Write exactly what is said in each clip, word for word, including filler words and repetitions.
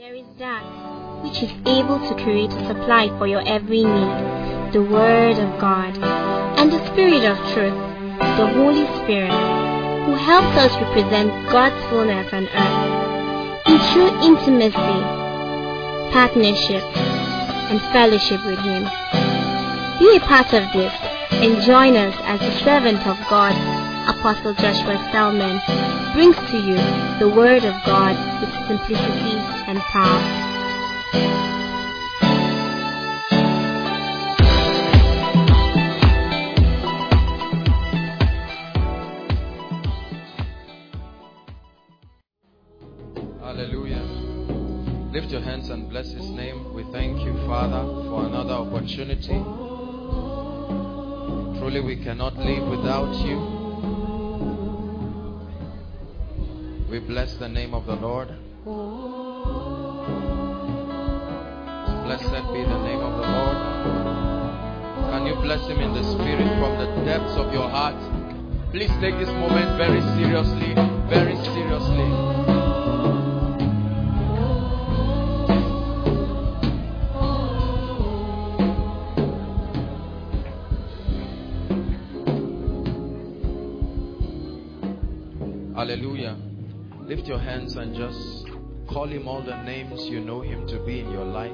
there is that which is able to create a supply for your every need, the Word of God, and the Spirit of truth, the Holy Spirit, who helps us represent God's fullness on earth in true intimacy, partnership, and fellowship with Him. Be a part of this and join us as the servant of God, Apostle Joshua Selman, brings to you the Word of God with simplicity and power. Hallelujah. Lift your hands and bless His name. We thank you, Father, for another opportunity. Truly, we cannot live without you. We bless the name of the Lord. Blessed be the name of the Lord. Can you bless Him in the Spirit from the depths of your heart? Please take this moment very seriously, very seriously. Hallelujah. Lift your hands and just call Him all the names you know Him to be in your life.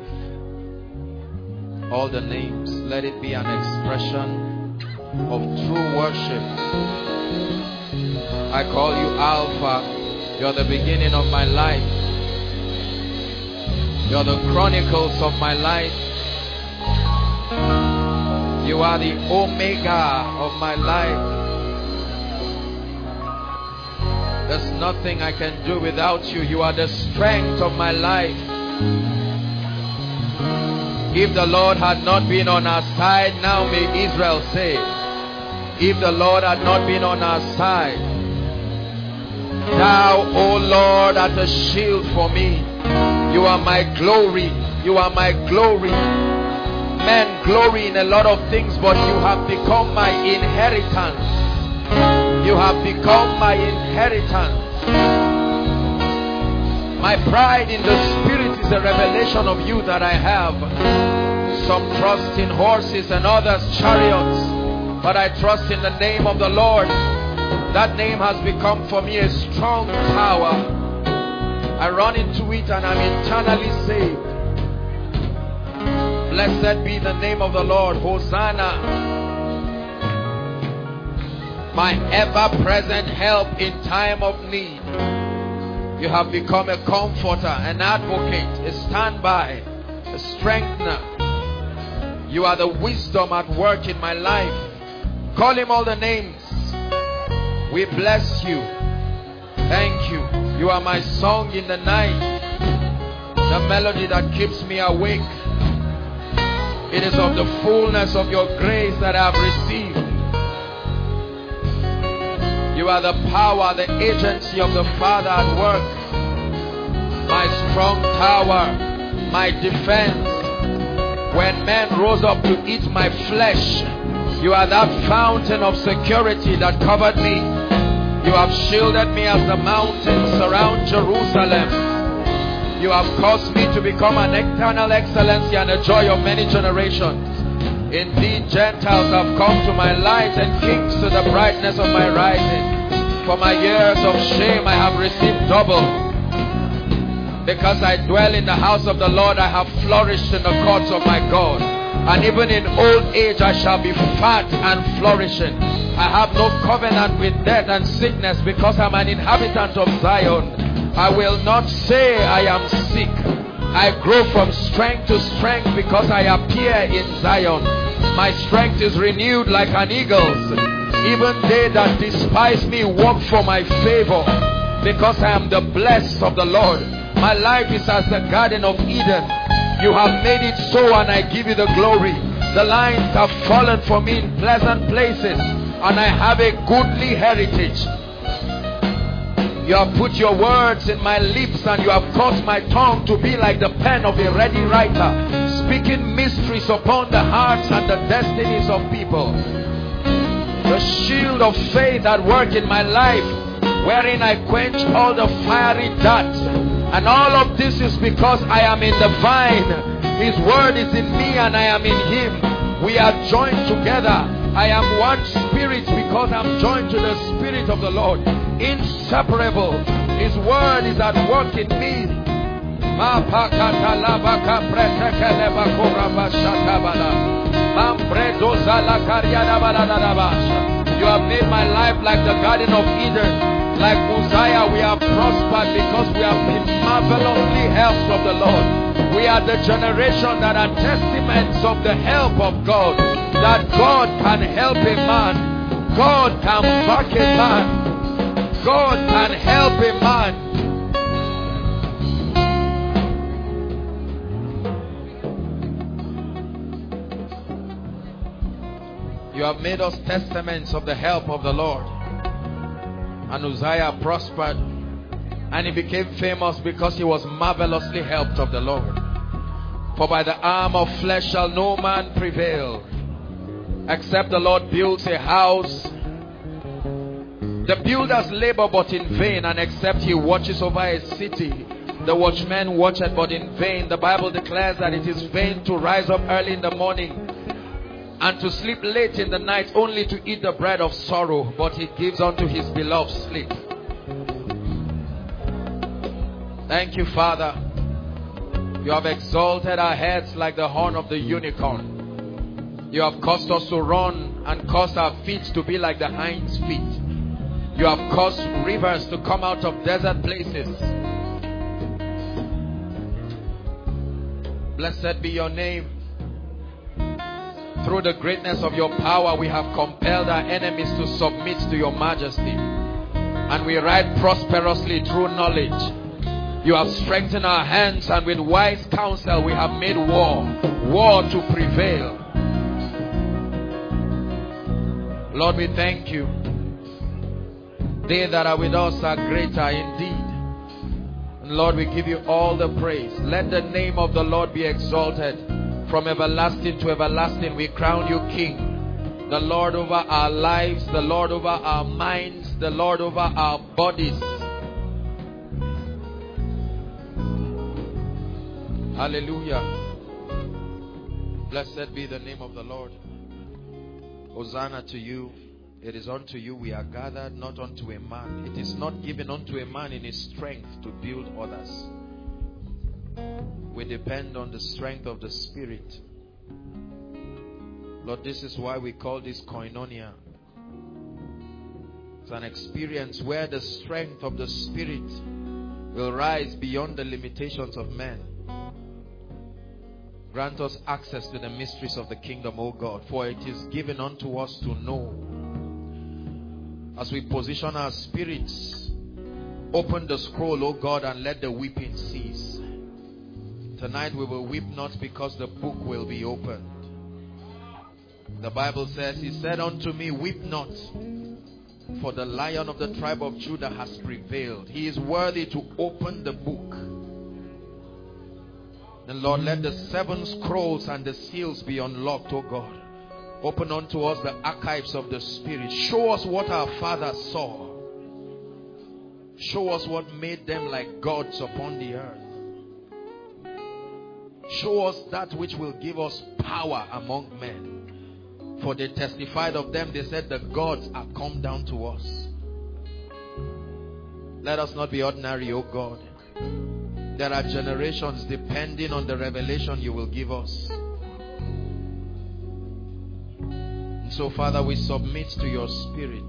All the names. Let it be an expression of true worship. I call you Alpha. You're the beginning of my life. You're the chronicles of my life. You are the Omega of my life. There's nothing I can do without you. You are the strength of my life. If the Lord had not been on our side, now may Israel say, if the Lord had not been on our side, Thou, O Lord, art a shield for me. You are my glory. You are my glory. Men glory in a lot of things, but you have become my inheritance. You have become my inheritance. My pride in the Spirit is a revelation of you that I have. Some trust in horses and others chariots, but I trust in the name of the Lord. That name has become for me a strong tower. I run into it and I'm eternally saved. Blessed be the name of the Lord. Hosanna. My ever-present help in time of need. You have become a comforter, an advocate, a standby, a strengthener. You are the wisdom at work in my life. Call Him all the names. We bless you. Thank you. You are my song in the night, the melody that keeps me awake. It is of the fullness of your grace that I have received. You are the power, the agency of the Father at work. My strong tower, my defense. When men rose up to eat my flesh, you are that fountain of security that covered me. You have shielded me as the mountains surround Jerusalem. You have caused me to become an eternal excellency and a joy of many generations. Indeed, Gentiles have come to my light and kings to the brightness of my rising. For my years of shame I have received double. Because I dwell in the house of the Lord, I have flourished in the courts of my God. And even in old age I shall be fat and flourishing. I have no covenant with death and sickness because I'm an inhabitant of Zion. I will not say I am sick. I grow from strength to strength because I appear in Zion. My strength is renewed like an eagle's. Even they that despise me walk for my favor because I am the blessed of the Lord. My life is as the Garden of Eden. You have made it so and I give you the glory. The lines have fallen for me in pleasant places and I have a goodly heritage. You have put your words in my lips and you have caused my tongue to be like the pen of a ready writer, speaking mysteries upon the hearts and the destinies of people. The shield of faith at work in my life, wherein I quench all the fiery darts And all of this is because I am in the vine. His word is in me and I am in him. We are joined together. I am one spirit because I'm joined to the Spirit of the Lord. Inseparable. His word is at work in me. You have made my life like the Garden of Eden. Like Uzziah, we are prospered because we have been marvelously helped of the Lord. We are the generation that are testaments of the help of God. That God can help a man. God can back a man. God can help a man. You have made us testaments of the help of the Lord. And Uzziah prospered, and he became famous because he was marvelously helped of the Lord. For by the arm of flesh shall no man prevail, except the Lord builds a house. The builders labor but in vain, and except he watches over a city, the watchmen watcheth but in vain. The Bible declares that it is vain to rise up early in the morning and to sleep late in the night, only to eat the bread of sorrow, but he gives unto his beloved sleep. Thank you, Father. You have exalted our heads like the horn of the unicorn. You have caused us to run and caused our feet to be like the hind's feet. You have caused rivers to come out of desert places. Blessed be your name. Through the greatness of your power, we have compelled our enemies to submit to your majesty. And we ride prosperously through knowledge. You have strengthened our hands, and with wise counsel we have made war. War to prevail. Lord, we thank you. They that are with us are greater indeed. And Lord, we give you all the praise. Let the name of the Lord be exalted. From everlasting to everlasting, we crown you King. The Lord over our lives, the Lord over our minds, the Lord over our bodies. Hallelujah. Blessed be the name of the Lord. Hosanna to you. It is unto you we are gathered, not unto a man. It is not given unto a man in his strength to build others. We depend on the strength of the Spirit. Lord, this is why we call this koinonia. It's an experience where the strength of the Spirit will rise beyond the limitations of men. Grant us access to the mysteries of the kingdom, O God, for it is given unto us to know. As we position our spirits, open the scroll, O God, and let the weeping cease. Tonight we will weep not because the book will be opened. The Bible says, he said unto me, weep not, for the Lion of the tribe of Judah has prevailed. He is worthy to open the book. And Lord, let the seven scrolls and the seals be unlocked, O God. Open unto us the archives of the Spirit. Show us what our fathers saw. Show us what made them like gods upon the earth. Show us that which will give us power among men. For they testified of them, they said, the gods are come down to us. Let us not be ordinary, O God. There are generations depending on the revelation you will give us. And so, Father, we submit to your Spirit.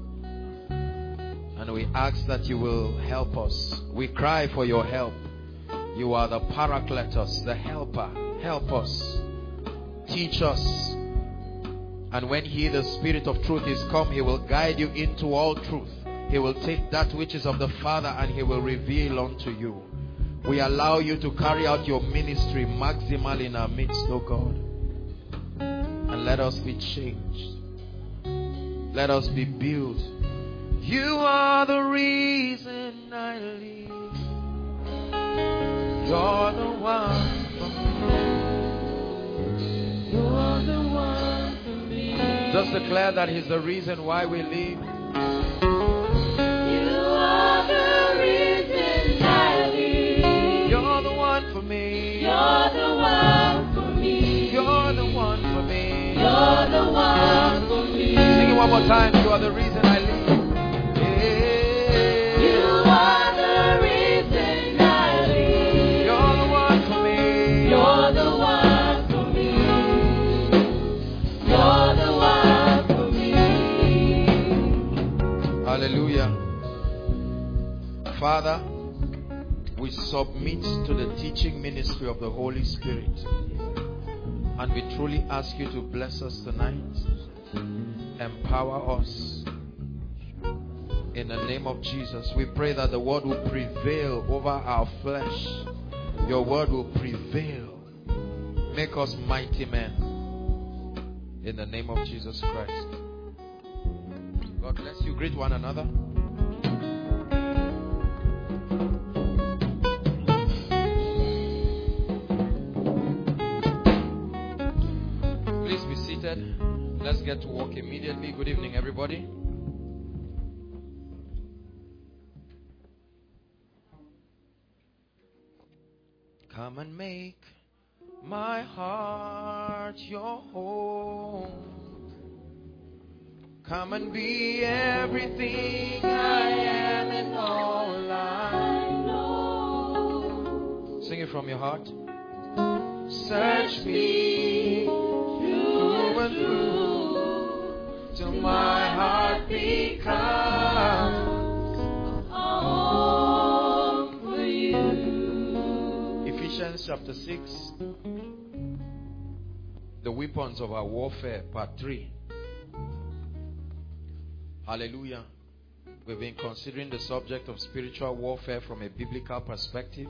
And we ask that you will help us. We cry for your help. You are the Paracletus, the helper. Help us. Teach us. And when he, the Spirit of truth, is come, he will guide you into all truth. He will take that which is of the Father and he will reveal unto you. We allow you to carry out your ministry maximally in our midst, O God. And let us be changed. Let us be built. You are the reason I live. You're the one for me. You're the one for me. Just declare that he's the reason why we live. You are the reason I live. one for me. Sing it one more time. You are the reason I live. You are the reason I live. You're the one for me. You're the one for me. You're the one for me. Hallelujah. Father, we submit to the teaching ministry of the Holy Spirit. And we truly ask you to bless us tonight. Empower us. In the name of Jesus, we pray that the word will prevail over our flesh. Your word will prevail. Make us mighty men. In the name of Jesus Christ. God bless you. Greet one another. Please be seated. Let's get to work immediately. Good evening, everybody. Come and make my heart your home. Come and be everything I am and all I know. Sing it from your heart. Search me through and through till my heart becomes a home for you. Ephesians chapter six. The weapons of our warfare, part three. Hallelujah. We've been considering the subject of spiritual warfare from a biblical perspective.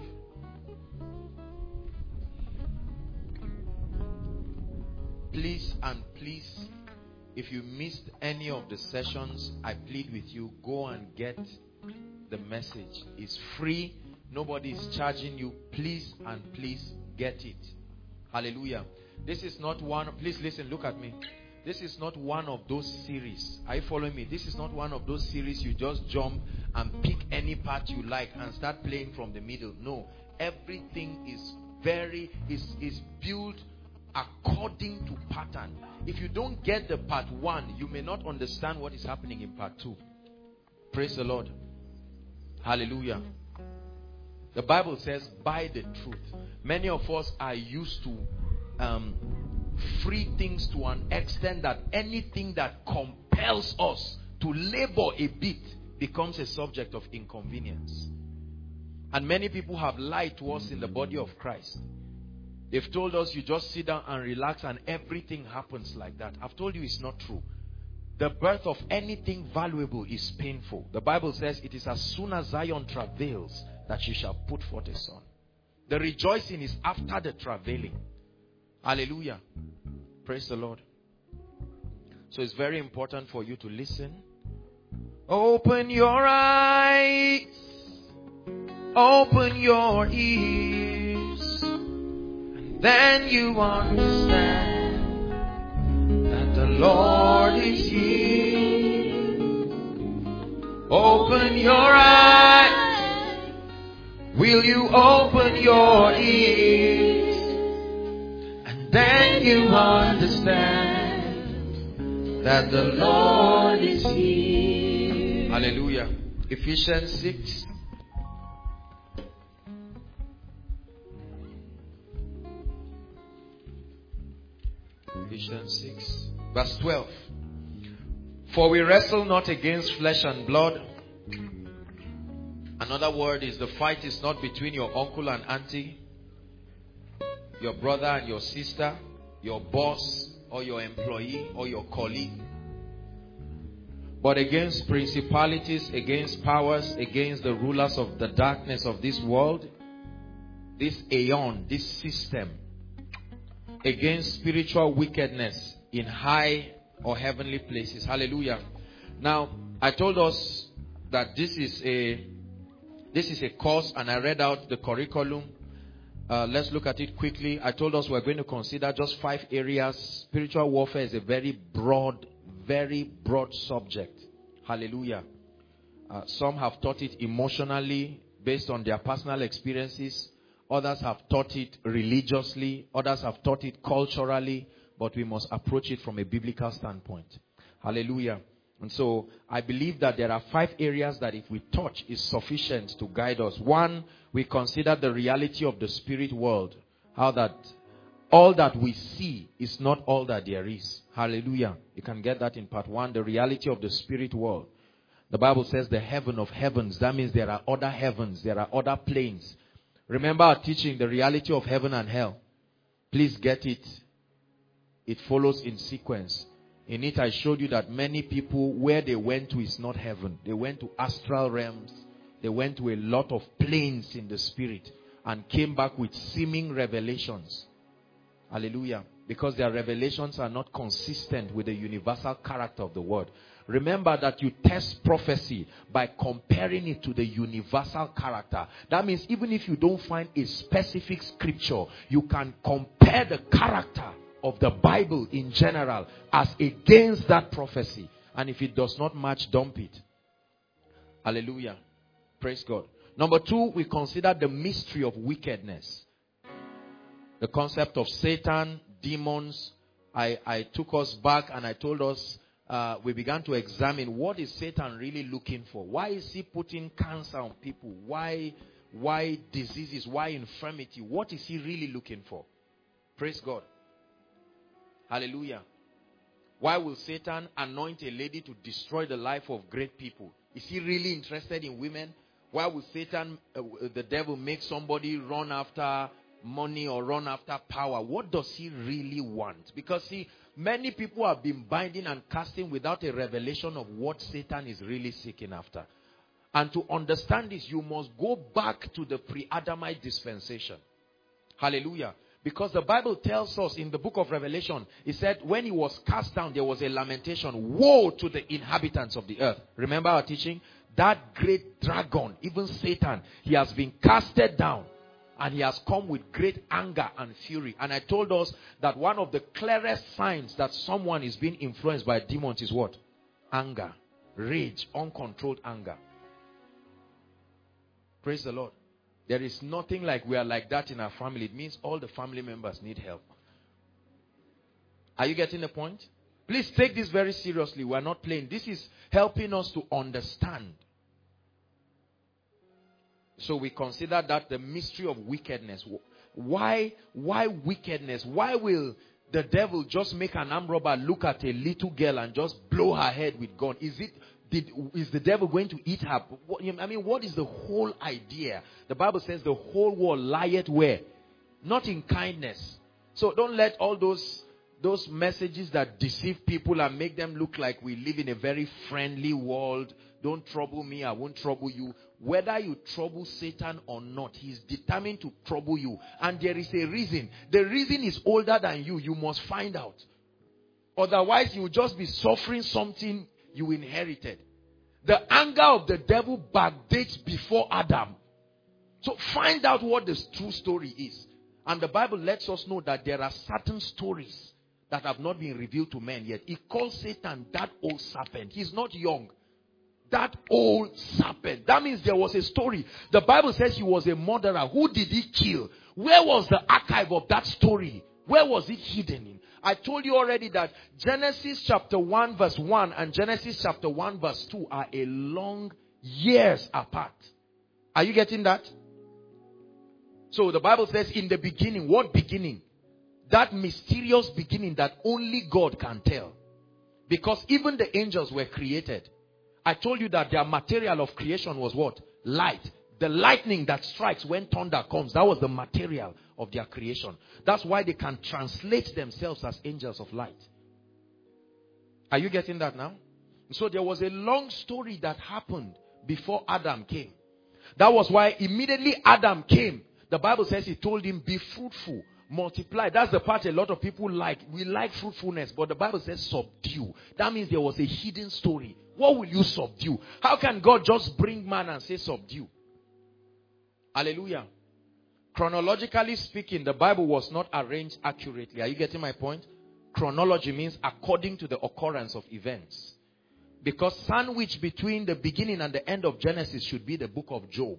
Please and please, if you missed any of the sessions, I plead with you, go and get the message. It's free. Nobody is charging you. Please and please get it. Hallelujah. This is not one, please listen, look at me. This is not one of those series. Are you following me? This is not one of those series you just jump and pick any part you like and start playing from the middle. No. Everything is very, is, is built according to pattern. If you don't get the part one, you may not understand what is happening in part two. Praise the Lord. Hallelujah. The Bible says, by the truth. Many of us are used to um, free things to an extent that anything that compels us to labor a bit becomes a subject of inconvenience. And many people have lied to us in the body of Christ. They've told us you just sit down and relax and everything happens like that. I've told you it's not true. The birth of anything valuable is painful. The Bible says it is as soon as Zion travails that she shall put forth a son. The rejoicing is after the travailing. Hallelujah. Praise the Lord. So it's very important for you to listen. Open your eyes. Open your ears. And then you understand that the Lord is here. Open your eyes. Will you open your ears? Then you understand that the Lord is here. Hallelujah. Ephesians six. Ephesians six. Verse twelve. For we wrestle not against flesh and blood. Another word is the fight is not between your uncle and auntie, your brother and your sister, your boss or your employee or your colleague, but against principalities, against powers, against the rulers of the darkness of this world, this aeon, this system, against spiritual wickedness in high or heavenly places. Hallelujah. Now, I told us that this is a this is a course, and I read out the curriculum. Uh, let's look at it quickly. I told us we're going to consider just five areas. Spiritual warfare is a very broad, very broad subject. Hallelujah. Uh, some have taught it emotionally based on their personal experiences. Others have taught it religiously. Others have taught it culturally. but we must approach it from a biblical standpoint. Hallelujah. And so I believe that there are five areas that if we touch is sufficient to guide us. One, we consider the reality of the spirit world. How that all that we see is not all that there is. Hallelujah. You can get that in part one, the reality of the spirit world. The Bible says the heaven of heavens. That means there are other heavens. There are other planes. Remember our teaching, the reality of heaven and hell. Please get it. It follows in sequence. In it, I showed you that many people, where they went to is not heaven. They went to astral realms. They went to a lot of planes in the spirit and came back with seeming revelations. Hallelujah. Because their revelations are not consistent with the universal character of the word. Remember that you test prophecy by comparing it to the universal character. That means even if you don't find a specific scripture, you can compare the character of the Bible in general as against that prophecy. And if it does not match, dump it. Hallelujah. Praise God. Number two, we consider the mystery of wickedness. The concept of Satan, demons. I, I took us back and I told us, uh, we began to examine what is Satan really looking for. Why is he putting cancer on people? Why, why diseases? Why infirmity? What is he really looking for? Praise God. Hallelujah. Why will Satan anoint a lady to destroy the life of great people? Is he really interested in women? Why will Satan, uh, the devil, make somebody run after money or run after power? What does he really want? Because see, many people have been binding and casting without a revelation of what Satan is really seeking after. And to understand this, you must go back to the pre-Adamite dispensation. Hallelujah. Because the Bible tells us in the book of Revelation, it said when he was cast down, there was a lamentation. Woe to the inhabitants of the earth. Remember our teaching? That great dragon, even Satan, he has been casted down. And he has come with great anger and fury. And I told us that one of the clearest signs that someone is being influenced by demons is what? Anger. Rage. Uncontrolled anger. Praise the Lord. There is nothing like we are like that in our family. It means all the family members need help. Are you getting the point? Please take this very seriously. We are not playing. This is helping us to understand. So we consider that the mystery of wickedness. Why, why wickedness? Why will the devil just make an armed robber look at a little girl and just blow her head with gun? Is it, did, is the devil going to eat her? I mean, what is the whole idea? The Bible says the whole world lieth where? Not in kindness. So don't let all those, those messages that deceive people and make them look like we live in a very friendly world. Don't trouble me, I won't trouble you. Whether you trouble Satan or not, he's determined to trouble you. And there is a reason. The reason is older than you. You must find out. Otherwise, you will just be suffering something you inherited. The anger of the devil backdates before Adam. So find out what the true story is. And the Bible lets us know that there are certain stories that have not been revealed to men yet. He calls Satan that old serpent. He's not young. That old serpent. That means there was a story. The Bible says he was a murderer. Who did he kill? Where was the archive of that story? Where was it hidden in? I told you already that Genesis chapter one verse one and Genesis chapter one verse two are a long years apart. Are you getting that? So the Bible says in the beginning. What beginning? That mysterious beginning that only God can tell. Because even the angels were created. I told you that their material of creation was what? Light. The lightning that strikes when thunder comes, that was the material of their creation. That's why they can translate themselves as angels of light. Are you getting that now? So there was a long story that happened before Adam came. That was why immediately Adam came, the Bible says he told him, be fruitful, multiply. That's the part a lot of people like. We like fruitfulness, but the Bible says subdue. That means there was a hidden story. What will you subdue? How can God just bring man and say subdue? Hallelujah. Chronologically speaking, the Bible was not arranged accurately. Are you getting my point? Chronology means according to the occurrence of events. Because sandwiched between the beginning and the end of Genesis should be the book of Job.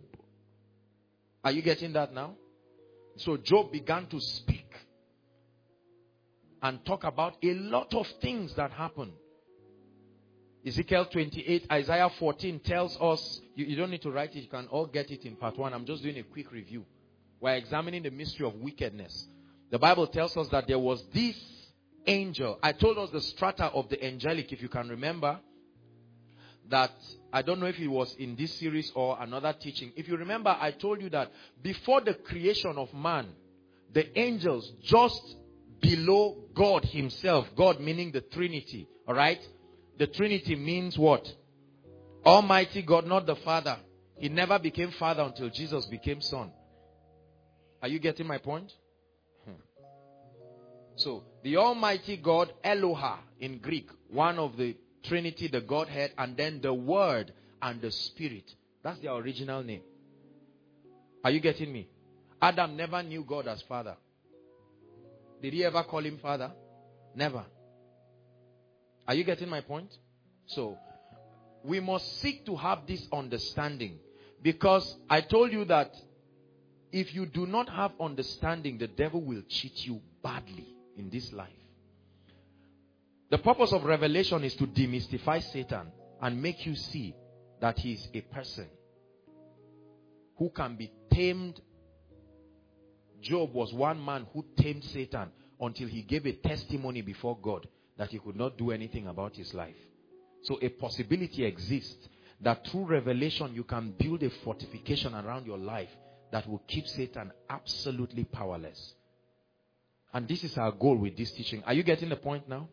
Are you getting that now? So Job began to speak. and talk about a lot of things that happen. Ezekiel twenty-eight, Isaiah fourteen tells us, you, you don't need to write it, you can all get it in part one. I'm just doing a quick review. We're examining the mystery of wickedness. The Bible tells us that there was this angel. I told us the strata of the angelic, if you can remember. That, I don't know if it was in this series or another teaching. If you remember, I told you that before the creation of man, the angels just below God himself, God meaning the Trinity, all right? The Trinity means what? Almighty God, not the Father. He never became Father until Jesus became Son. Are you getting my point? Hmm. So, the Almighty God, Eloha in Greek, one of the Trinity, the Godhead, and then the Word and the Spirit. That's their original name. Are you getting me? Adam never knew God as Father. Did he ever call him Father? Never. Are you getting my point? So, we must seek to have this understanding. Because I told you that if you do not have understanding, the devil will cheat you badly in this life. The purpose of revelation is to demystify Satan and make you see that he is a person who can be tamed. Job was one man who tamed Satan until he gave a testimony before God that he could not do anything about his life. So a possibility exists that through revelation you can build a fortification around your life that will keep Satan absolutely powerless. And this is our goal with this teaching. Are you getting the point now?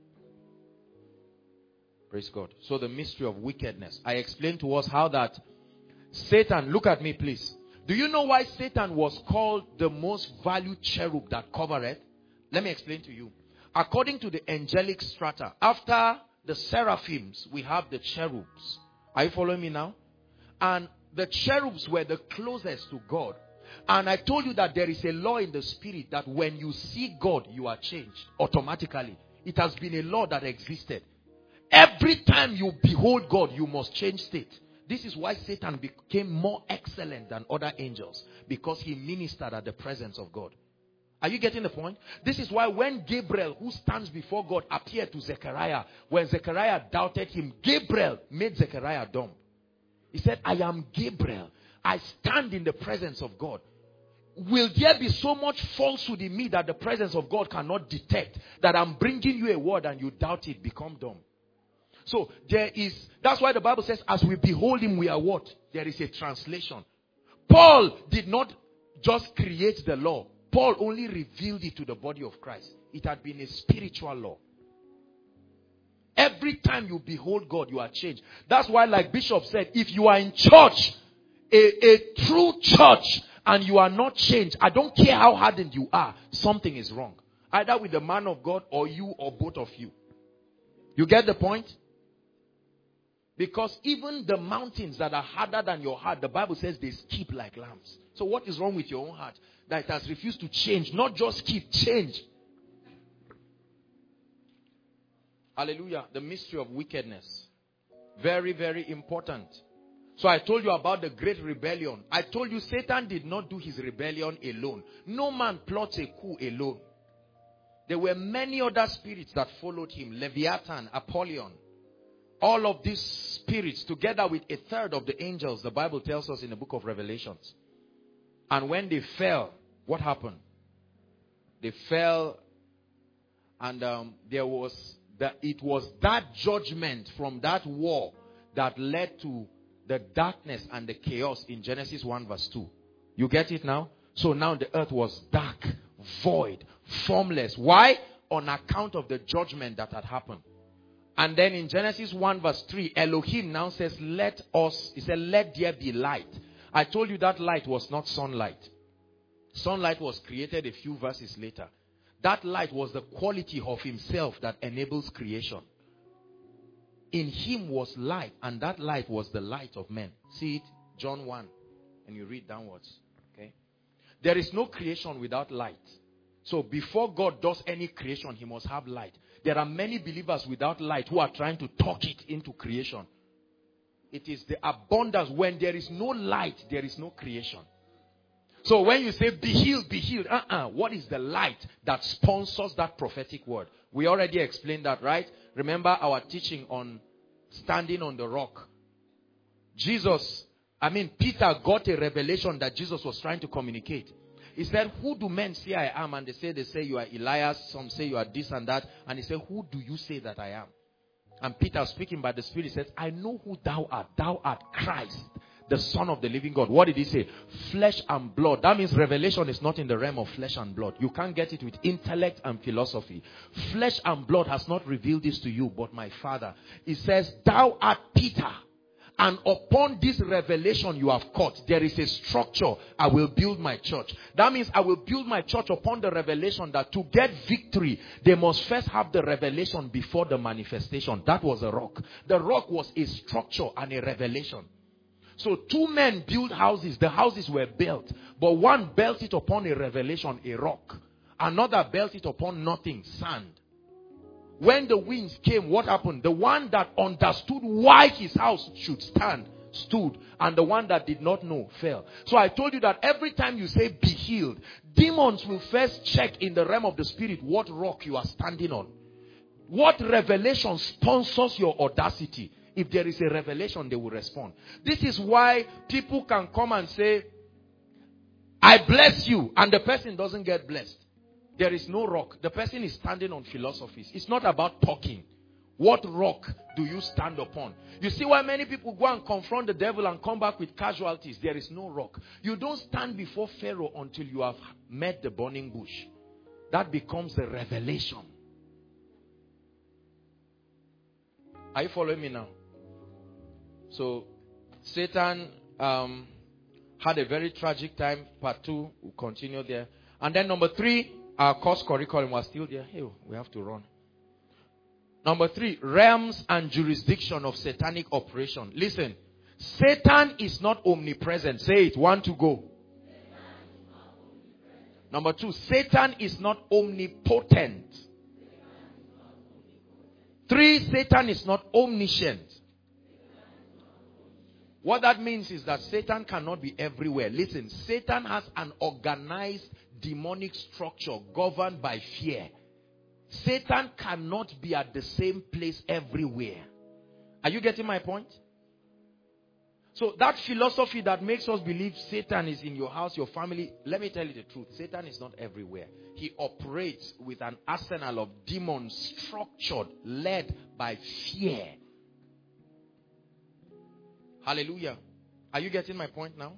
Praise God. So the mystery of wickedness. I explained to us how that Satan, look at me please. Do you know why Satan was called the most valued cherub that covereth? Let me explain to you. According to the angelic strata, after the seraphims, we have the cherubs. Are you following me now? And the cherubs were the closest to God. And I told you that there is a law in the spirit that when you see God, you are changed automatically. It has been a law that existed. Every time you behold God, you must change state. This is why Satan became more excellent than other angels, because he ministered at the presence of God. Are you getting the point? This is why when Gabriel, who stands before God, appeared to Zechariah, when Zechariah doubted him, Gabriel made Zechariah dumb. He said, I am Gabriel. I stand in the presence of God. Will there be so much falsehood in me that the presence of God cannot detect, that I'm bringing you a word and you doubt it, become dumb? So there is, that's why the Bible says, as we behold him, we are what? There is a translation. Paul did not just create the law. Paul only revealed it to the body of Christ. It had been a spiritual law. Every time you behold God, you are changed. That's why, like Bishop said, if you are in church, a, a true church, and you are not changed, I don't care how hardened you are, something is wrong. Either with the man of God or you or both of you. You get the point? Because even the mountains that are harder than your heart, the Bible says they skip like lambs. So what is wrong with your own heart? That it has refused to change. Not just skip, change. Hallelujah. The mystery of wickedness. Very, very important. So I told you about the great rebellion. I told you Satan did not do his rebellion alone. No man plots a coup alone. There were many other spirits that followed him. Leviathan, Apollyon. All of these spirits, together with a third of the angels, the Bible tells us in the book of Revelations. And when they fell, what happened? They fell, and um, there was that. It was that judgment from that war that led to the darkness and the chaos in Genesis one verse two. You get it now? So now the earth was dark, void, formless. Why? On account of the judgment that had happened. And then in Genesis one verse three, Elohim now says, let us, he said, let there be light. I told you that light was not sunlight. Sunlight was created a few verses later. That light was the quality of himself that enables creation. In him was light, and that light was the light of men. See it? John one. And you read downwards. Okay? There is no creation without light. So before God does any creation, he must have light. There are many believers without light who are trying to talk it into creation. It is the abundance. When there is no light, there is no creation. So when you say be healed, be healed, uh-uh. What is the light that sponsors that prophetic word? We already explained that, right? Remember our teaching on standing on the rock. Jesus, I mean, Peter got a revelation that Jesus was trying to communicate. He said, who do men say I am? And they say, they say you are Elias. Some say you are this and that. And he said, who do you say that I am? And Peter, speaking by the Spirit, says, I know who thou art. Thou art Christ, the Son of the living God. What did he say? Flesh and blood. That means revelation is not in the realm of flesh and blood. You can't get it with intellect and philosophy. Flesh and blood has not revealed this to you, but my Father. He says, thou art Peter. And upon this revelation you have caught, there is a structure. I will build my church. That means I will build my church upon the revelation that to get victory, they must first have the revelation before the manifestation. That was a rock. The rock was a structure and a revelation. So two men built houses. The houses were built. But one built it upon a revelation, a rock. Another built it upon nothing, sand. When the winds came, what happened? The one that understood why his house should stand, stood. And the one that did not know, fell. So I told you that every time you say be healed, demons will first check in the realm of the spirit what rock you are standing on. What revelation sponsors your audacity? If there is a revelation, they will respond. This is why people can come and say, I bless you, and the person doesn't get blessed. There is no rock. The person is standing on philosophies. It's not about talking. What rock do you stand upon? You see why many people go and confront the devil and come back with casualties. There is no rock. You don't stand before Pharaoh until you have met the burning bush. That becomes the revelation. Are you following me now? So, Satan um, had a very tragic time. Part two, we'll continue there. And then number three, our course curriculum was still there. Hey, we have to run. Number three, realms and jurisdiction of satanic operation. Listen, Satan is not omnipresent. Say it, one to go. Number two, Satan is not omnipotent. Three, Satan is not omniscient. What that means is that Satan cannot be everywhere. Listen, Satan has an organized demonic structure governed by fear. Satan cannot be at the same place everywhere. Are you getting my point? So that philosophy that makes us believe Satan is in your house, your family, let me tell you the truth. Satan is not everywhere. He operates with an arsenal of demons structured, led by fear. Hallelujah. Are you getting my point now?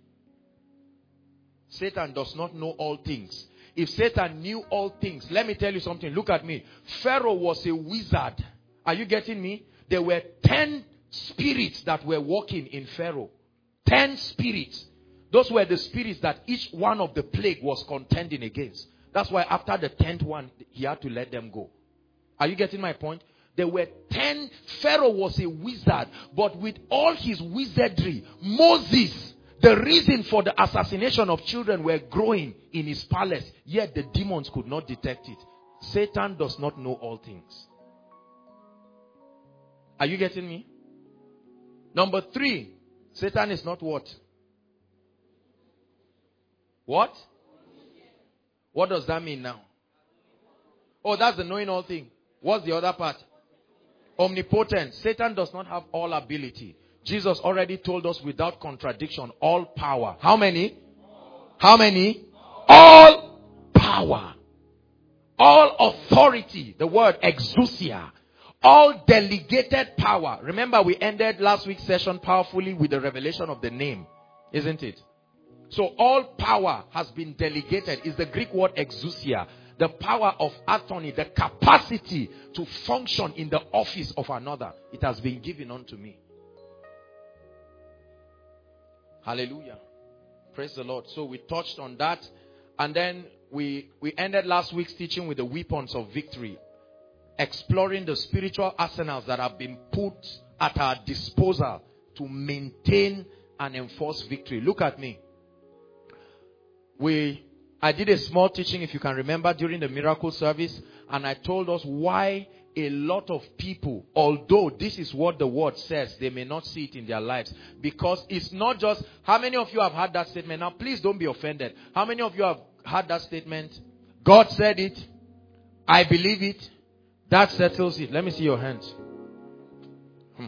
Satan does not know all things. If Satan knew all things, let me tell you something. Look at me. Pharaoh was a wizard. Are you getting me? There were ten spirits that were working in Pharaoh. Ten spirits. Those were the spirits that each one of the plague was contending against. That's why after the tenth one, he had to let them go. Are you getting my point? There were ten. Pharaoh was a wizard. But with all his wizardry, Moses, the reason for the assassination of children were growing in his palace. Yet the demons could not detect it. Satan does not know all things. Are you getting me? Number three, Satan is not what? What? What does that mean now? Oh, that's the knowing all thing. What's the other part? Omnipotent. Satan does not have all ability. Jesus already told us without contradiction, all power. How many? How many? All power. All authority. The word exousia. All delegated power. Remember, we ended last week's session powerfully with the revelation of the name. Isn't it? So all power has been delegated. Is the Greek word exousia. The power of attorney, the capacity to function in the office of another. It has been given unto me. Hallelujah. Praise the Lord. So we touched on that. And then we, we ended last week's teaching with the weapons of victory. Exploring the spiritual arsenals that have been put at our disposal to maintain and enforce victory. Look at me. We, I did a small teaching, if you can remember, during the miracle service. And I told us why a lot of people, although this is what the word says, they may not see it in their lives. Because it's not just, how many of you have had that statement? Now please don't be offended. How many of you have had that statement? God said it. I believe it. That settles it. Let me see your hands. Hmm.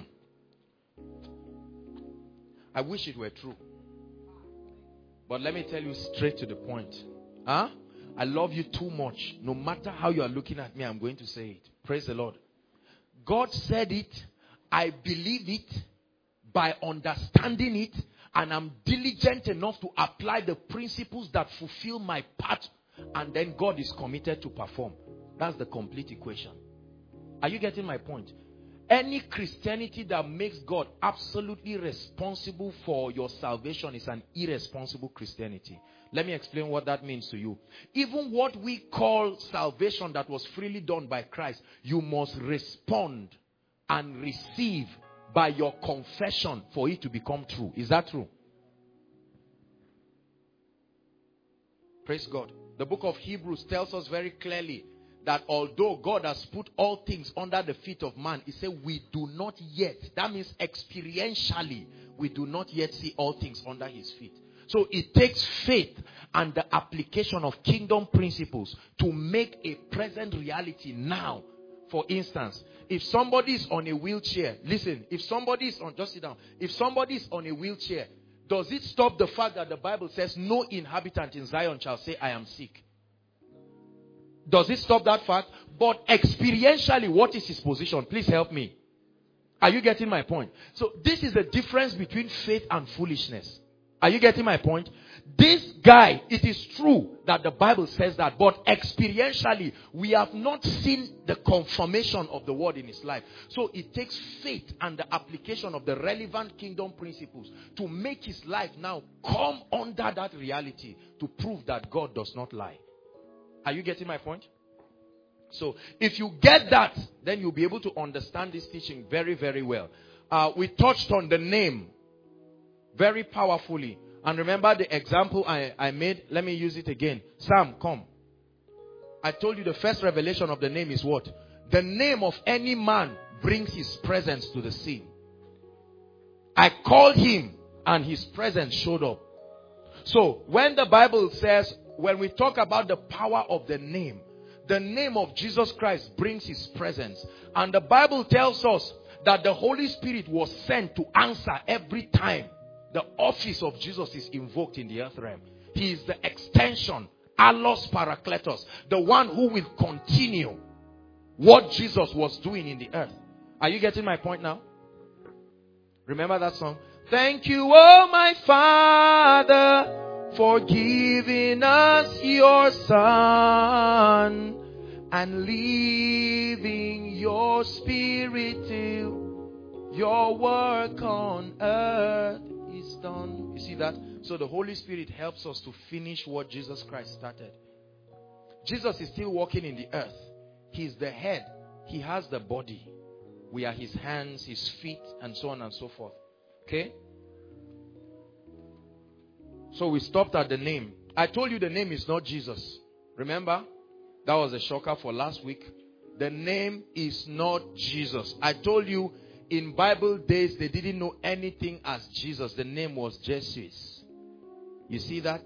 I wish it were true. But let me tell you straight to the point. Huh? I love you too much. No matter how you are looking at me, I'm going to say it. Praise the Lord. God said it. I believe it by understanding it. And I'm diligent enough to apply the principles that fulfill my part. And then God is committed to perform. That's the complete equation. Are you getting my point? Any Christianity that makes God absolutely responsible for your salvation is an irresponsible Christianity. Let me explain what that means to you. Even what we call salvation that was freely done by Christ, you must respond and receive by your confession for it to become true. Is that true? Praise God. The book of Hebrews tells us very clearly that although God has put all things under the feet of man, he said we do not yet, that means experientially, we do not yet see all things under his feet. So it takes faith and the application of kingdom principles to make a present reality now. For instance, if somebody is on a wheelchair, listen, if somebody is on, just sit down, if somebody is on a wheelchair, does it stop the fact that the Bible says no inhabitant in Zion shall say I am sick? Does it stop that fact? But experientially, what is his position? Please help me. Are you getting my point? So this is the difference between faith and foolishness. Are you getting my point? This guy, it is true that the Bible says that, but experientially, we have not seen the confirmation of the word in his life. So it takes faith and the application of the relevant kingdom principles to make his life now come under that reality to prove that God does not lie. Are you getting my point? So if you get that, then you'll be able to understand this teaching very, very well. Uh, we touched on the name very powerfully. And remember the example I, I made? Let me use it again. Sam, come. I told you the first revelation of the name is what? The name of any man brings his presence to the scene. I called him and his presence showed up. So when the Bible says, when we talk about the power of the name, the name of Jesus Christ brings his presence. And the Bible tells us that the Holy Spirit was sent to answer every time the office of Jesus is invoked in the earth realm. He is the extension, Allos Parakletos, the one who will continue what Jesus was doing in the earth. Are you getting my point now? Remember that song? Thank you, oh my Father, for giving us your Son and leaving your Spirit till your work on earth is done. You see that? So the Holy Spirit helps us to finish what Jesus Christ started. Jesus is still walking in the earth. He's the head. He has the body. We are his hands, his feet, and so on and so forth. Okay? So we stopped at the name. I told you the name is not Jesus. Remember? That was a shocker for last week. The name is not Jesus. I told you in Bible days they didn't know anything as Jesus. The name was Jesus. You see that?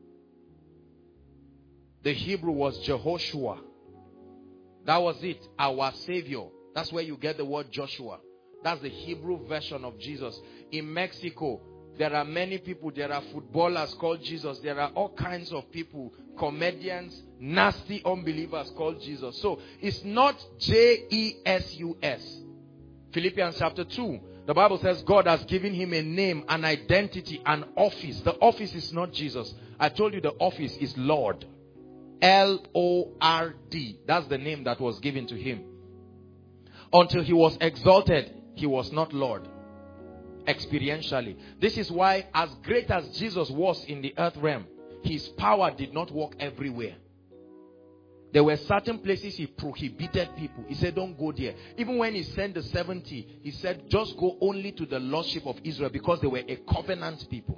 The Hebrew was Jehoshua. That was it. Our Savior. That's where you get the word Joshua. That's the Hebrew version of Jesus. In Mexico, there are many people. There are footballers called Jesus. There are all kinds of people, comedians, nasty unbelievers called Jesus. So it's not J E S U S. Philippians chapter two. The Bible says God has given him a name, an identity, an office. The office is not Jesus. I told you the office is Lord. L O R D. That's the name that was given to him. Until he was exalted, he was not Lord. Experientially. This is why, as great as Jesus was in the earth realm, his power did not work everywhere. There were certain places he prohibited people. He said, don't go there. Even when he sent the seventy, he said, just go only to the lordship of Israel, because they were a covenant people.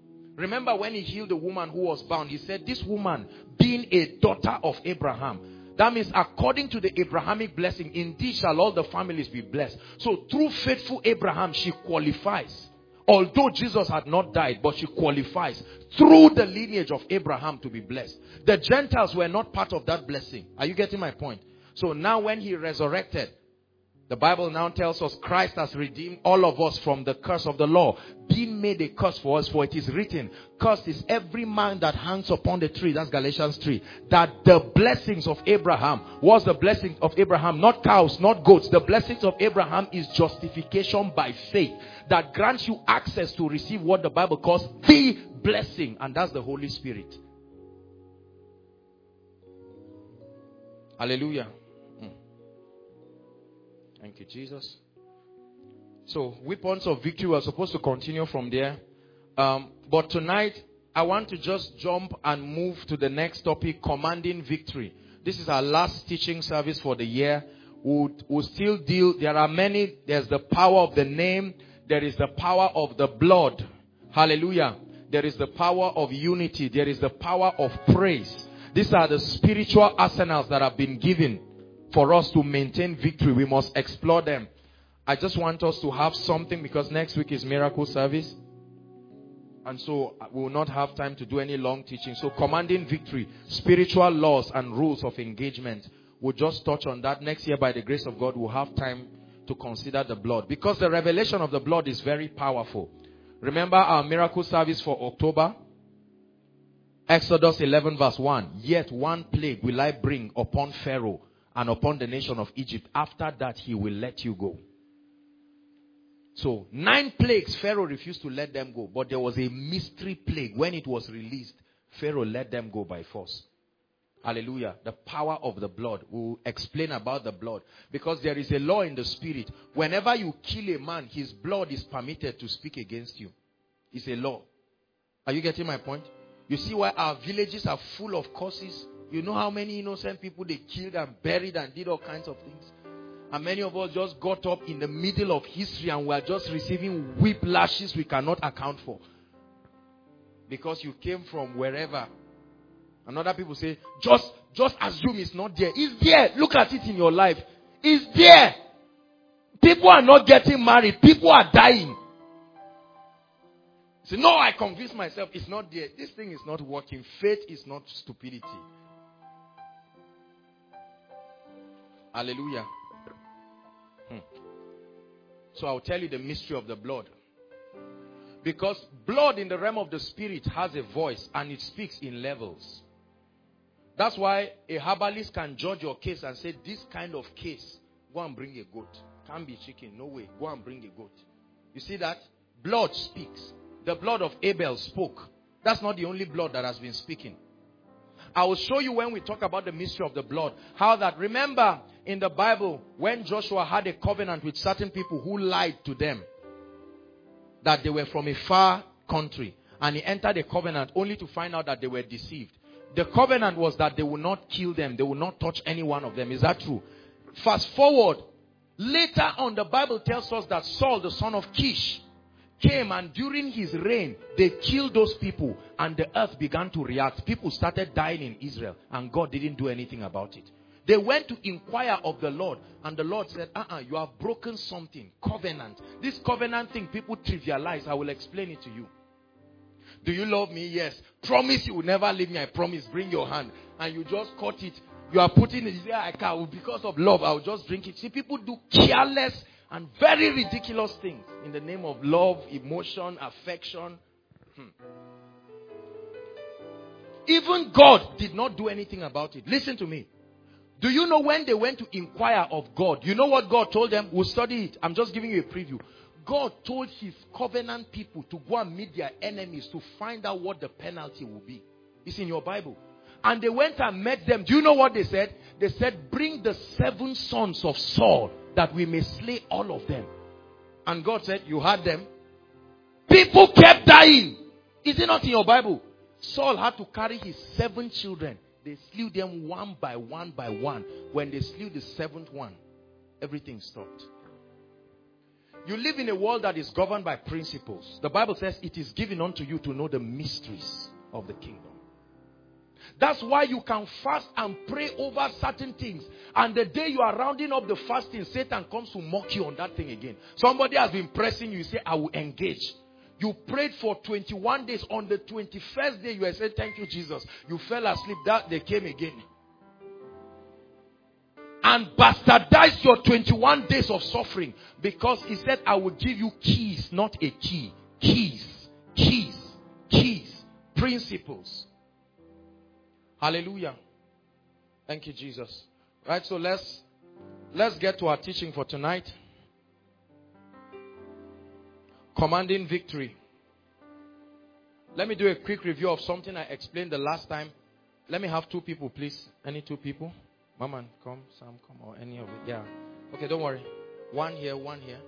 Remember when he healed the woman who was bound, he said, this woman, being a daughter of Abraham, That means according to the Abrahamic blessing, indeed shall all the families be blessed. So through faithful Abraham, she qualifies. Although Jesus had not died, but she qualifies through the lineage of Abraham to be blessed. The Gentiles were not part of that blessing. Are you getting my point? So now when he resurrected, the Bible now tells us Christ has redeemed all of us from the curse of the law, being made a curse for us, for it is written, cursed is every man that hangs upon the tree. That's Galatians three. That the blessings of Abraham was the blessings of Abraham, not cows, not goats. The blessings of Abraham is justification by faith that grants you access to receive what the Bible calls the blessing, and that's the Holy Spirit. Hallelujah. Thank you, Jesus. So, weapons of victory, we're supposed to continue from there. Um, but tonight, I want to just jump and move to the next topic, commanding victory. This is our last teaching service for the year. We'll, we'll still deal, there are many, there's the power of the name, there is the power of the blood. Hallelujah. There is the power of unity, there is the power of praise. These are the spiritual arsenals that have been given for us to maintain victory. We must explore them. I just want us to have something, because next week is miracle service. And so we will not have time to do any long teaching. So commanding victory, spiritual laws and rules of engagement. We'll just touch on that. Next year, by the grace of God, we'll have time to consider the blood. Because the revelation of the blood is very powerful. Remember our miracle service for October? Exodus eleven verse one. Yet one plague will I bring upon Pharaoh and upon the nation of Egypt. After that, he will let you go. So, nine plagues, Pharaoh refused to let them go. But there was a mystery plague. When it was released, Pharaoh let them go by force. Hallelujah. The power of the blood. We'll explain about the blood. Because there is a law in the spirit. Whenever you kill a man, his blood is permitted to speak against you. It's a law. Are you getting my point? You see why our villages are full of curses? You know how many innocent people they killed and buried and did all kinds of things? And many of us just got up in the middle of history and we are just receiving whiplashes we cannot account for. Because you came from wherever. And other people say, just, just assume it's not there. It's there. Look at it in your life. It's there. People are not getting married. People are dying. Say, no, I convinced myself it's not there. This thing is not working. Faith is not stupidity. Hallelujah. Hmm. So I'll tell you the mystery of the blood. Because blood in the realm of the spirit has a voice and it speaks in levels. That's why a herbalist can judge your case and say, this kind of case, go and bring a goat. Can't be chicken, no way. Go and bring a goat. You see that? Blood speaks. The blood of Abel spoke. That's not the only blood that has been speaking. I will show you when we talk about the mystery of the blood. How that, remember in the Bible, when Joshua had a covenant with certain people who lied to them. That they were from a far country. And he entered a covenant only to find out that they were deceived. The covenant was that they would not kill them. They would not touch any one of them. Is that true? Fast forward. Later on, the Bible tells us that Saul, the son of Kish, came, and during his reign, they killed those people and the earth began to react. People started dying in Israel and God didn't do anything about it. They went to inquire of the Lord and the Lord said, uh-uh, you have broken something. Covenant. This covenant thing people trivialize. I will explain it to you. Do you love me? Yes. Promise you will never leave me. I promise. Bring your hand. And you just cut it. You are putting it there. I can't. Because of love, I will just drink it. See, people do careless and very ridiculous things in the name of love, emotion, affection. Hmm. Even God did not do anything about it. Listen to me. Do you know when they went to inquire of God? You know what God told them? We'll study it. I'm just giving you a preview. God told his covenant people to go and meet their enemies to find out what the penalty will be. It's in your Bible. And they went and met them. Do you know what they said? They said, bring the seven sons of Saul that we may slay all of them. And God said, you had them. People kept dying. Is it not in your Bible? Saul had to carry his seven children. They slew them one by one by one. When they slew the seventh one, everything stopped. You live in a world that is governed by principles. The Bible says it is given unto you to know the mysteries of the kingdom. That's why you can fast and pray over certain things. And the day you are rounding up the fasting, Satan comes to mock you on that thing again. Somebody has been pressing you, you say, I will engage. You prayed for twenty-one days. On the twenty-first day, you said, thank you, Jesus. You fell asleep. That they came again. And bastardized your twenty-one days of suffering. Because he said, I will give you keys, not a key. Keys. Keys. Keys. Principles. Hallelujah. Thank you, Jesus. Right, so let's let's get to our teaching for tonight. Commanding victory. Let me do a quick review of something I explained the last time. Let me have two people, please. Any two people? Mama, come. Sam, come. Or any of it. Yeah. Okay, don't worry. One here, one here.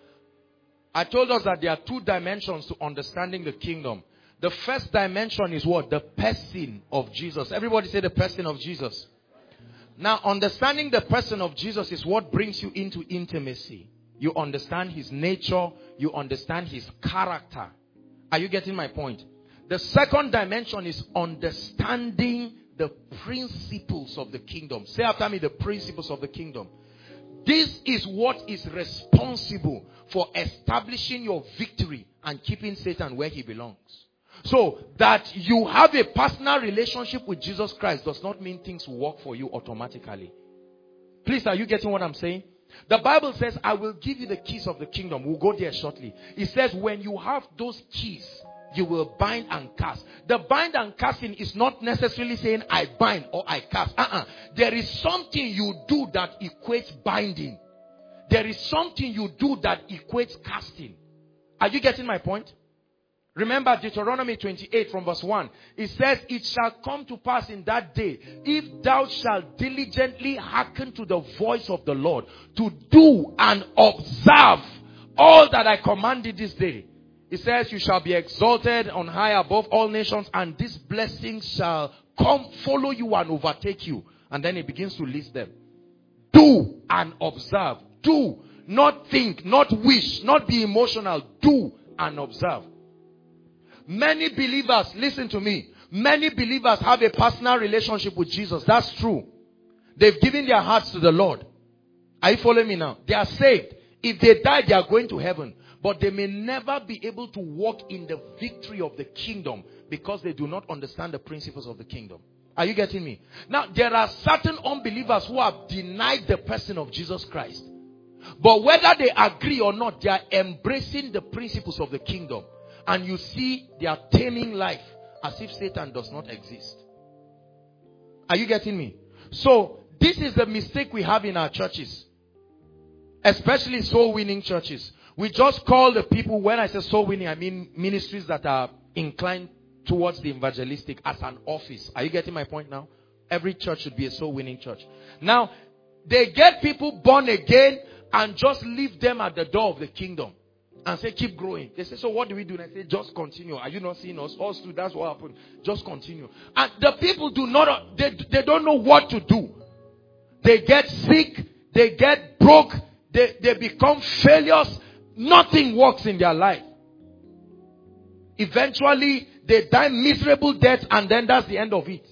I told us that there are two dimensions to understanding the kingdom. The first dimension is what? The person of Jesus. Everybody say the person of Jesus. Now, understanding the person of Jesus is what brings you into intimacy. You understand his nature. You understand his character. Are you getting my point? The second dimension is understanding the principles of the kingdom. Say after me, the principles of the kingdom. This is what is responsible for establishing your victory and keeping Satan where he belongs. So, that you have a personal relationship with Jesus Christ does not mean things will work for you automatically. Please, are you getting what I'm saying? The Bible says, I will give you the keys of the kingdom. We'll go there shortly. It says, when you have those keys, you will bind and cast. The bind and casting is not necessarily saying, I bind or I cast. Uh-uh. There is something you do that equates binding. There is something you do that equates casting. Are you getting my point? Remember Deuteronomy twenty-eight from verse one. It says, it shall come to pass in that day, if thou shalt diligently hearken to the voice of the Lord, to do and observe all that I commanded this day. It says, you shall be exalted on high above all nations, and these blessings shall come, follow you and overtake you. And then it begins to list them. Do and observe. Do. Not think, not wish, not be emotional. Do and observe. Many believers, listen to me, many believers have a personal relationship with Jesus. That's true. They've given their hearts to the Lord. Are you following me now? They are saved. If they die, they are going to heaven. But they may never be able to walk in the victory of the kingdom because they do not understand the principles of the kingdom. Are you getting me? Now, there are certain unbelievers who have denied the person of Jesus Christ. But whether they agree or not, they are embracing the principles of the kingdom. And you see, they are taming life as if Satan does not exist. Are you getting me? So, this is the mistake we have in our churches. Especially soul-winning churches. We just call the people, when I say soul-winning, I mean ministries that are inclined towards the evangelistic as an office. Are you getting my point now? Every church should be a soul-winning church. Now, they get people born again and just leave them at the door of the kingdom. And say, keep growing. They say, so what do we do? And I say, just continue. Are you not seeing us? Us too, that's what happened. Just continue. And the people do not, they, they don't know what to do. They get sick. They get broke. They, they become failures. Nothing works in their life. Eventually, they die miserable death, and then that's the end of it.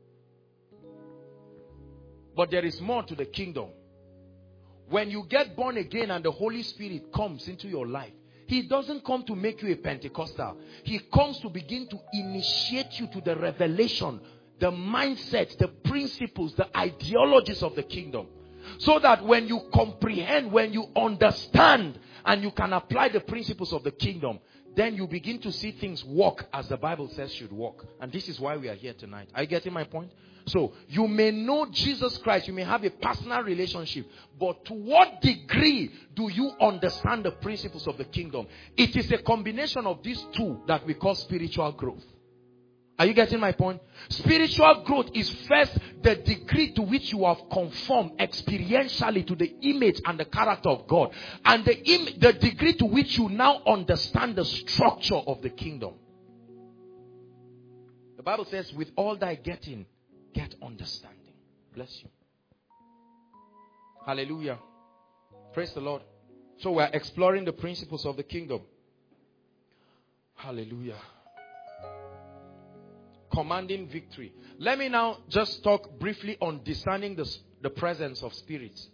But there is more to the kingdom. When you get born again and the Holy Spirit comes into your life, He doesn't come to make you a Pentecostal. He comes to begin to initiate you to the revelation, the mindset, the principles, the ideologies of the kingdom. So that when you comprehend, when you understand, and you can apply the principles of the kingdom, then you begin to see things work as the Bible says should work. And this is why we are here tonight. Are you getting my point? So, you may know Jesus Christ, you may have a personal relationship, but to what degree do you understand the principles of the kingdom? It is a combination of these two that we call spiritual growth. Are you getting my point? Spiritual growth is first the degree to which you have conformed experientially to the image and the character of God, and the, im- the degree to which you now understand the structure of the kingdom. The Bible says, with all thy getting, get understanding. Bless you. Hallelujah. Praise the Lord. So we are exploring the principles of the kingdom. Hallelujah. commanding victory. Let me now just talk briefly on discerning the, the presence of spirits.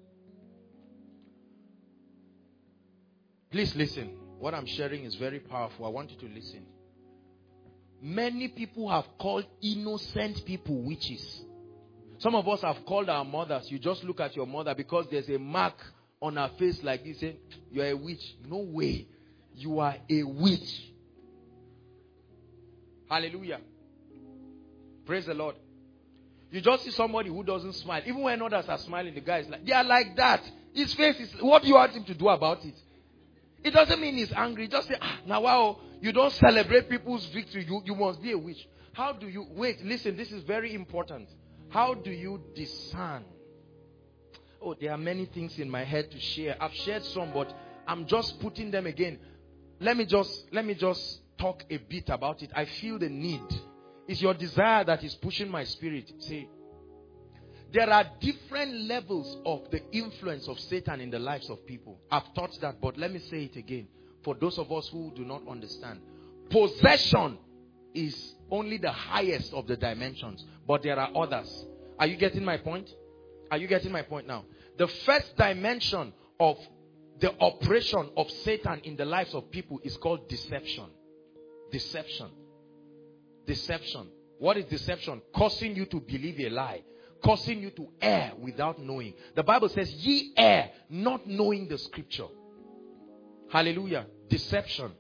Please listen. What I'm sharing is very powerful. I want you to listen. Many people have called innocent people witches. Some of us have called our mothers. You just look at your mother because there's a mark on her face like this, saying, "You are a witch." No way. You are a witch. Hallelujah. Praise the Lord. You just see somebody who doesn't smile. Even when others are smiling, the guy is like, they are like that. His face is, what do you want him to do about it? It doesn't mean he's angry. Just say, ah, now wow, you don't celebrate people's victory. You, you must be a witch. How do you, wait, listen, this is very important. How do you discern? Oh, there are many things in my head to share. I've shared some, but I'm just putting them again. Let me just, let me just talk a bit about it. I feel the need. It's your desire that is pushing my spirit. See, there are different levels of the influence of Satan in the lives of people. I've taught that, but let me say it again. For those of us who do not understand. Possession is only the highest of the dimensions, but there are others. Are you getting my point? Are you getting my point now? The first dimension of the operation of Satan in the lives of people is called deception. Deception. Deception. What is deception? Causing you to believe a lie. Causing you to err without knowing. The Bible says, ye err, not knowing the scripture. Hallelujah. Deception.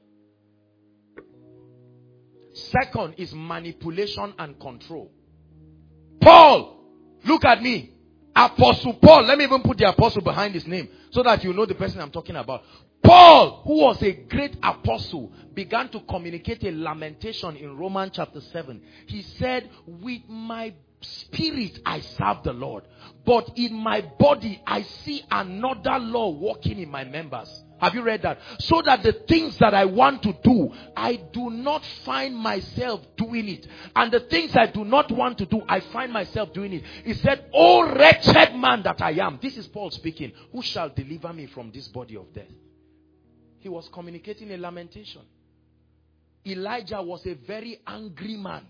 Second is manipulation and control. Paul, look at me. Apostle Paul. Let me even put the apostle behind his name so that you know the person I'm talking about. Paul, who was a great apostle, began to communicate a lamentation in Romans chapter seven. He said, with my spirit I serve the Lord, but in my body I see another law working in my members. Have you read that? So that the things that I want to do, I do not find myself doing it. And the things I do not want to do, I find myself doing it. He said, "O wretched man that I am." This is Paul speaking. "Who shall deliver me from this body of death?" He was communicating a lamentation. Elijah was a very angry man.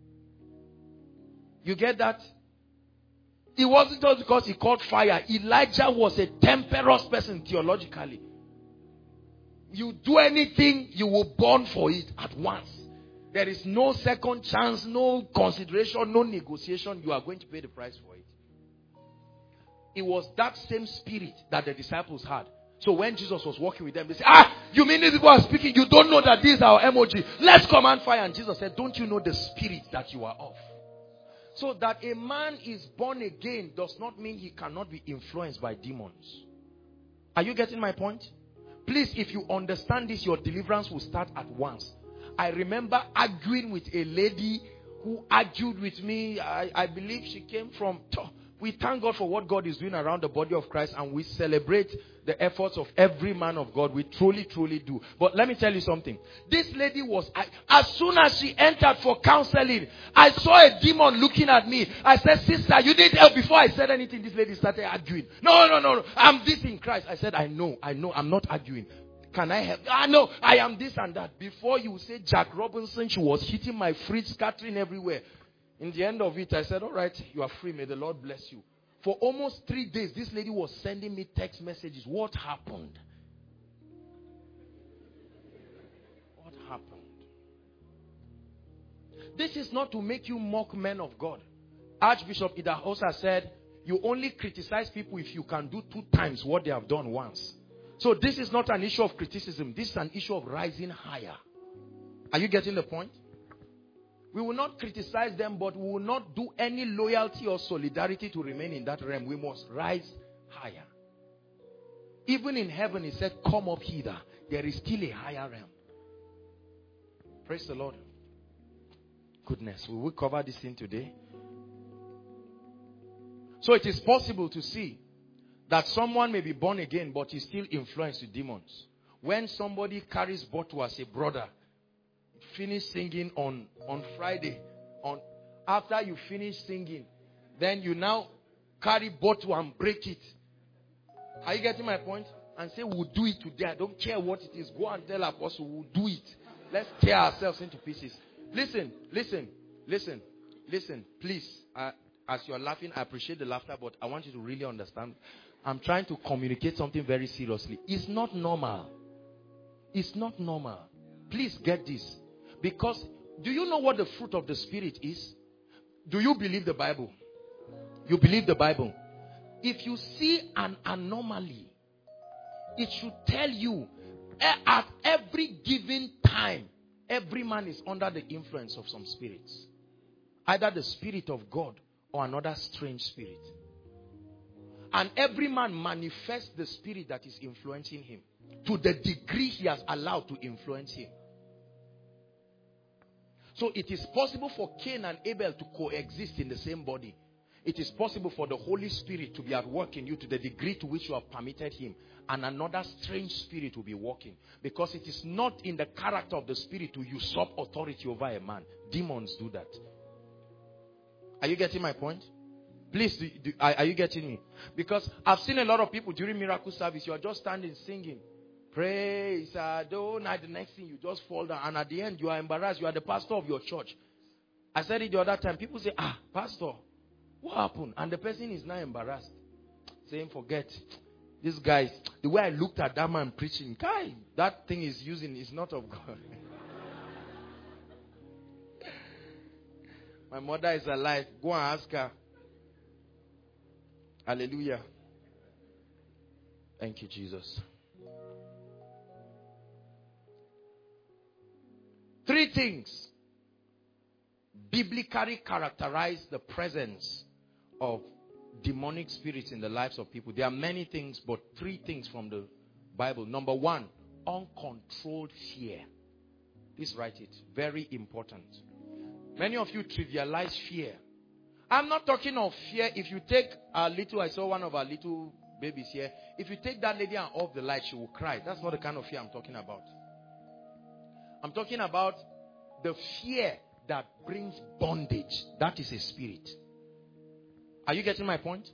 You get that? It wasn't just because he caught fire. Elijah was a temperous person theologically. You do anything, you will burn for it at once. There is no second chance, no consideration, no negotiation. You are going to pay the price for it. It was that same spirit that the disciples had. So when Jesus was walking with them, they said, "Ah, you mean these people are speaking? You don't know that this is our M O G. Let's command fire." And Jesus said, "Don't you know the spirit that you are of?" So that a man is born again does not mean he cannot be influenced by demons. Are you getting my point? Please, if you understand this, your deliverance will start at once. I remember arguing with a lady who argued with me. I, I believe she came from... We thank God for what God is doing around the body of Christ, and we celebrate the efforts of every man of God. We truly, truly do. But let me tell you something. This lady was, I, as soon as she entered for counseling, I saw a demon looking at me. I said, "Sister, you need help." Before I said anything, this lady started arguing. No, no, no, no. I'm this in Christ. I said, I know, I know. I'm not arguing. Can I help? I know, I am this and that. Before you say Jack Robinson, she was hitting my fridge, scattering everywhere. In the end of it, I said, "All right, you are free. May the Lord bless you." For almost three days, this lady was sending me text messages. What happened? What happened? This is not to make you mock men of God. Archbishop Idahosa said, you only criticize people if you can do two times what they have done once. So this is not an issue of criticism. This is an issue of rising higher. Are you getting the point? We will not criticize them, but we will not do any loyalty or solidarity to remain in that realm. We must rise higher. Even in heaven, he said, "Come up hither." There is still a higher realm. Praise the Lord. Goodness, we will cover this thing today. So it is possible to see that someone may be born again, but is still influenced with demons. When somebody carries bottle as a brother, finish singing on, on Friday. On after you finish singing, then you now carry bottle and break it. Are you getting my point? And say, "We'll do it today. I don't care what it is. Go and tell Apostle, we'll do it. Let's tear ourselves into pieces." Listen, listen. Listen, listen, please. Uh, as you're laughing, I appreciate the laughter, but I want you to really understand. I'm trying to communicate something very seriously. It's not normal. It's not normal. Please get this. Because, do you know what the fruit of the Spirit is? Do you believe the Bible? You believe the Bible? If you see an anomaly, it should tell you at every given time, every man is under the influence of some spirits. Either the Spirit of God or another strange spirit. And every man manifests the spirit that is influencing him to the degree he has allowed to influence him. So it is possible for Cain and Abel to coexist in the same body. It is possible for the Holy Spirit to be at work in you to the degree to which you have permitted him. And another strange spirit will be working. Because it is not in the character of the spirit to usurp authority over a man. Demons do that. Are you getting my point? Please, do, do, are, are you getting me? Because I've seen a lot of people during miracle service, you are just standing singing. Praise Adonai. The next thing you just fall down. And at the end, you are embarrassed. You are the pastor of your church. I said it the other time. People say, ah, pastor, what happened? And the person is now embarrassed. Saying, forget. This guy, the way I looked at that man preaching, guy, that thing is using is not of God. My mother is alive. Go and ask her. Hallelujah. Thank you, Jesus. Three things biblically characterize the presence of demonic spirits in the lives of people. There are many things, but three things from the Bible. Number one, uncontrolled fear. Please write it. Very important. Many of you trivialize fear. I'm not talking of fear. If you take a little, I saw one of our little babies here. If you take that lady and off the light, she will cry. That's not the kind of fear I'm talking about. I'm talking about the fear that brings bondage. That is a spirit. Are you getting my point?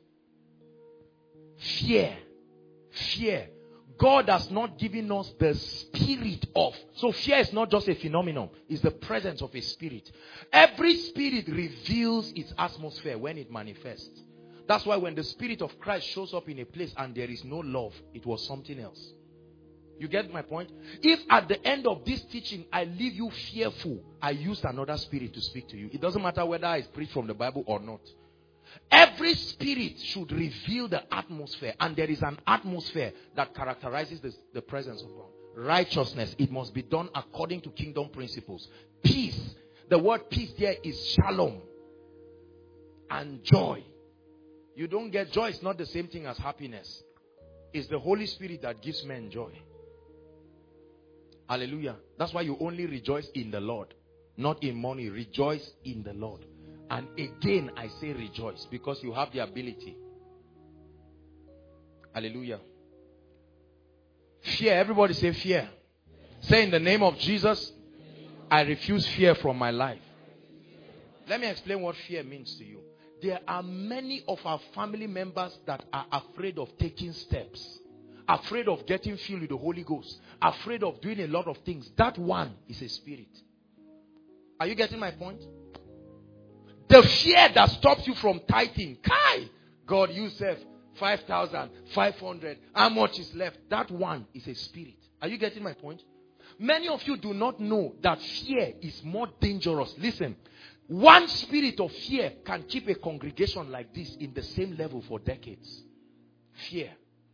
Fear. Fear. God has not given us the spirit of. So fear is not just a phenomenon. It's the presence of a spirit. Every spirit reveals its atmosphere when it manifests. That's why when the Spirit of Christ shows up in a place and there is no love, it was something else. You get my point? If at the end of this teaching I leave you fearful, I used another spirit to speak to you. It doesn't matter whether I preach from the Bible or not. Every spirit should reveal the atmosphere, and there is an atmosphere that characterizes the, the presence of God. Righteousness, it must be done according to kingdom principles. Peace, the word peace there is shalom. And joy. You don't get joy, it's not the same thing as happiness. It's the Holy Spirit that gives men joy. Hallelujah. That's why you only rejoice in the Lord, not in money. Rejoice in the Lord. And again, I say rejoice because you have the ability. Hallelujah. Fear. Everybody say fear. Say in the name of Jesus, I refuse fear from my life. Let me explain what fear means to you. There are many of our family members that are afraid of taking steps. Afraid of getting filled with the Holy Ghost. Afraid of doing a lot of things. That one is a spirit. Are you getting my point? The fear that stops you from tithing. Kai! God, you save five thousand, five hundred. How much is left? That one is a spirit. Are you getting my point? Many of you do not know that fear is more dangerous. Listen. One spirit of fear can keep a congregation like this in the same level for decades. Fear.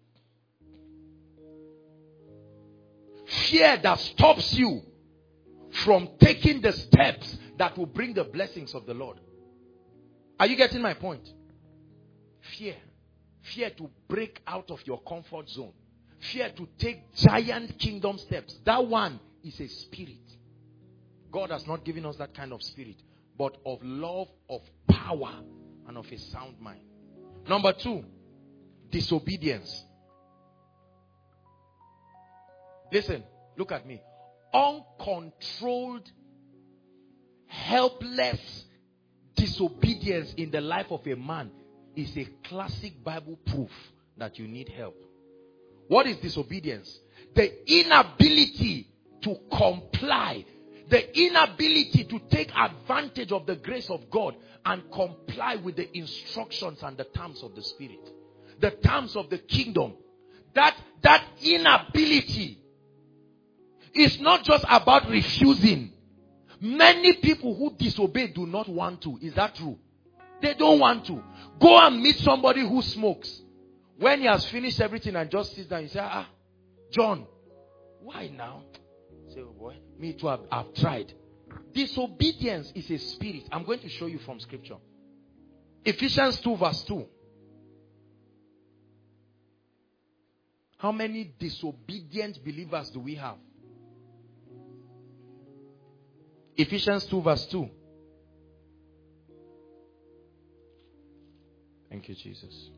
Fear that stops you from taking the steps that will bring the blessings of the Lord. Are you getting my point? Fear. Fear to break out of your comfort zone. Fear to take giant kingdom steps. That one is a spirit. God has not given us that kind of spirit, but of love, of power, and of a sound mind. Number two, disobedience. Listen, look at me. Uncontrolled, helpless disobedience in the life of a man is a classic Bible proof that you need help. What is disobedience? The inability to comply. The inability to take advantage of the grace of God and comply with the instructions and the terms of the Spirit. The terms of the kingdom. That, that inability is not just about refusing. Many people who disobey do not want to. Is that true? They don't want to. Go and meet somebody who smokes. When he has finished everything and just sits down, you say, ah, John, why now? Say, oh boy, me too, I've, I've tried. Disobedience is a spirit. I'm going to show you from scripture. Ephesians two verse two. How many disobedient believers do we have? Ephesians two verse two. Thank you, Jesus.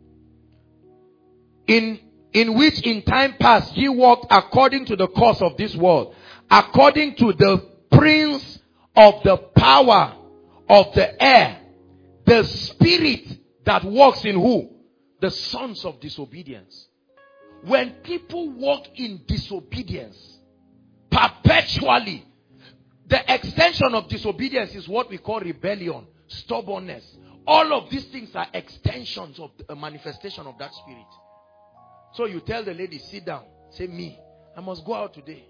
In, in which in time past ye walked according to the course of this world, according to the prince of the power of the air, the spirit that works in who? The sons of disobedience. When people walk in disobedience perpetually, the extension of disobedience is what we call rebellion, stubbornness. All of these things are extensions of a manifestation of that spirit. So you tell the lady, sit down. Say, me, I must go out today.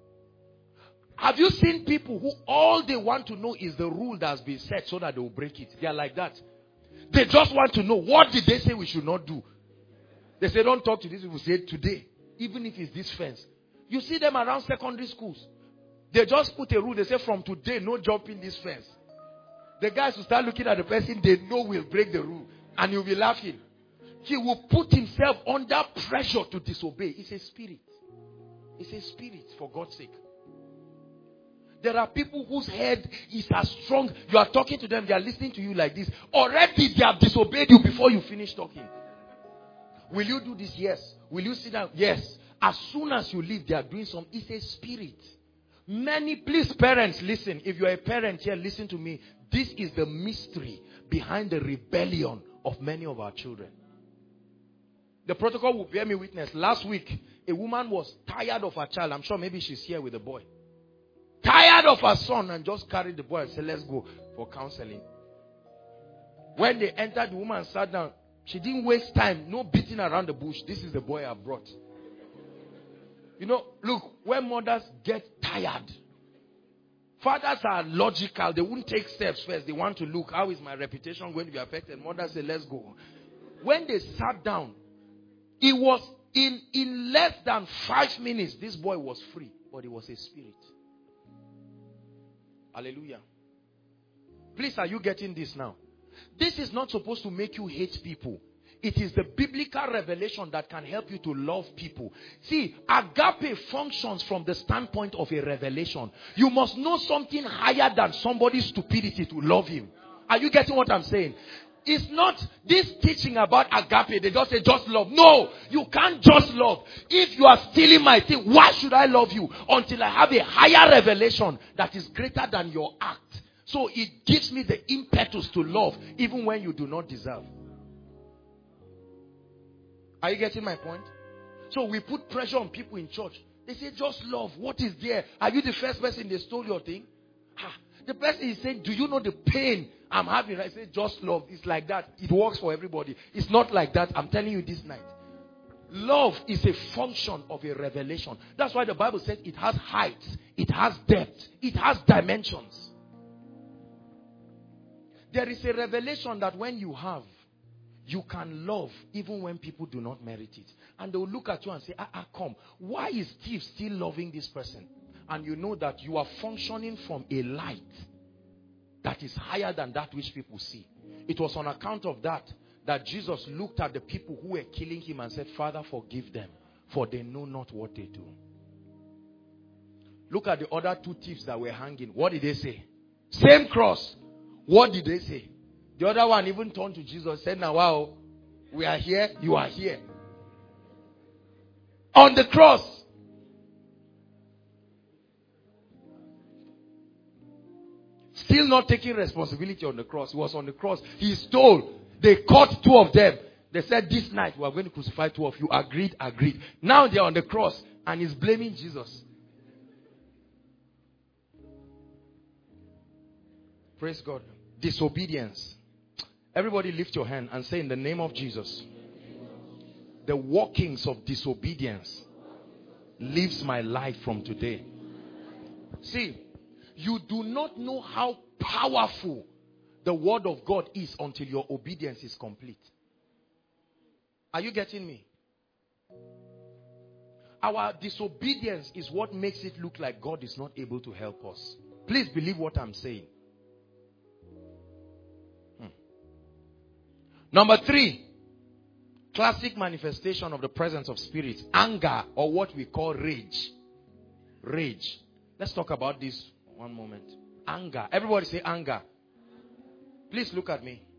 Have you seen people who all they want to know is the rule that has been set so that they will break it? They are like that. They just want to know, what did they say we should not do? They say, don't talk to these people. Say, today, even if it's this fence. You see them around secondary schools. They just put a rule. They say, from today, no jumping this fence. The guys who start looking at the person they know will break the rule. And you'll be laughing. He will put himself under pressure to disobey. It's a spirit. It's a spirit, for God's sake. There are people whose head is as strong. You are talking to them, they are listening to you like this. Already they have disobeyed you before you finish talking. Will you do this? Yes. Will you sit down? Yes. As soon as you leave, they are doing something. It's a spirit. Many, please parents, listen. If you are a parent here, listen to me. This is the mystery behind the rebellion of many of our children. The protocol will bear me witness. Last week, a woman was tired of her child. I'm sure maybe she's here with a boy. Tired of her son and just carried the boy and said, let's go for counseling. When they entered, the woman sat down. She didn't waste time. No beating around the bush. This is the boy I brought. You know, look, when mothers get tired, fathers are logical. They won't take steps first. They want to look, how is my reputation going to be affected? Mothers say, let's go. When they sat down, it was in, in less than five minutes, this boy was free. But it was a spirit. Hallelujah. Please, are you getting this now? This is not supposed to make you hate people. It is the biblical revelation that can help you to love people. See, agape functions from the standpoint of a revelation. You must know something higher than somebody's stupidity to love him. Are you getting what I'm saying? It's not this teaching about agape. They just say just love. No, you can't just love. If you are stealing my thing, why should I love you? Until I have a higher revelation that is greater than your act. So it gives me the impetus to love even when you do not deserve. Are you getting my point? So we put pressure on people in church. They say just love. What is there? Are you the first person they stole your thing? Ah, the person is saying, do you know the pain I'm having? I say just love. It's like that. It works for everybody. It's not like that. I'm telling you this night. Love is a function of a revelation. That's why the Bible says it has height. It has depth. It has dimensions. There is a revelation that when you have, you can love even when people do not merit it. And they will look at you and say, ah, ah, come. Why is Steve still loving this person? And you know that you are functioning from a light that is higher than that which people see. It was on account of that that Jesus looked at the people who were killing him and said, Father, forgive them, for they know not what they do. Look at the other two thieves that were hanging. What did they say? Same cross. What did they say? The other one even turned to Jesus and said, now, wow, we are here, you are here. On the cross. Still not taking responsibility on the cross. He was on the cross. He stole. They caught two of them. They said, this night we are going to crucify two of you. Agreed, agreed. Now they are on the cross and he's blaming Jesus. Praise God. Disobedience. Everybody lift your hand and say, in the name of Jesus, the workings of disobedience leaves my life from today. See, you do not know how powerful the word of God is until your obedience is complete. Are you getting me? Our disobedience is what makes it look like God is not able to help us. Please believe what I'm saying. Hmm. Number three, classic manifestation of the presence of spirits, anger, or what we call rage. Rage. Let's talk about this one moment. Anger. Everybody say anger. Please look at me.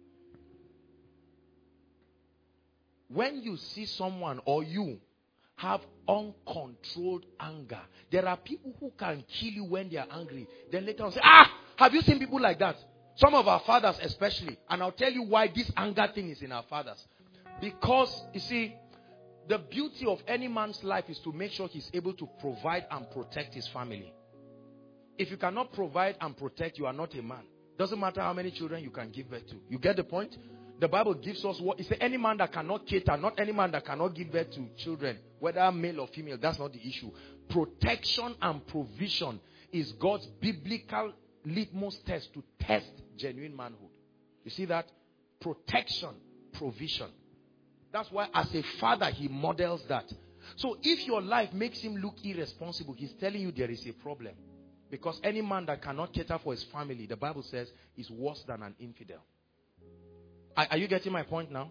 When you see someone or you have uncontrolled anger, there are people who can kill you when they are angry. Then later on say, ah, have you seen people like that? Some of our fathers especially. And I'll tell you why this anger thing is in our fathers. Because, you see, the beauty of any man's life is to make sure he's able to provide and protect his family. If you cannot provide and protect, you are not a man. Doesn't matter how many children you can give birth to. You get the point? The Bible gives us what? It says any man that cannot cater, not any man that cannot give birth to children, whether male or female, that's not the issue. Protection and provision is God's biblical litmus test to test genuine manhood. You see that? Protection, provision. That's why as a father, he models that. So if your life makes him look irresponsible, he's telling you there is a problem. Because any man that cannot cater for his family, the Bible says, is worse than an infidel. Are, are you getting my point now?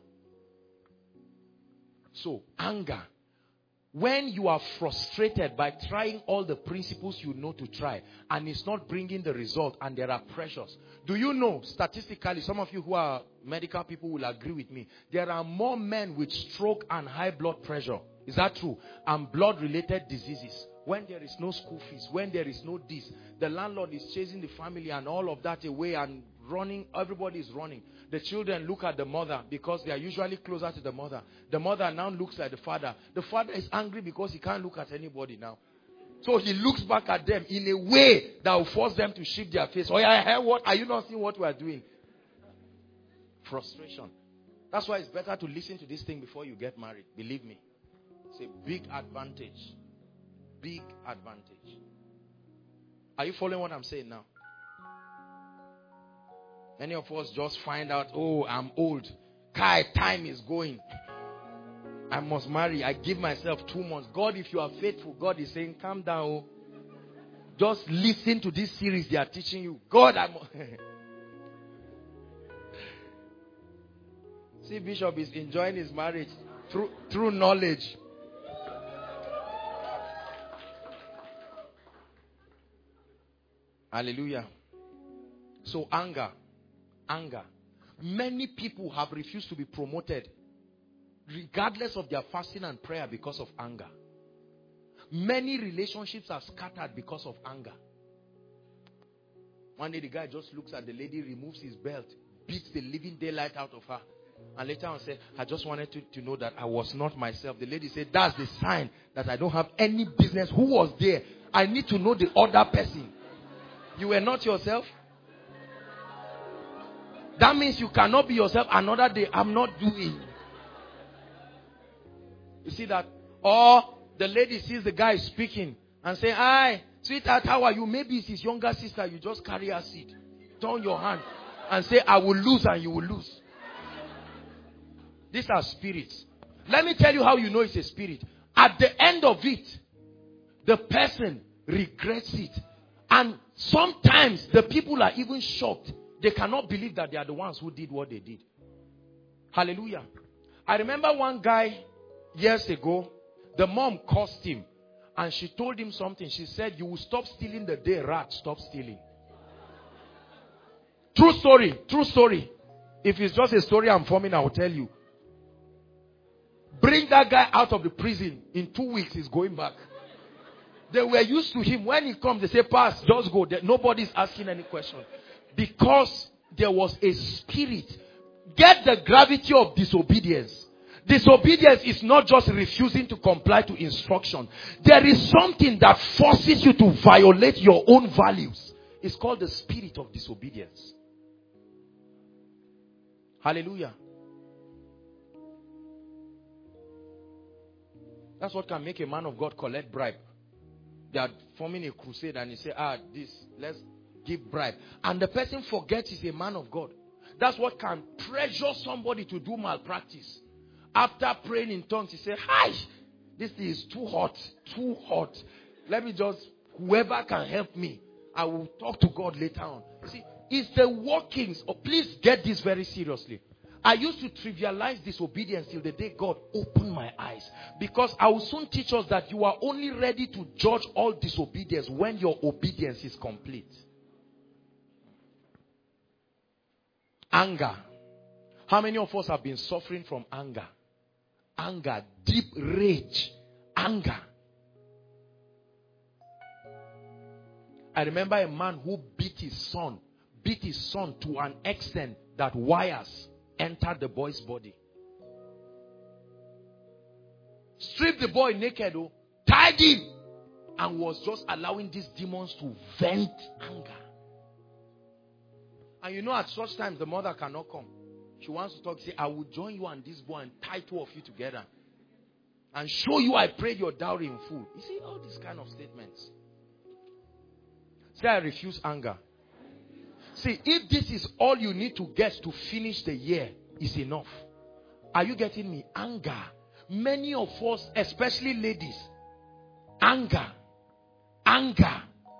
So, anger. When you are frustrated by trying all the principles you know to try, and it's not bringing the result, and there are pressures. Do you know, statistically, some of you who are medical people will agree with me, there are more men with stroke and high blood pressure. Is that true? And blood-related diseases. When there is no school fees, when there is no this, the landlord is chasing the family and all of that away and running, everybody is running. The children look at the mother because they are usually closer to the mother. The mother now looks at the father. The father is angry because he can't look at anybody now. So he looks back at them in a way that will force them to shift their face. Oh yeah, what? Are you not seeing what we are doing? Frustration. That's why it's better to listen to this thing before you get married. Believe me. It's a big advantage. Big advantage. Are you following what I'm saying now? Many of us just find out, oh, I'm old. Kai, time is going. I must marry. I give myself two months. God, if you are faithful, God is saying, calm down. Just listen to this series they are teaching you. God, I'm... See, Bishop is enjoying his marriage through, through knowledge. Hallelujah. So anger. Anger. Many people have refused to be promoted regardless of their fasting and prayer because of anger. Many relationships are scattered because of anger. One day the guy just looks at the lady, removes his belt, beats the living daylight out of her. And later on said, I just wanted to, to know that I was not myself. The lady said, that's the sign that I don't have any business. Who was there? I need to know the other person. You were not yourself. That means you cannot be yourself another day. I'm not doing. You see that? Or the lady sees the guy speaking and say, hi, sweetheart, how are you? Maybe it's his younger sister. You just carry her seat. Turn your hand and say, I will lose, and you will lose. These are spirits. Let me tell you how you know it's a spirit. At the end of it, the person regrets it. And sometimes the people are even shocked. They cannot believe that they are the ones who did what they did. Hallelujah. I remember one guy years ago, the mom cursed him. And she told him something. She said, you will stop stealing the day rat stop stealing. True story. True story. If it's just a story I'm forming, I will tell you. Bring that guy out of the prison. In two weeks, he's going back. They were used to him. When he comes, they say, pass, just go. Nobody's asking any question. Because there was a spirit. Get the gravity of disobedience. Disobedience is not just refusing to comply to instruction. There is something that forces you to violate your own values. It's called the spirit of disobedience. Hallelujah. That's what can make a man of God collect bribe. They are forming a crusade and he say, ah, this, let's give bribe. And the person forgets he's a man of God. That's what can pressure somebody to do malpractice. After praying in tongues, he say, hi, this is too hot, too hot. Let me just, whoever can help me, I will talk to God later on. See, it's the workings. Oh, please get this very seriously. I used to trivialize disobedience till the day God opened my eyes. Because I will soon teach us that you are only ready to judge all disobedience when your obedience is complete. Anger. How many of us have been suffering from anger? Anger, deep rage, anger. I remember a man who beat his son, beat his son to an extent that wires entered the boy's body. Stripped the boy naked, oh, tied him, and was just allowing these demons to vent anger. And you know, at such times the mother cannot come. She wants to talk, say, I will join you and this boy and tie two of you together and show you I paid your dowry in full. You see all these kind of statements. Say, I refuse anger. See, if this is all you need to get to finish the year, is enough. Are you getting me? Anger. Many of us, especially ladies, anger. Anger.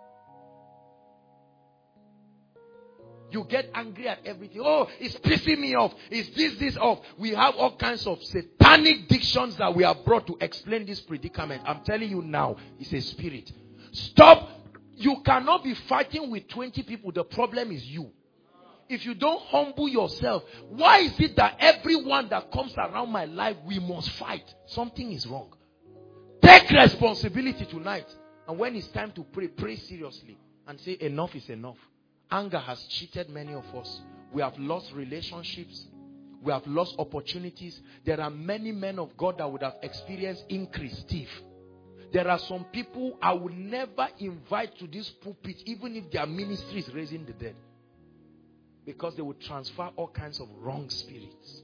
You get angry at everything. Oh, it's pissing me off. It's this, this off. We have all kinds of satanic dictions that we have brought to explain this predicament. I'm telling you now, it's a spirit. Stop. You cannot be fighting with twenty people. The problem is you. If you don't humble yourself, why is it that everyone that comes around my life, we must fight? Something is wrong. Take responsibility tonight. And when it's time to pray, pray seriously. And say enough is enough. Anger has cheated many of us. We have lost relationships. We have lost opportunities. There are many men of God that would have experienced increase, thief. There are some people I would never invite to this pulpit, even if their ministry is raising the dead. Because they would transfer all kinds of wrong spirits.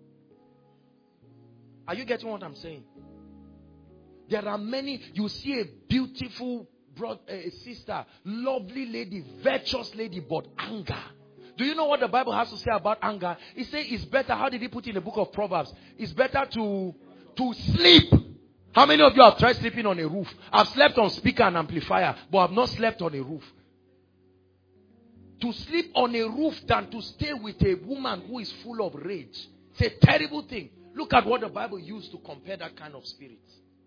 Are you getting what I'm saying? There are many, you see a beautiful brother, a sister, lovely lady, virtuous lady, but anger. Do you know what the Bible has to say about anger? It says it's better, how did he put it in the book of Proverbs? It's better to, to sleep. How many of you have tried sleeping on a roof? I've slept on speaker and amplifier, but I've not slept on a roof. To sleep on a roof than to stay with a woman who is full of rage. It's a terrible thing. Look at what the Bible used to compare that kind of spirit.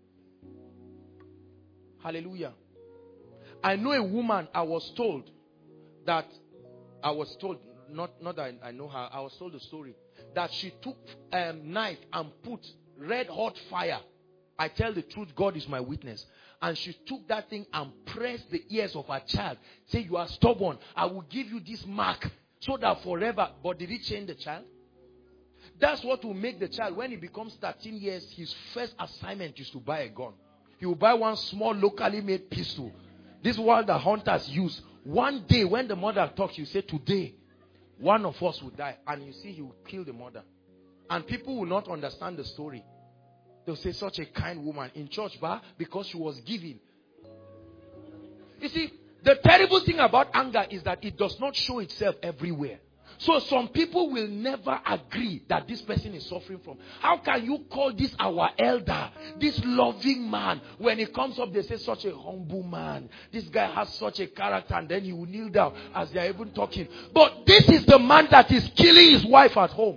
Hallelujah. I know a woman, I was told that, I was told, not, not that I know her, I was told the story, that she took a um, knife and put red hot fire. I tell the truth, God is my witness. And she took that thing and pressed the ears of her child. Say, you are stubborn. I will give you this mark so that forever. But did it change the child? That's what will make the child, when he becomes thirteen years, his first assignment is to buy a gun. He will buy one small locally made pistol. This one the hunters use. One day when the mother talks, you say, today, one of us will die. And you see, he will kill the mother. And people will not understand the story. They'll say, such a kind woman in church, bah, because she was giving. You see, the terrible thing about anger is that it does not show itself everywhere. So some people will never agree that this person is suffering from. How can you call this our elder, this loving man? When he comes up, they say, such a humble man. This guy has such a character, and then he will kneel down as they are even talking. But this is the man that is killing his wife at home.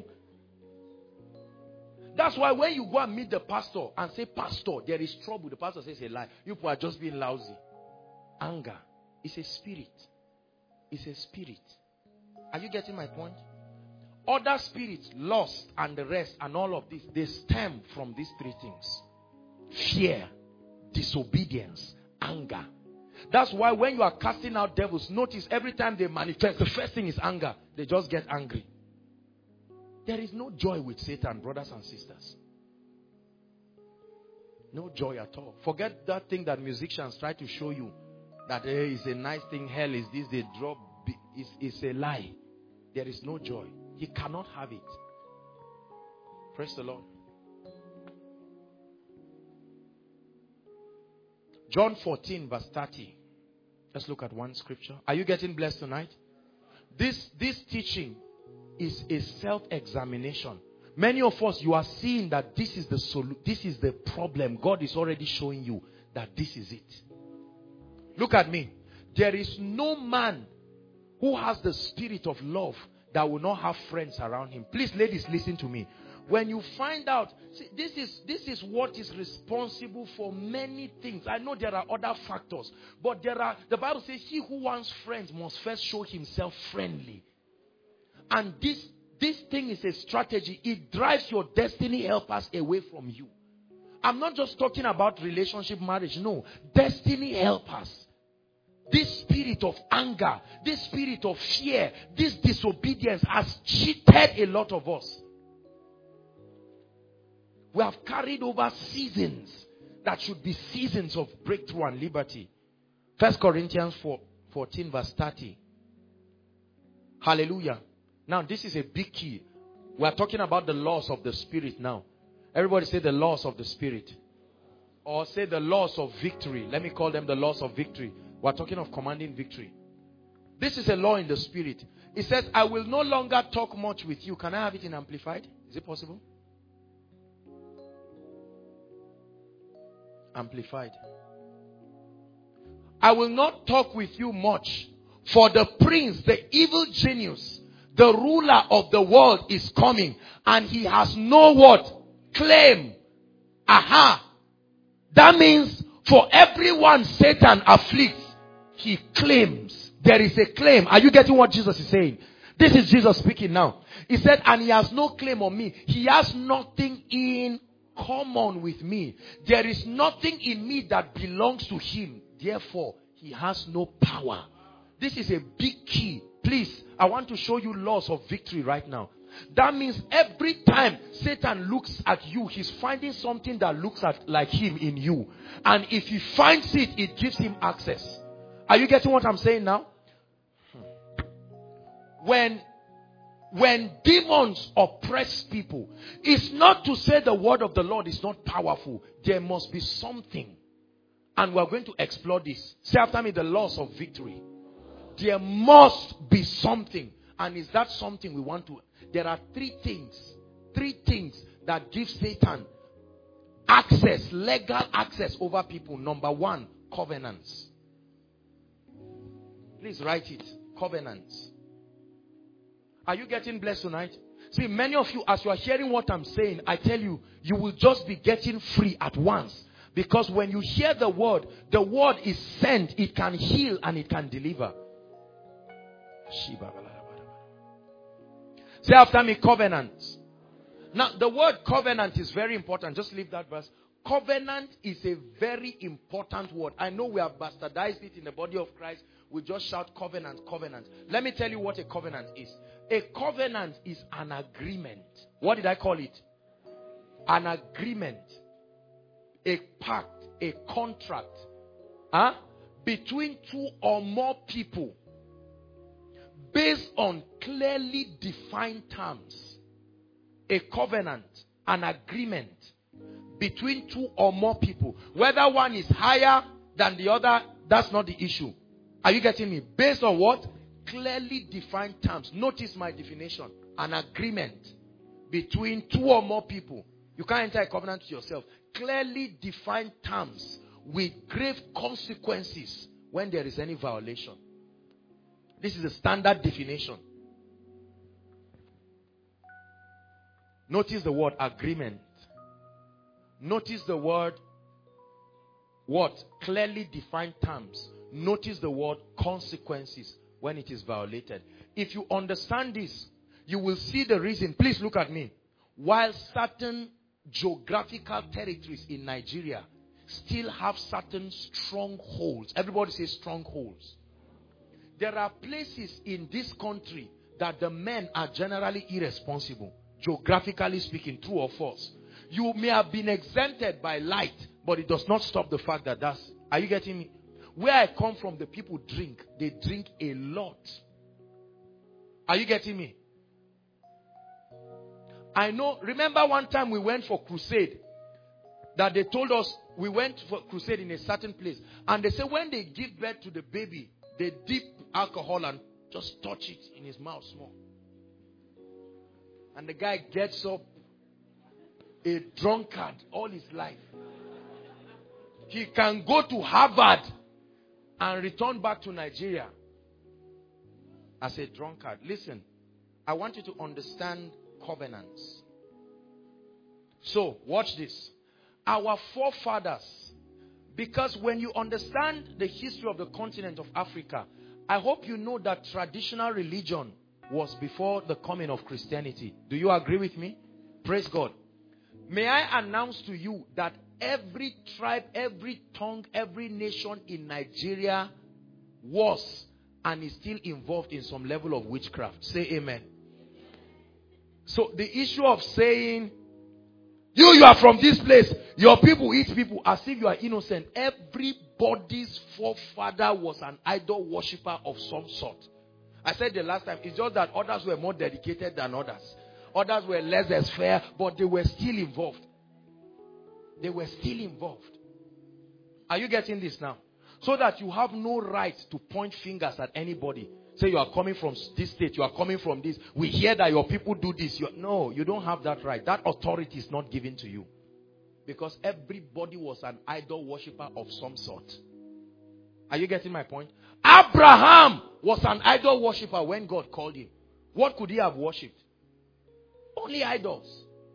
That's why when you go and meet the pastor and say, pastor, there is trouble, the pastor says a lie. You people are just being lousy. Anger is a spirit. It's a spirit. Are you getting my point? Other spirits, lust and the rest and all of this, they stem from these three things. Fear, disobedience, anger. That's why when you are casting out devils, notice every time they manifest, the first thing is anger. They just get angry. There is no joy with Satan, brothers and sisters. No joy at all. Forget that thing that musicians try to show you. that hey, it's a nice thing, hell is this, they drop, it's, it's a lie. There is no joy. He cannot have it. Praise the Lord. John fourteen verse thirty. Let's look at one scripture. Are you getting blessed tonight? This, this teaching is a self-examination. Many of us, you are seeing that this is the solu- this is the problem. God is already showing you that this is it. Look at me. There is no man who has the spirit of love that will not have friends around him. Please, ladies, listen to me. When you find out, see, this is this is what is responsible for many things. I know there are other factors, but there are, the Bible says, he who wants friends must first show himself friendly. And this this thing is a strategy. It drives your destiny helpers away from you. I'm not just talking about relationship, marriage. No, destiny helpers. This spirit of anger, this spirit of fear, this disobedience has cheated a lot of us. We have carried over seasons that should be seasons of breakthrough and liberty. First Corinthians fourteen verse thirty. Hallelujah. Now this is a big key. We are talking about the laws of the spirit now. Everybody say the laws of the spirit. Or say the laws of victory. Let me call them the laws of victory. We are talking of commanding victory. This is a law in the spirit. It says, I will no longer talk much with you. Can I have it in amplified? Is it possible? Amplified. I will not talk with you much, for the prince, the evil genius, the ruler of the world is coming, and he has no what? Claim. Aha. That means for everyone Satan afflicts, he claims. There is a claim. Are you getting what Jesus is saying? This is Jesus speaking now. He said, and he has no claim on me. He has nothing in common with me. There is nothing in me that belongs to him. Therefore, he has no power. This is a big key. Please, I want to show you laws of victory right now. That means every time Satan looks at you, he's finding something that looks at like him in you. And if he finds it, it gives him access. Are you getting what I'm saying now? When When demons oppress people, it's not to say the word of the Lord is not powerful. There must be something. And we're going to explore this. Say after me, the laws of victory. There must be something. And is that something we want to? There are three things. Three things that give Satan access, legal access over people. Number one, covenants. Please write it. Covenants. Are you getting blessed tonight? See, many of you, as you are hearing what I'm saying, I tell you, you will just be getting free at once. Because when you hear the word, the word is sent. It can heal and it can deliver. Say after me, covenants. Now, the word covenant is very important. Just leave that verse. Covenant is a very important word. I know we have bastardized it in the body of Christ. We just shout covenant, covenant. Let me tell you what a covenant is. A covenant is an agreement. What did I call it? An agreement. A pact, a contract. Huh? Between two or more people. Based on clearly defined terms. A covenant, an agreement. Between two or more people. Whether one is higher than the other, that's not the issue. Are you getting me? Based on what? Clearly defined terms. Notice my definition. An agreement between two or more people. You can't enter a covenant with yourself. Clearly defined terms with grave consequences when there is any violation. This is a standard definition. Notice the word agreement. Notice the word what? Clearly defined terms. Notice the word consequences when it is violated. If you understand this, you will see the reason. Please look at me. While certain geographical territories in Nigeria still have certain strongholds. Everybody says strongholds. There are places in this country that the men are generally irresponsible. Geographically speaking, true or false. You may have been exempted by light, but it does not stop the fact that that's... Are you getting me? Where I come from, the people drink. They drink a lot. Are you getting me? I know, remember one time we went for crusade, that they told us we went for crusade in a certain place. And they say when they give birth to the baby, they dip alcohol and just touch it in his mouth small. And the guy gets up a drunkard all his life. He can go to Harvard and return back to Nigeria as a drunkard. Listen, I want you to understand covenants. So, watch this. Our forefathers, because when you understand the history of the continent of Africa, I hope you know that traditional religion was before the coming of Christianity. Do you agree with me? Praise God. May I announce to you that every tribe, every tongue, every nation in Nigeria was and is still involved in some level of witchcraft. Say amen. So the issue of saying, you, you are from this place, your people eat people, as if you are innocent. Everybody's forefather was an idol worshipper of some sort. I said the last time, it's just that others were more dedicated than others. Others were less as fair, but they were still involved. They were still involved. Are you getting this now? So that you have no right to point fingers at anybody. Say you are coming from this state, you are coming from this. We hear that your people do this. You're, no, you don't have that right. That authority is not given to you. Because everybody was an idol worshiper of some sort. Are you getting my point? Abraham was an idol worshiper when God called him. What could he have worshipped? Only idols.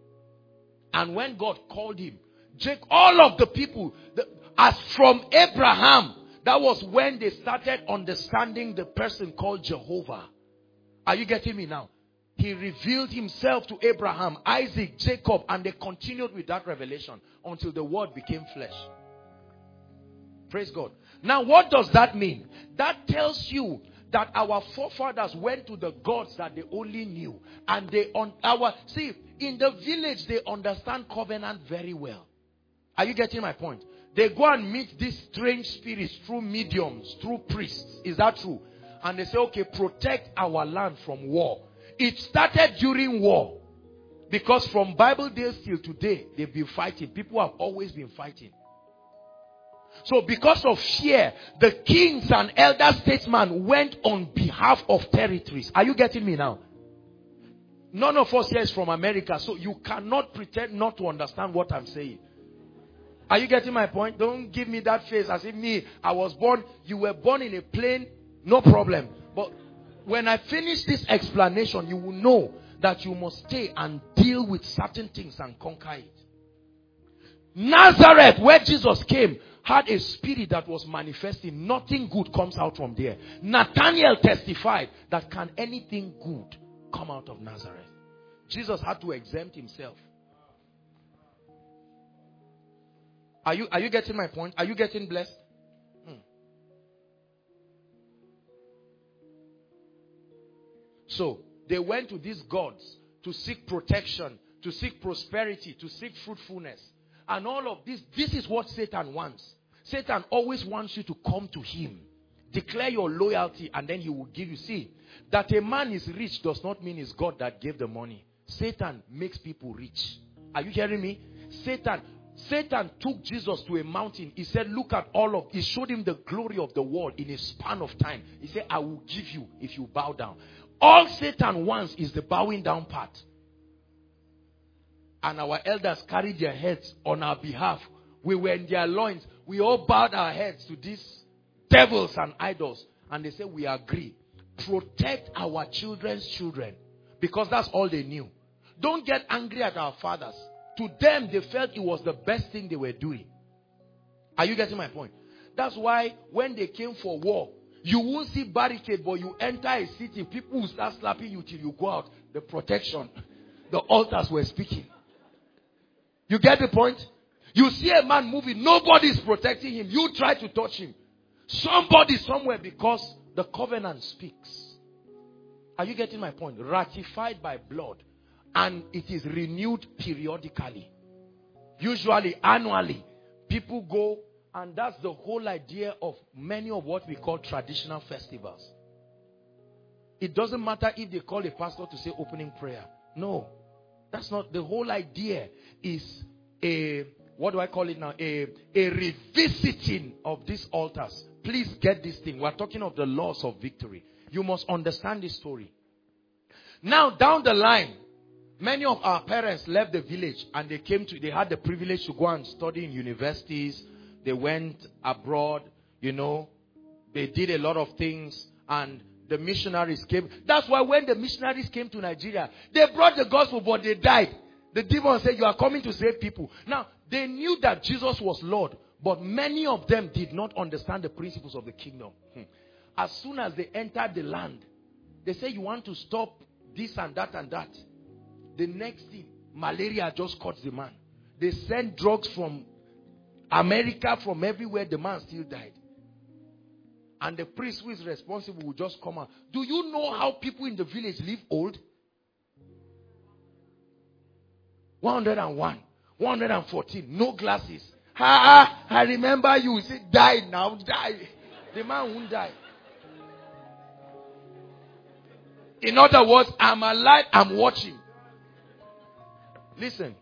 And when God called him, Jacob, all of the people, the, as from Abraham, that was when they started understanding the person called Jehovah. Are you getting me now? He revealed himself to Abraham, Isaac, Jacob, and they continued with that revelation until the word became flesh. Praise God. Now, what does that mean? That tells you that our forefathers went to the gods that they only knew. And they on our see, in the village, they understand covenant very well. Are you getting my point? They go and meet these strange spirits through mediums, through priests. Is that true? And they say, okay, protect our land from war. It started during war. Because from Bible days till today, they've been fighting. People have always been fighting. So because of fear, the kings and elder statesmen went on behalf of territories. Are you getting me now? None of us here is from America, so you cannot pretend not to understand what I'm saying. Are you getting my point? Don't give me that face as if me, I was born, you were born in a plane, no problem. But when I finish this explanation, you will know that you must stay and deal with certain things and conquer it. Nazareth, where Jesus came, had a spirit that was manifesting. Nothing good comes out from there. Nathanael testified that can anything good come out of Nazareth? Jesus had to exempt himself. Are you, are you getting my point? Are you getting blessed? Hmm. So, they went to these gods to seek protection, to seek prosperity, to seek fruitfulness. And all of this, this is what Satan wants. Satan always wants you to come to him. Declare your loyalty and then he will give you. See, that a man is rich does not mean it's God that gave the money. Satan makes people rich. Are you hearing me? Satan... Satan took Jesus to a mountain. He said, look at all of, he showed him the glory of the world in a span of time. He said, I will give you if you bow down. All Satan wants is the bowing down part. And our elders carried their heads on our behalf. We were in their loins. We all bowed our heads to these devils and idols. And they said, we agree. Protect our children's children. Because that's all they knew. Don't get angry at our fathers. To them, they felt it was the best thing they were doing. Are you getting my point? That's why when they came for war, you won't see barricade, but you enter a city, people will start slapping you till you go out. The protection. The altars were speaking. You get the point? You see a man moving, nobody is protecting him. You try to touch him. Somebody somewhere, because the covenant speaks. Are you getting my point? Ratified by blood. And it is renewed periodically. Usually annually. People go And that's the whole idea of many of what we call traditional festivals. It doesn't matter if they call a pastor to say opening prayer. No. That's not. The whole idea is a, what do I call it now? A, a revisiting of these altars. Please get this thing. We're talking of the laws of victory. You must understand this story. Now, down the line, many of our parents left the village and they came to, they had the privilege to go and study in universities. They went abroad, you know. They did a lot of things, and the missionaries came. That's why when the missionaries came to Nigeria, they brought the gospel, but they died. The demon said, you are coming to save people. Now, they knew that Jesus was Lord, but many of them did not understand the principles of the kingdom. Hmm. As soon as they entered the land, they say, you want to stop this and that and that. The next thing, malaria just caught the man. They sent drugs from America, from everywhere. The man still died. And the priest who is responsible will just come out. Do you know how people in the village live old? one hundred and one, one hundred and fourteen, no glasses. Ha, I remember you. Say, die now, die. The man won't die. In other words, I'm alive, I'm watching. Listen.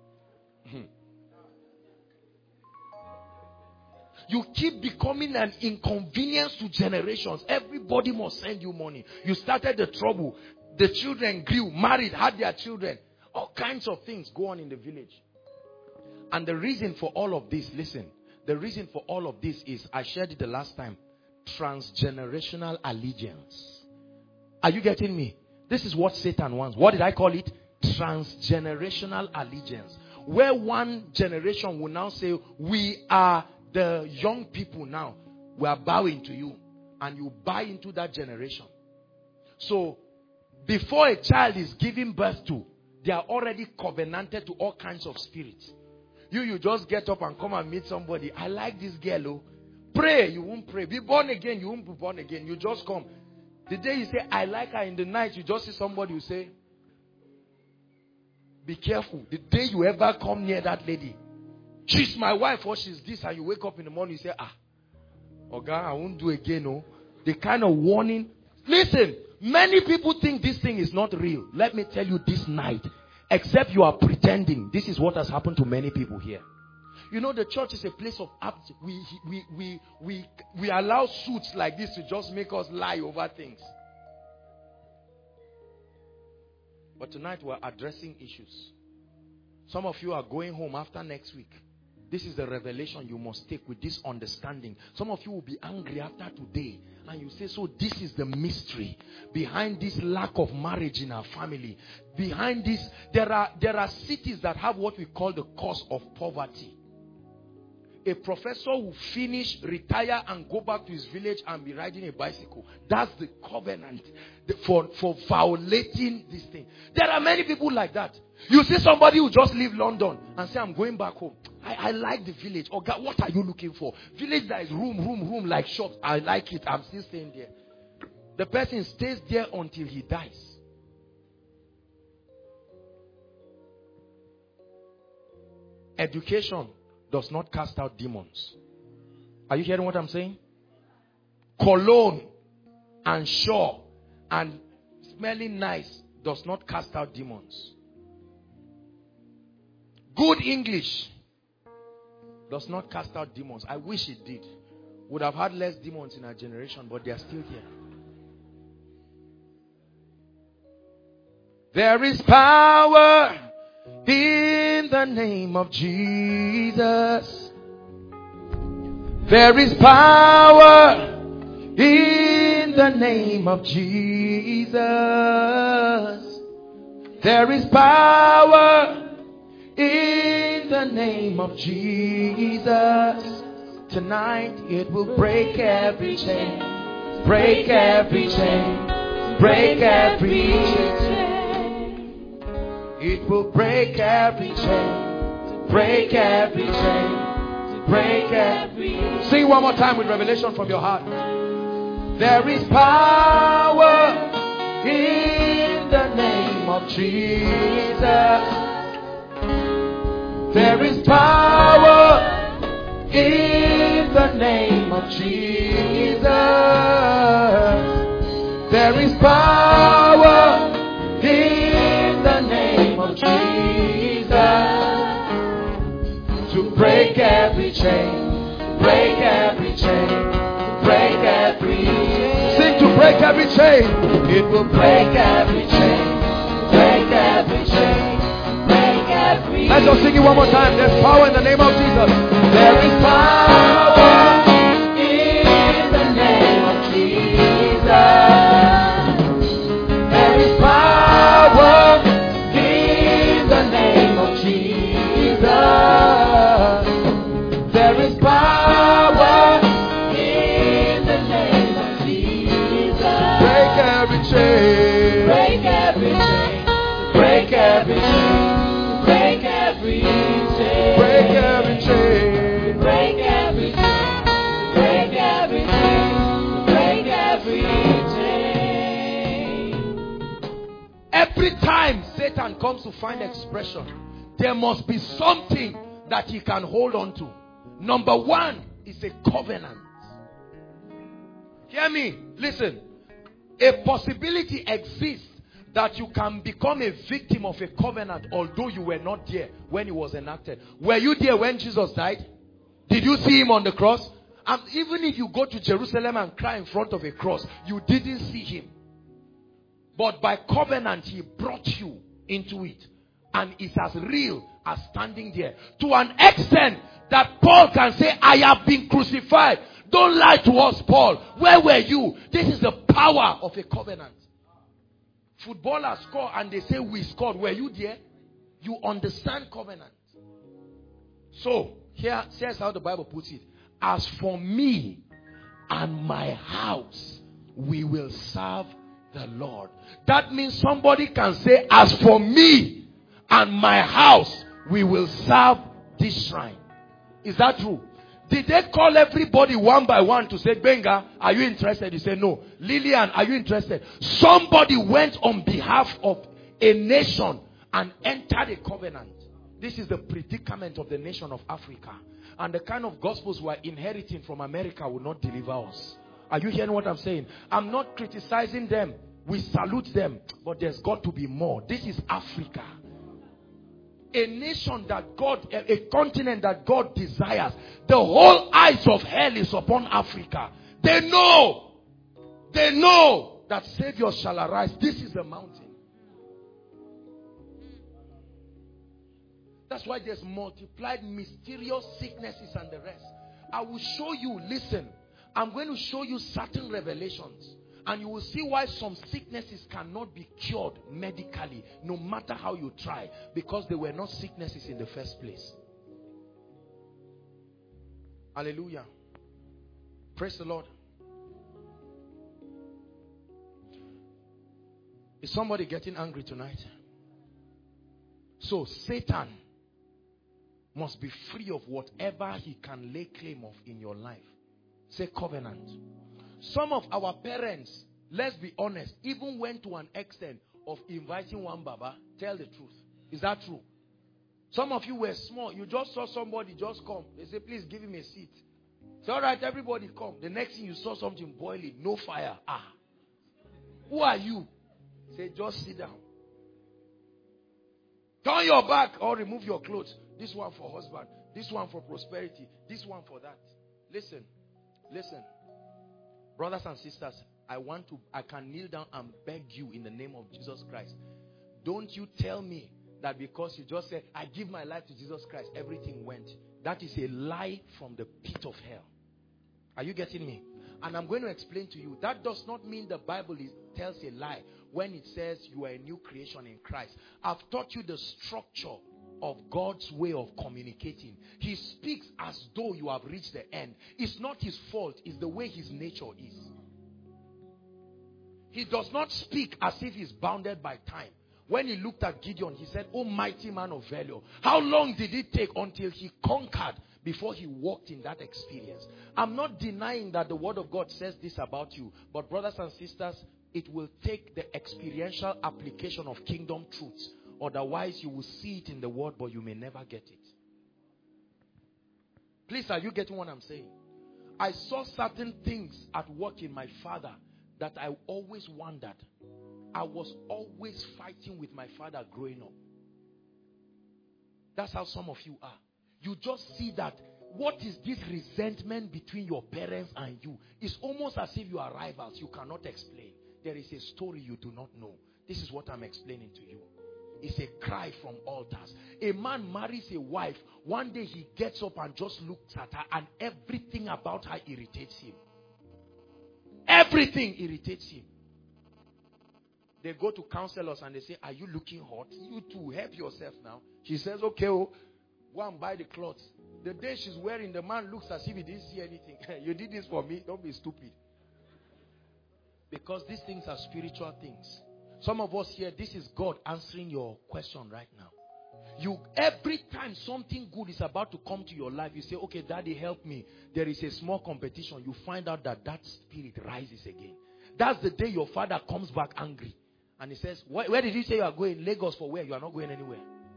You keep becoming an inconvenience to generations. Everybody must send you money. You started the trouble. The children grew, married, had their children. All kinds of things go on in the village. And the reason for all of this, listen. The reason for all of this is, I shared it the last time, transgenerational allegiance. Are you getting me? This is what Satan wants. What did I call it? Transgenerational allegiance. Where one generation will now say, we are the young people now. We are bowing to you. And you buy into that generation. So, before a child is given birth to, they are already covenanted to all kinds of spirits. You, you just get up and come and meet somebody. I like this girl. Oh. Pray, you won't pray. Be born again, you won't be born again. You just come. The day you say, I like her, in the night, you just see somebody who say, be careful. The day you ever come near that lady, she's my wife or she's this, and you wake up in the morning, you say, ah, Oga, I won't do again. No. The kind of warning. Listen, many people think this thing is not real. Let me tell you this night, except you are pretending, this is what has happened to many people here. You know, the church is a place of apt. We, we, we, we, we allow suits like this to just make us lie over things. But tonight we're addressing issues. Some of you are going home after next week. This is the revelation you must take with this understanding. Some of you will be angry after today. And you say, so this is the mystery behind this lack of marriage in our family. Behind this, there are, there are cities that have what we call the cause of poverty. A professor will finish, retire, and go back to his village and be riding a bicycle. That's the covenant for, for violating this thing. There are many people like that. You see somebody who just leave London and say, I'm going back home. I, I like the village. Oh God, what are you looking for? Village that is room, room, room like shops. I like it. I'm still staying there. The person stays there until he dies. Education does not cast out demons. Are you hearing what I'm saying? Cologne and sure and smelling nice does not cast out demons. Good English does not cast out demons. I wish it did. Would have had less demons in our generation, but they are still here. There is power in the name of Jesus. There is power in the name of Jesus. There is power in the name of Jesus. Tonight it will break every chain, break every chain, break every chain. It will break every chain, break every chain, break every chain. Sing one more time with revelation from your heart. There is power in the name of Jesus. There is power in name of Jesus, there is power in the name of Jesus to break every chain, break every chain, break every chain. Sing to break every chain. It will break every chain, break every chain, break every chain. Let's just sing it one more time. There's power in the name of Jesus. There is power in the name of Jesus. There is power in the name of Jesus. There is power in the name of Jesus. Break every chain. Break every chain. Break every chain. Break every chain. Break every chain. Break every chain. Break every chain. Break every chain. Every time Satan comes to find expression, there must be something that he can hold on to. Number one is a covenant. Hear me. Listen. A possibility exists that you can become a victim of a covenant although you were not there when it was enacted. Were you there when Jesus died? Did you see him on the cross? And even if you go to Jerusalem and cry in front of a cross, you didn't see him. But by covenant, he brought you into it. And it's as real as standing there. To an extent that Paul can say, I have been crucified. Don't lie to us, Paul. Where were you? This is the power of a covenant. Footballers score and they say we scored. Were you there? You understand covenant. So, here, here's how the Bible puts it. As for me and my house, we will serve the Lord. That means somebody can say, as for me and my house, we will serve this shrine. Is that true? Did they call everybody one by one to say, Benga, are you interested? You say, no. Lillian, are you interested? Somebody went on behalf of a nation and entered a covenant. This is the predicament of the nation of Africa. And the kind of gospels we are inheriting from America will not deliver us. Are you hearing what I'm saying? I'm not criticizing them. We salute them. But there's got to be more. This is Africa. A nation that God, a, a continent that God desires. The whole eyes of hell is upon Africa. They know. They know that Savior shall arise. This is the mountain. That's why there's multiplied mysterious sicknesses and the rest. I will show you, listen. I'm going to show you certain revelations. And you will see why some sicknesses cannot be cured medically, no matter how you try, because they were not sicknesses in the first place. Hallelujah. Praise the Lord. Is somebody getting angry tonight? So Satan must be free of whatever he can lay claim of in your life. Say covenant. Some of our parents, let's be honest, even went to an extent of inviting one Baba. Tell the truth. Is that true? Some of you were small. You just saw somebody just come. They say, please give him a seat. Say, all right, everybody come. The next thing you saw something boiling, no fire. Ah. Who are you? Say, just sit down. Turn your back or remove your clothes. This one for husband. This one for prosperity. This one for that. Listen. Listen. Brothers and sisters, I want to, I can kneel down and beg you in the name of Jesus Christ. Don't you tell me that because you just said, I give my life to Jesus Christ, everything went. That is a lie from the pit of hell. Are you getting me? And I'm going to explain to you, that does not mean the Bible is, tells a lie when it says you are a new creation in Christ. I've taught you the structure of God's way of communicating. He speaks as though you have reached the end. It's not his fault, it's the way his nature is. He does not speak as if he's bounded by time. When he looked at Gideon, he said, "Oh mighty man of valor." How long did it take until he conquered before he walked in that experience? I'm not denying that the word of God says this about you, but brothers and sisters, it will take the experiential application of kingdom truths. Otherwise, you will see it in the word, but you may never get it. Please, are you getting what I'm saying? I saw certain things at work in my father that I always wondered. I was always fighting with my father growing up. That's how some of you are. You just see that what is this resentment between your parents and you? It's almost as if you are rivals. You cannot explain. There is a story you do not know. This is what I'm explaining to you. It's a cry from altars. A man marries a wife. One day he gets up and just looks at her, and everything about her irritates him. Everything irritates him. They go to counselors and they say, are you looking hot? You too, help yourself now. She says, okay, oh, go and buy the clothes. The day she's wearing, the man looks as if he didn't see anything. You did this for me. Don't be stupid. Because these things are spiritual things. Some of us here, this is God answering your question right now. You, every time something good is about to come to your life, you say, okay, Daddy, help me. There is a small competition. You find out that that spirit rises again. That's the day your father comes back angry. And he says, where, where did you say you are going? Lagos for where? You are not going anywhere.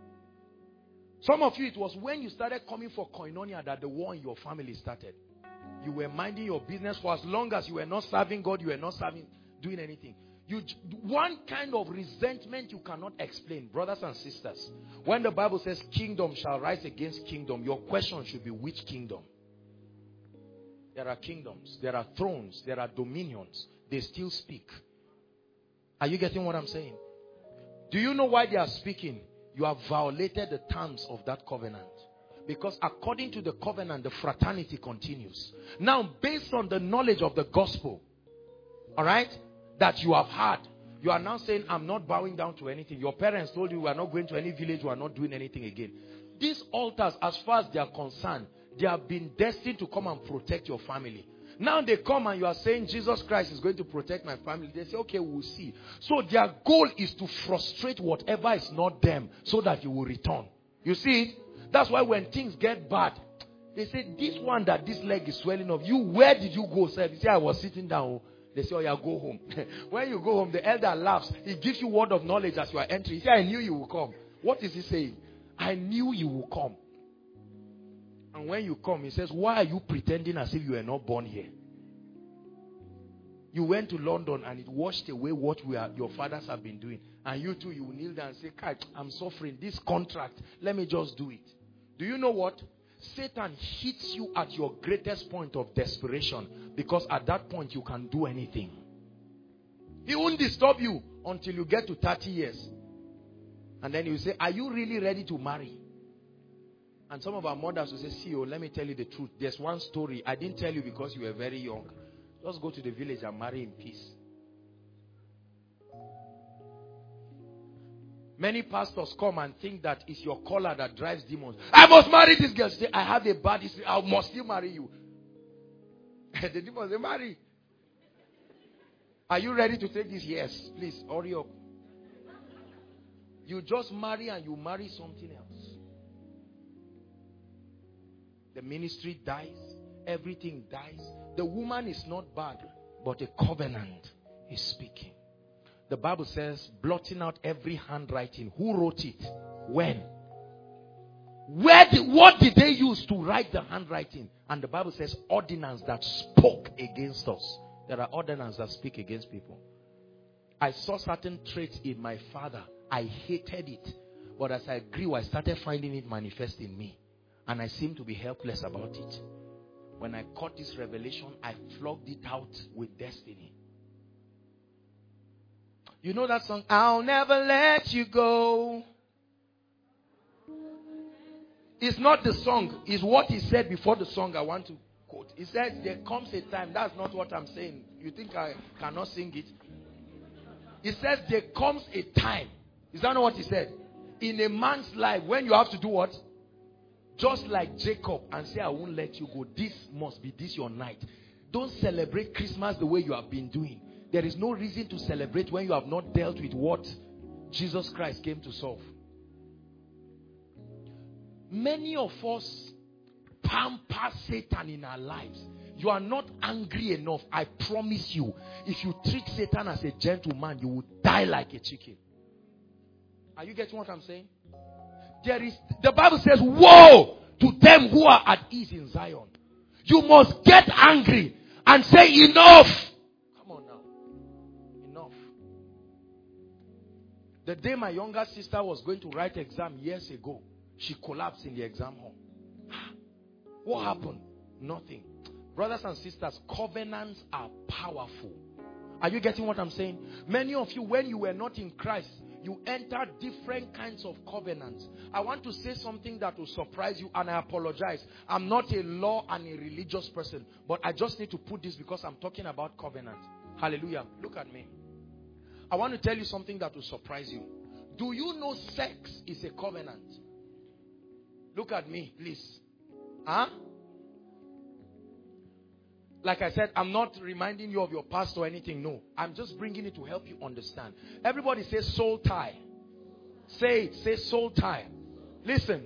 Some of you, it was when you started coming for koinonia that the war in your family started. You were minding your business for as long as you were not serving God, you were not serving, doing anything. You, one kind of resentment you cannot explain. Brothers and sisters, when the Bible says kingdom shall rise against kingdom, your question should be which kingdom? There are kingdoms, there are thrones, there are dominions. They still speak. Are you getting what I'm saying? Do you know why they are speaking? You have violated the terms of that covenant. Because according to the covenant, the fraternity continues. Now, based on the knowledge of the gospel, all right, that you have had, you are now saying, I'm not bowing down to anything. Your parents told you, we are not going to any village, we are not doing anything again. These altars, as far as they are concerned, they have been destined to come and protect your family. Now they come and you are saying Jesus Christ is going to protect my family. They say, okay, we'll see. So their goal is to frustrate whatever is not them so that you will return. You see it? That's why when things get bad, they say, this one that this leg is swelling up, you, where did you go, sir? You say, I was sitting down. They say, oh yeah, go home. When you go home, the elder laughs. He gives you word of knowledge as you are entering. He says, I knew you will come. What is he saying? I knew you will come. And when you come, he says, why are you pretending as if you were not born here? You went to London and it washed away what we are, your fathers have been doing. And you too, you will kneel down and say, I'm suffering. This contract, let me just do it. Do you know what? Satan hits you at your greatest point of desperation. Because at that point, you can do anything. He won't disturb you until you get to thirty years. And then you say, are you really ready to marry? And some of our mothers will say, see, oh, let me tell you the truth. There's one story. I didn't tell you because you were very young. Just go to the village and marry in peace. Many pastors come and think that it's your collar that drives demons. I must marry this girl. Say, I have a bad history. I must still marry you. The demons say, marry. Are you ready to take this? Yes. Please, hurry up. You just marry and you marry something else. The ministry dies. Everything dies. The woman is not bad, but a covenant is speaking. The Bible says, blotting out every handwriting. Who wrote it? When? Where did, what did they use to write the handwriting? And the Bible says, ordinance that spoke against us. There are ordinances that speak against people. I saw certain traits in my father. I hated it. But as I grew, I started finding it manifest in me. And I seemed to be helpless about it. When I caught this revelation, I flogged it out with destiny. You know that song, I'll never let you go. It's not the song. It's what he said before the song I want to quote. He said, there comes a time. That's not what I'm saying. You think I cannot sing it? He says, there comes a time. Is that not what he said? In a man's life, when you have to do what? Just like Jacob and say, I won't let you go. This must be this your night. Don't celebrate Christmas the way you have been doing. There is no reason to celebrate when you have not dealt with what Jesus Christ came to solve. Many of us pamper Satan in our lives. You are not angry enough. I promise you, if you treat Satan as a gentleman, you will die like a chicken. Are you getting what I'm saying? There is, the Bible says, woe to them who are at ease in Zion. You must get angry and say enough. Come on now. Enough. The day my younger sister was going to write exam years ago, she collapsed in the exam hall. What happened? Nothing. Brothers and sisters, covenants are powerful. Are you getting what I'm saying? Many of you, when you were not in Christ, you entered different kinds of covenants. I want to say something that will surprise you, and I apologize. I'm not a law and a religious person, but I just need to put this because I'm talking about covenants. Hallelujah. Look at me. I want to tell you something that will surprise you. Do you know sex is a covenant? Look at me, please. Huh? Like I said, I'm not reminding you of your past or anything. No. I'm just bringing it to help you understand. Everybody say soul tie. Say it. Say soul tie. Listen.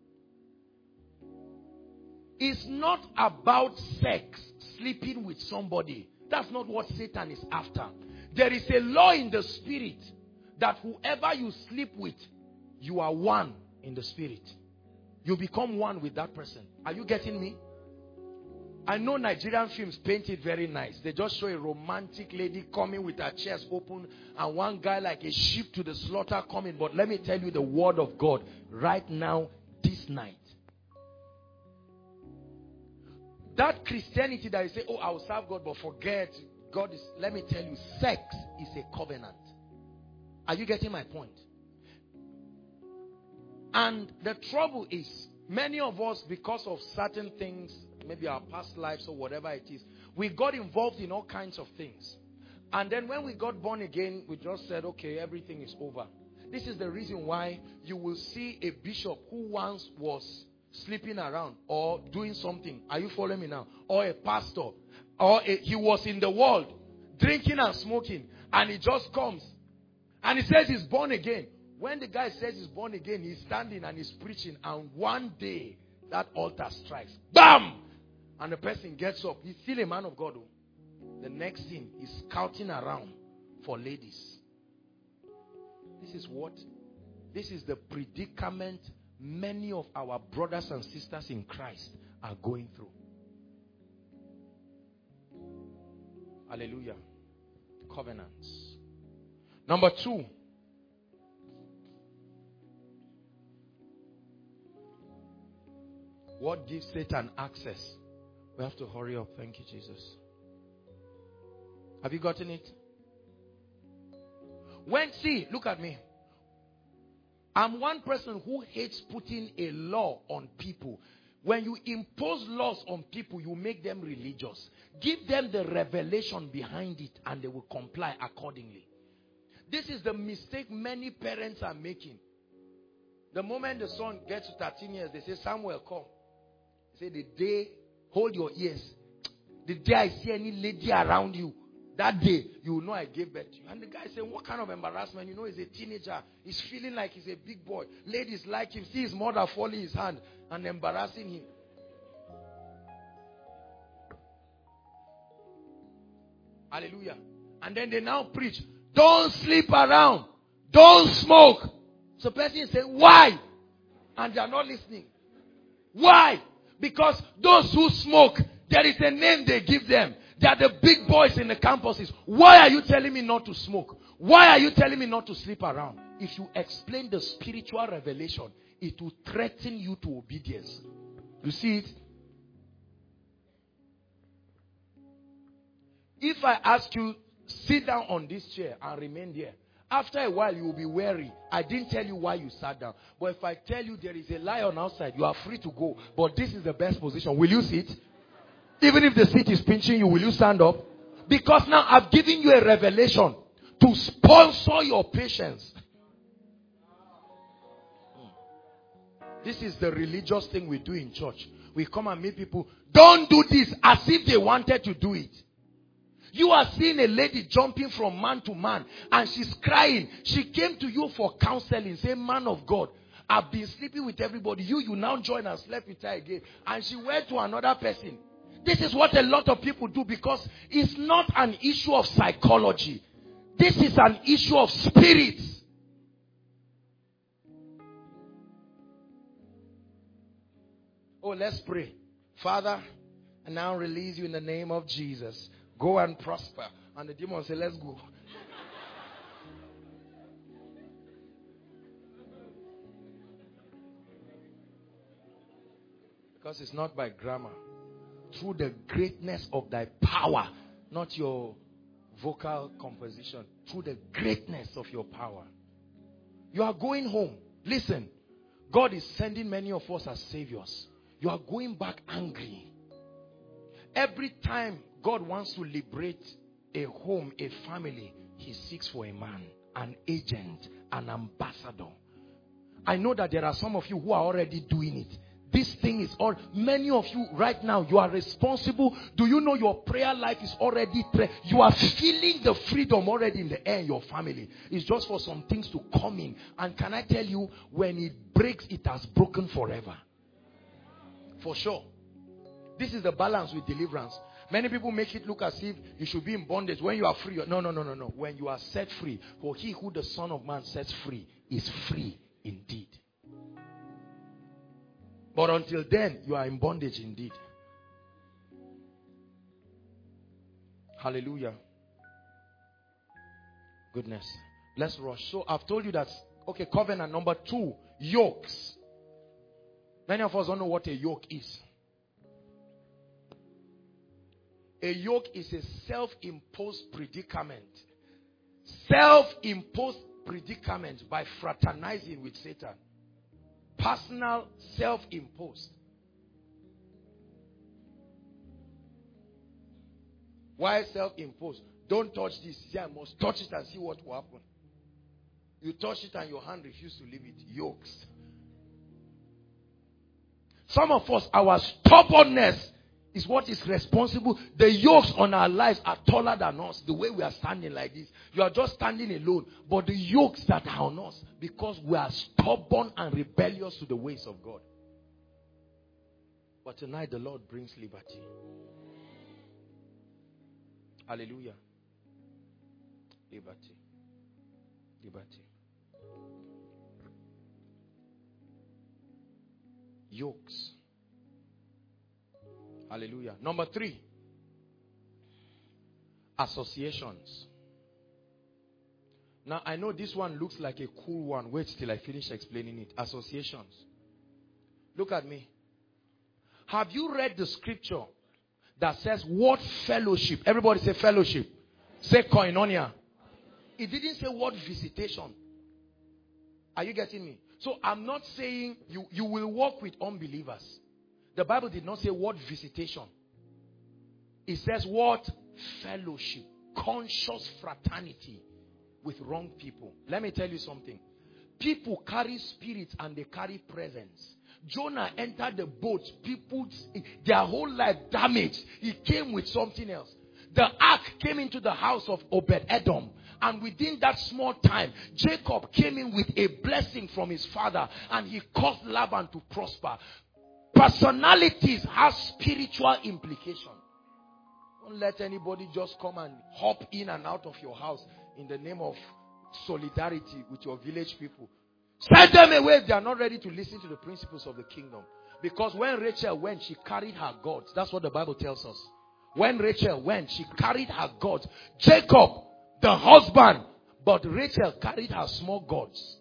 It's not about sex, sleeping with somebody. That's not what Satan is after. There is a law in the spirit that whoever you sleep with, you are one in the spirit. You become one with that person. Are you getting me? I know Nigerian films paint it very nice. They just show a romantic lady coming with her chest open and one guy like a sheep to the slaughter coming. But let me tell you the word of God right now, this night. That Christianity that you say, oh, I will serve God, but forget God is, let me tell you, sex is a covenant. Are you getting my point? And the trouble is, many of us, because of certain things, maybe our past lives or whatever it is, we got involved in all kinds of things. And then when we got born again, we just said, okay, everything is over. This is the reason why you will see a bishop who once was sleeping around or doing something. Are you following me now? Or a pastor. Or a, he was in the world drinking and smoking. And he just comes. And he says he's born again. When the guy says he's born again, he's standing and he's preaching. And one day, that altar strikes. Bam! And the person gets up. He's still a man of God. The next thing, he's scouting around for ladies. This is what? This is the predicament many of our brothers and sisters in Christ are going through. Hallelujah. Covenants. Number two. What gives Satan access? We have to hurry up. Thank you, Jesus. Have you gotten it? When, see, look at me. I'm one person who hates putting a law on people. When you impose laws on people, you make them religious. Give them the revelation behind it and they will comply accordingly. This is the mistake many parents are making. The moment the son gets to thirteen years, they say, Samuel, come. They say, the day, hold your ears. The day I see any lady around you, that day, you will know I gave birth to you. And the guy said, what kind of embarrassment? You know, he's a teenager. He's feeling like he's a big boy. Ladies like him. See his mother falling his hand and embarrassing him. Hallelujah. And then they now preach, don't sleep around. Don't smoke. So person say, why? And they are not listening. Why? Because those who smoke, there is a name they give them. They are the big boys in the campuses. Why are you telling me not to smoke? Why are you telling me not to sleep around? If you explain the spiritual revelation, it will threaten you to obedience. You see it? If I ask you, sit down on this chair and remain there, after a while you will be weary. I didn't tell you why you sat down. But if I tell you there is a lion outside, you are free to go. But this is the best position. Will you sit? Even if the seat is pinching you, will you stand up? Because now I've given you a revelation to sponsor your patience. This is the religious thing we do in church. We come and meet people. Don't do this as if they wanted to do it. You are seeing a lady jumping from man to man and she's crying. She came to you for counseling. Say, man of God, I've been sleeping with everybody. You, you now join and slept with her again. And she went to another person. This is what a lot of people do because it's not an issue of psychology. This is an issue of spirits. Oh, let's pray. Father, and now release you in the name of Jesus. Go and prosper. And the demon say, let's go. Because it's not by grammar. Through the greatness of thy power, not your vocal composition. Through the greatness of your power. You are going home. Listen. God is sending many of us as saviors. You are going back angry. Every time God wants to liberate a home, a family, he seeks for a man, an agent, an ambassador. I know that there are some of you who are already doing it. This thing is all, many of you right now, you are responsible. Do you know your prayer life is already, you are feeling the freedom already in the air in your family. It's just for some things to come in. And can I tell you, when it breaks, it has broken forever. For sure. This is the balance with deliverance. Many people make it look as if you should be in bondage when you are free. No, no, no, no, no. When you are set free, for he who the Son of Man sets free is free indeed. But until then, you are in bondage indeed. Hallelujah. Goodness. Let's rush. So I've told you that, okay, covenant number two, yokes. Many of us don't know what a yoke is. A yoke is a self-imposed predicament. Self-imposed predicament by fraternizing with Satan. Personal, self-imposed. Why self-imposed? Don't touch this. Yeah, I must touch it and see what will happen. You touch it and your hand refuses to leave it. Yokes. Some of us, our stubbornness is what is responsible. The yokes on our lives are taller than us. The way we are standing like this. You are just standing alone. But the yokes that are on us, because we are stubborn and rebellious to the ways of God. But tonight the Lord brings liberty. Hallelujah. Liberty. Liberty. Yokes. Hallelujah. Number three. Associations. Now I know this one looks like a cool one. Wait till I finish explaining it. Associations. Look at me. Have you read the scripture that says what fellowship? Everybody say fellowship. Say koinonia. It didn't say what visitation. Are you getting me? So I'm not saying you, you will walk with unbelievers. The Bible did not say what visitation. It says what fellowship. Conscious fraternity with wrong people. Let me tell you something. People carry spirits and they carry presence. Jonah entered the boat. People, their whole life damaged. He came with something else. The ark came into the house of Obed-Edom. And within that small time, Jacob came in with a blessing from his father. And he caused Laban to prosper. Personalities have spiritual implication. Don't let anybody just come and hop in and out of your house in the name of solidarity with your village people. Send them away if they are not ready to listen to the principles of the kingdom. Because when Rachel went, she carried her gods. That's what the Bible tells us. When Rachel went, she carried her gods. Jacob, the husband, but Rachel carried her small gods.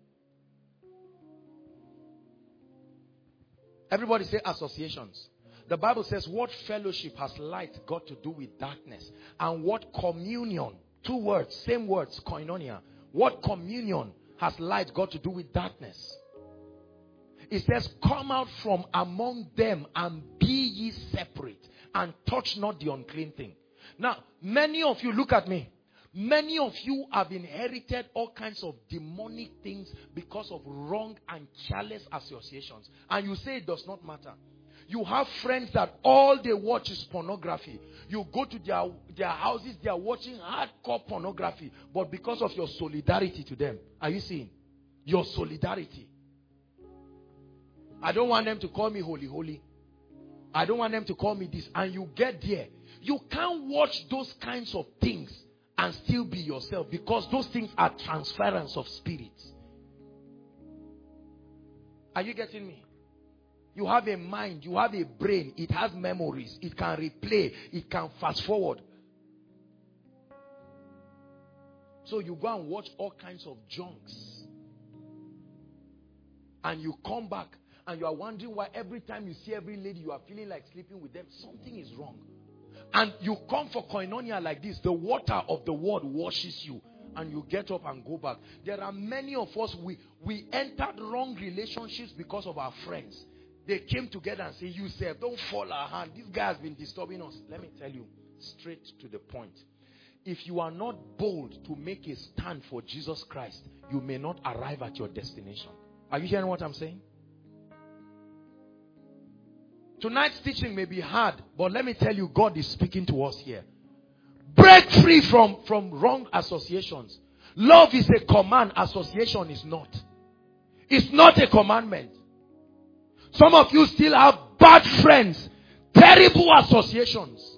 Everybody say associations. The Bible says what fellowship has light got to do with darkness? And what communion, two words, same words, koinonia. What communion has light got to do with darkness? It says, come out from among them and be ye separate and touch not the unclean thing. Now, many of you, look at me. Many of you have inherited all kinds of demonic things because of wrong and careless associations. And you say it does not matter. You have friends that all they watch is pornography. You go to their, their houses, they are watching hardcore pornography. But because of your solidarity to them, are you seeing? Your solidarity. I don't want them to call me holy, holy. I don't want them to call me this. And you get there. You can't watch those kinds of things and still be yourself, because those things are transference of spirits. Are you getting me? You have a mind, you have a brain, it has memories, it can replay, it can fast forward. So you go and watch all kinds of junks. And you come back and you are wondering why every time you see every lady you are feeling like sleeping with them, something is wrong. And you come for koinonia like this, the water of the word washes you. And you get up and go back. There are many of us, we, we entered wrong relationships because of our friends. They came together and say, you say, don't fall our hand. This guy has been disturbing us. Let me tell you, straight to the point. If you are not bold to make a stand for Jesus Christ, you may not arrive at your destination. Are you hearing what I'm saying? Tonight's teaching may be hard, but let me tell you, God is speaking to us here. Break free from, from wrong associations. Love is a command. Association is not. It's not a commandment. Some of you still have bad friends. Terrible associations.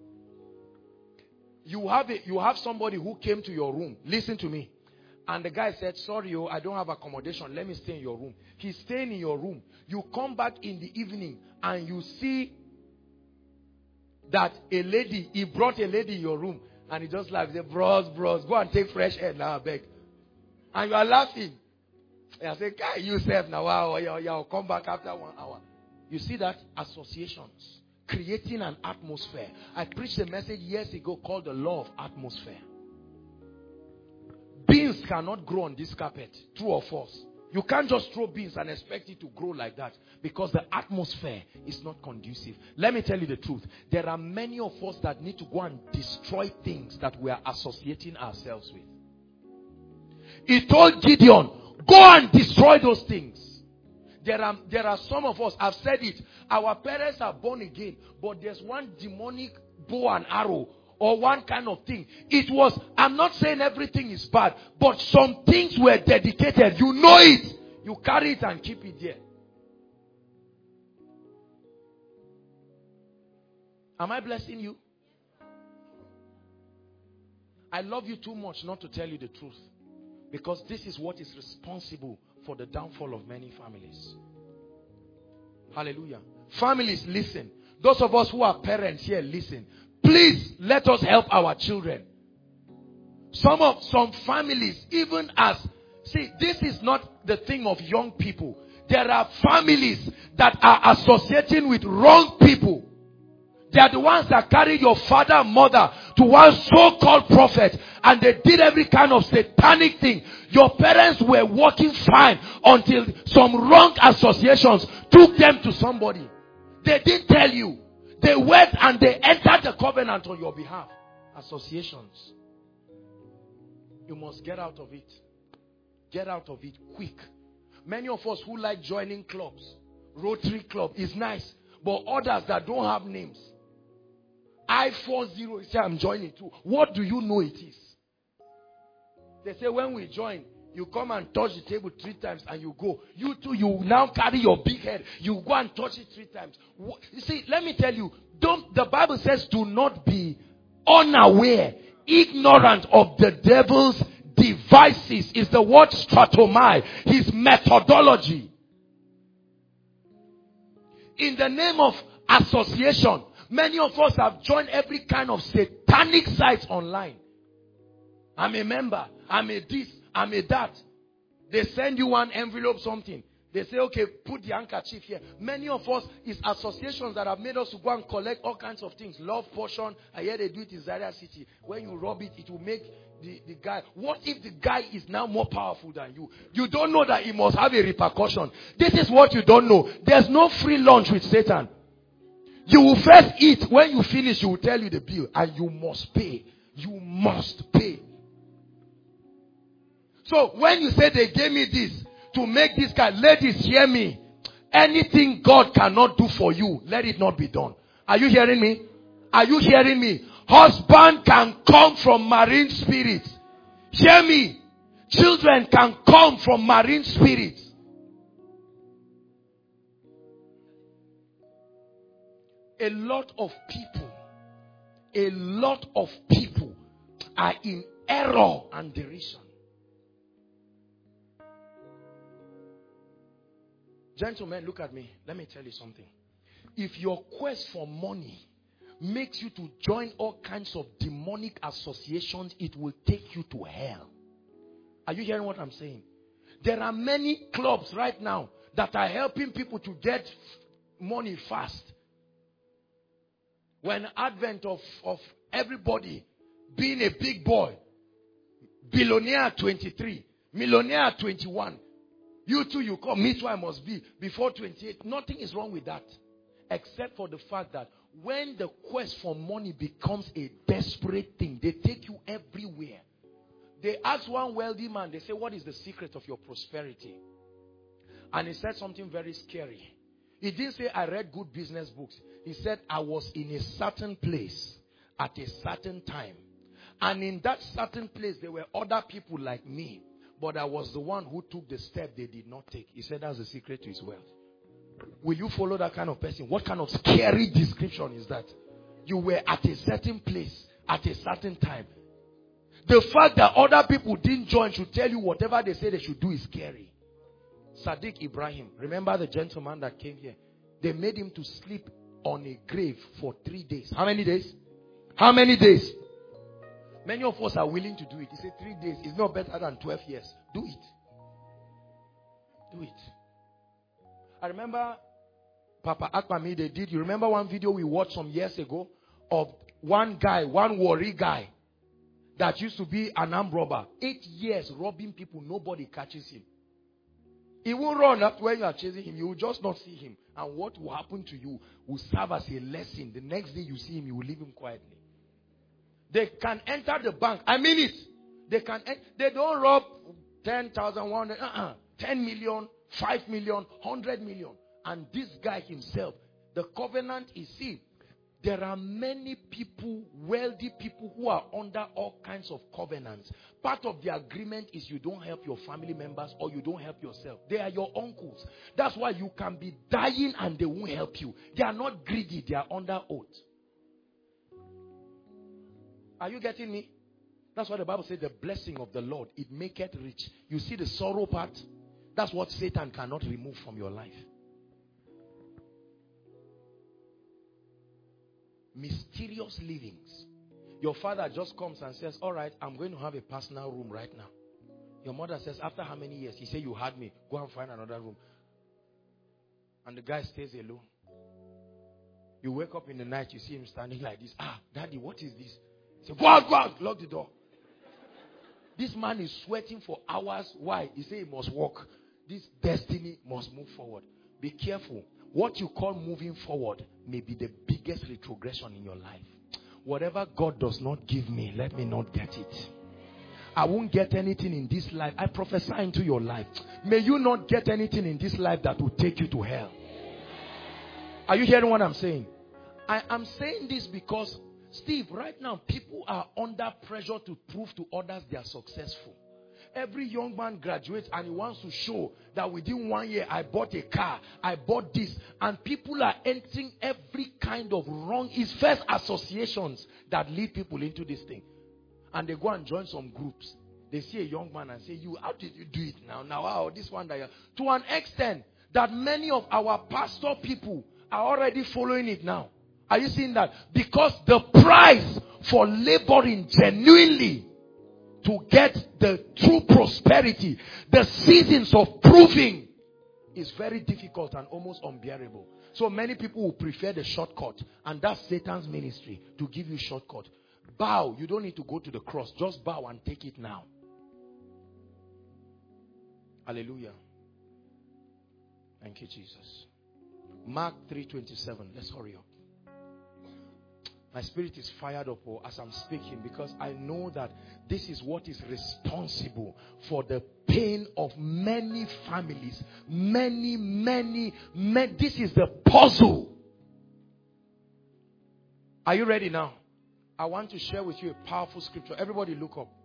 You have, a, you have somebody who came to your room. Listen to me. And the guy said, sorry, oh, I don't have accommodation. Let me stay in your room. He's staying in your room. You come back in the evening and you see that a lady, he brought a lady in your room. And he just laughs. He said, bros, bros, go and take fresh air now, I beg. And you are laughing. And I say, guy, you said now, wow, yeah, yeah, I'll come back after one hour. You see that? Associations. Creating an atmosphere. I preached a message years ago called the law of atmosphere. Beans cannot grow on this carpet. True or false? You can't just throw beans and expect it to grow like that because the atmosphere is not conducive. Let me tell you the truth. There are many of us that need to go and destroy things that we are associating ourselves with. He told Gideon, go and destroy those things. There are, there are some of us, I've said it, our parents are born again, but there's one demonic bow and arrow or one kind of thing. It was, I'm not saying everything is bad, but some things were dedicated. You know it. You carry it and keep it there. Am I blessing you? I love you too much not to tell you the truth. Because this is what is responsible for the downfall of many families. Hallelujah. Families, listen. Those of us who are parents here, listen. Please let us help our children. Some of some families, even as, see, this is not the thing of young people. There are families that are associating with wrong people. They are the ones that carried your father and mother to one so-called prophet, and they did every kind of satanic thing. Your parents were working fine until some wrong associations took them to somebody. They didn't tell you. They went and they entered the covenant on your behalf. Associations. You must get out of it. Get out of it quick. Many of us who like joining clubs, Rotary Club is nice, but others that don't have names. I forty, say I'm joining too. What do you know it is? They say when we join, you come and touch the table three times and you go. You too, you now carry your big head. You go and touch it three times. You see, let me tell you, don't, the Bible says do not be unaware, ignorant of the devil's devices. Is the word stratomai, his methodology. In the name of association, many of us have joined every kind of satanic sites online. I'm a member. I'm a this. I'm a that. They send you one envelope, something. They say, okay, put the handkerchief here. Many of us, is associations that have made us to go and collect all kinds of things. Love potion. I hear they do it in Zaria City. When you rub it, it will make the, the guy. What if the guy is now more powerful than you? You don't know that he must have a repercussion. This is what you don't know. There's no free lunch with Satan. You will first eat. When you finish, he will tell you the bill. And you must pay. You must pay. So when you say they gave me this to make this guy, ladies, hear me. Anything God cannot do for you, let it not be done. Are you hearing me? Are you hearing me? Husband can come from marine spirits. Hear me. Children can come from marine spirits. A lot of people, a lot of people are in error and derision. Gentlemen, look at me. Let me tell you something. If your quest for money makes you to join all kinds of demonic associations, it will take you to hell. Are you hearing what I'm saying? There are many clubs right now that are helping people to get money fast. When advent of, of everybody being a big boy, billionaire at twenty-three, millionaire at twenty-one, you too, you come, me too, I must be before twenty-eight. Nothing is wrong with that. Except for the fact that when the quest for money becomes a desperate thing, they take you everywhere. They asked one wealthy man, they say, what is the secret of your prosperity? And he said something very scary. He didn't say, I read good business books. He said, I was in a certain place at a certain time. And in that certain place, there were other people like me. But I was the one who took the step they did not take. He said, that's the secret to his wealth. Will you follow that kind of person? What kind of scary description is that? You were at a certain place at a certain time. The fact that other people didn't join should tell you whatever they say they should do is scary. Sadiq Ibrahim, remember the gentleman that came here? They made him to sleep on a grave for three days. How many days? How many days? Many of us are willing to do it. He said three days is not better than twelve years. Do it. Do it. I remember Papa Akpami, they did. You remember one video we watched some years ago of one guy, one worry guy that used to be an armed robber. Eight years robbing people, nobody catches him. He will run after when you are chasing him. You will just not see him. And what will happen to you will serve as a lesson. The next day you see him, you will leave him quietly. They can enter the bank. I mean it. They can. They don't rob ten thousand, one hundred, uh-uh, ten million, five million, one hundred million. And this guy himself, the covenant is, see, there are many people, wealthy people who are under all kinds of covenants. Part of the agreement is you don't help your family members or you don't help yourself. They are your uncles. That's why you can be dying and they won't help you. They are not greedy. They are under oath. Are you getting me? That's what the Bible says, the blessing of the Lord, it maketh rich. You see the sorrow part? That's what Satan cannot remove from your life. Mysterious livings. Your father just comes and says, all right, I'm going to have a personal room right now. Your mother says, after how many years? He said, you had me. Go and find another room. And the guy stays alone. You wake up in the night, you see him standing like this. Ah, daddy, what is this? He said, go out, go out, lock the door. This man is sweating for hours. Why? He said he must walk. This destiny must move forward. Be careful. What you call moving forward may be the biggest retrogression in your life. Whatever God does not give me, let me not get it. I won't get anything in this life. I prophesy into your life. May you not get anything in this life that will take you to hell. Are you hearing what I'm saying? I am saying this because, Steve, right now people are under pressure to prove to others they are successful. Every young man graduates and he wants to show that within one year I bought a car, I bought this. And people are entering every kind of wrong. It's first associations that lead people into this thing. And they go and join some groups. They see a young man and say, you, how did you do it now? Now, wow, this one that you're... To an extent that many of our pastor people are already following it now. Are you seeing that? Because the price for laboring genuinely to get the true prosperity, the seasons of proving, is very difficult and almost unbearable. So many people will prefer the shortcut, and that's Satan's ministry, to give you shortcut. Bow. You don't need to go to the cross. Just bow and take it now. Hallelujah. Thank you, Jesus. Mark three twenty-seven. Let's hurry up. My spirit is fired up as I'm speaking, because I know that this is what is responsible for the pain of many families. Many, many, many. This is the puzzle. Are you ready now? I want to share with you a powerful scripture. Everybody look up.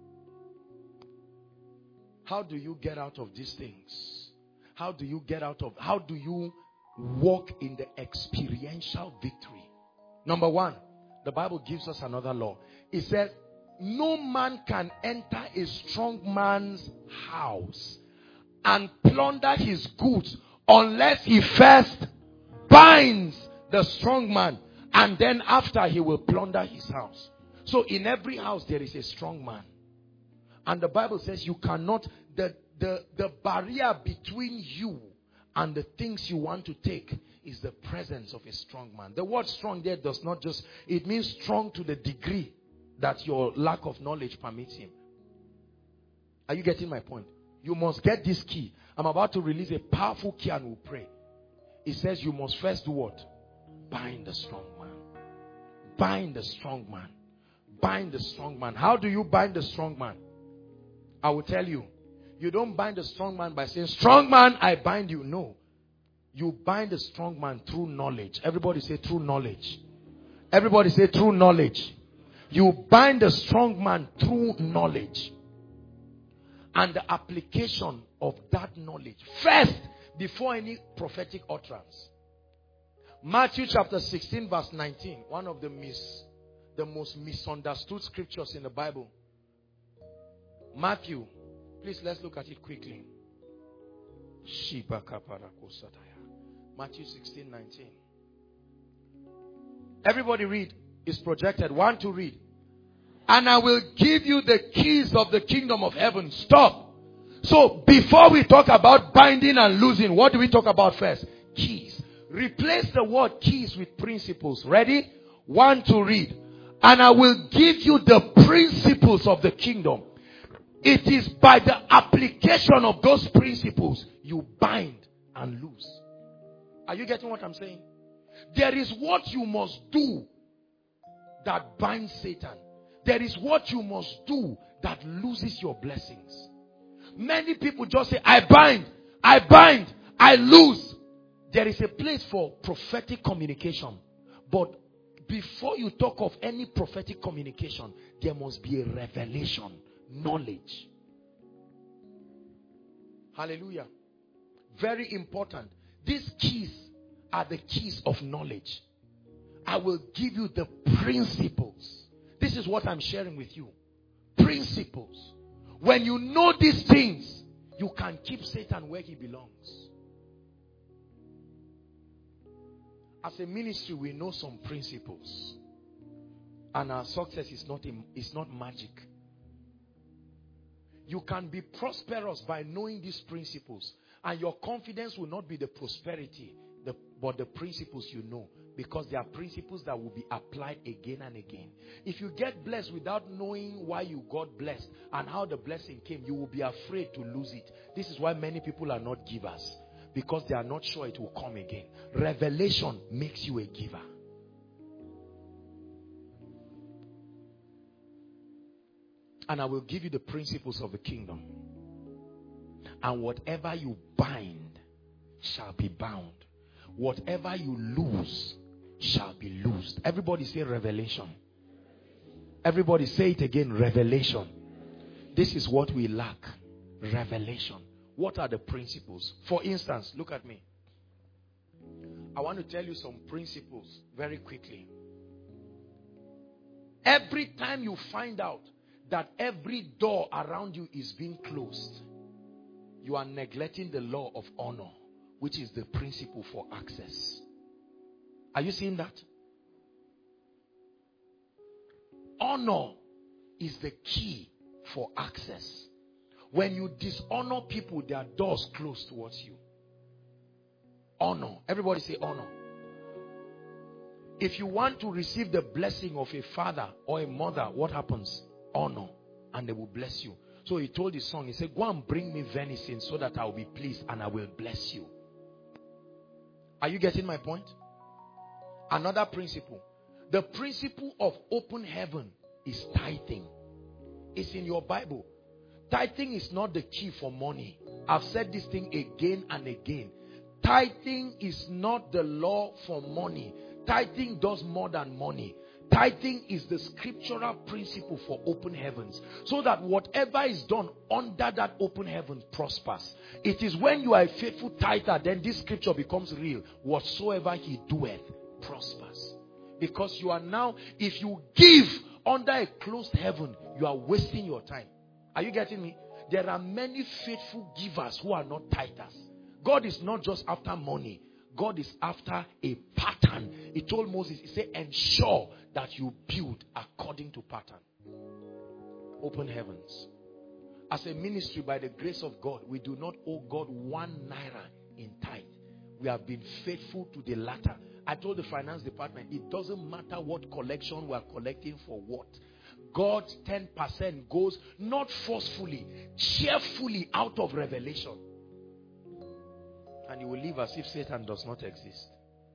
How do you get out of these things? How do you get out of, how do you walk in the experiential victory? Number one, the Bible gives us another law. It says, no man can enter a strong man's house and plunder his goods unless he first binds the strong man, and then after he will plunder his house. So in every house there is a strong man. And the Bible says you cannot, the, the, the barrier between you and the things you want to take is the presence of a strong man. The word strong there does not just, it means strong to the degree that your lack of knowledge permits him. Are you getting my point? You must get this key. I'm about to release a powerful key and we'll pray. It says you must first do what? Bind the strong man. Bind the strong man. Bind the strong man. How do you bind the strong man? I will tell you. You don't bind the strong man by saying, strong man, I bind you. No. You bind the strong man through knowledge. Everybody say through knowledge. Everybody say through knowledge. You bind the strong man through knowledge. And the application of that knowledge first before any prophetic utterance. Matthew chapter sixteen verse nineteen. One of the mis, the most misunderstood scriptures in the Bible. Matthew. Please let's look at it quickly. Matthew sixteen nineteen. Everybody read. It's projected. One to read. And I will give you the keys of the kingdom of heaven. Stop. So before we talk about binding and losing, what do we talk about first? Keys. Replace the word keys with principles. Ready? One to read. And I will give you the principles of the kingdom. It is by the application of those principles you bind and lose. Are you getting what I'm saying? There is what you must do that binds Satan. There is what you must do that loses your blessings. Many people just say, I bind, I bind, I lose. There is a place for prophetic communication. But before you talk of any prophetic communication, there must be a revelation, knowledge. Hallelujah. Very important. These keys are the keys of knowledge. I will give you the principles. This is what I'm sharing with you. Principles. When you know these things, you can keep Satan where he belongs. As a ministry, we know some principles. And our success is not, in, is not magic. You can be prosperous by knowing these principles. And your confidence will not be the prosperity, the, but the principles you know. Because there are principles that will be applied again and again. If you get blessed without knowing why you got blessed and how the blessing came, you will be afraid to lose it. This is why many people are not givers. Because they are not sure it will come again. Revelation makes you a giver. And I will give you the principles of the kingdom. And whatever you bind shall be bound. Whatever you lose shall be loosed. Everybody say revelation. Everybody say it again, revelation. This is what we lack. Revelation. What are the principles? For instance, look at me. I want to tell you some principles very quickly. Every time you find out that every door around you is being closed, you are neglecting the law of honor, which is the principle for access. Are you seeing that? Honor is the key for access. When you dishonor people, their doors close towards you. Honor. Everybody say honor. If you want to receive the blessing of a father or a mother, what happens? Honor. And they will bless you. So he told his son, he said, go and bring me venison so that I will be pleased and I will bless you. Are you getting my point? Another principle. The principle of open heaven is tithing. It's in your Bible. Tithing is not the key for money. I've said this thing again and again. Tithing is not the law for money. Tithing does more than money. Tithing is the scriptural principle for open heavens. So that whatever is done under that open heaven prospers. It is when you are a faithful tither, then this scripture becomes real. Whatsoever he doeth prospers. Because you are now, if you give under a closed heaven, you are wasting your time. Are you getting me? There are many faithful givers who are not tithers. God is not just after money. God is after a pattern. He told Moses, he said, ensure that you build according to pattern. Open heavens. As a ministry, by the grace of God, we do not owe God one naira in tithe. We have been faithful to the latter. I told the finance department, it doesn't matter what collection we are collecting for what. God's ten percent goes not forcefully, cheerfully out of revelation. And you will live as if Satan does not exist.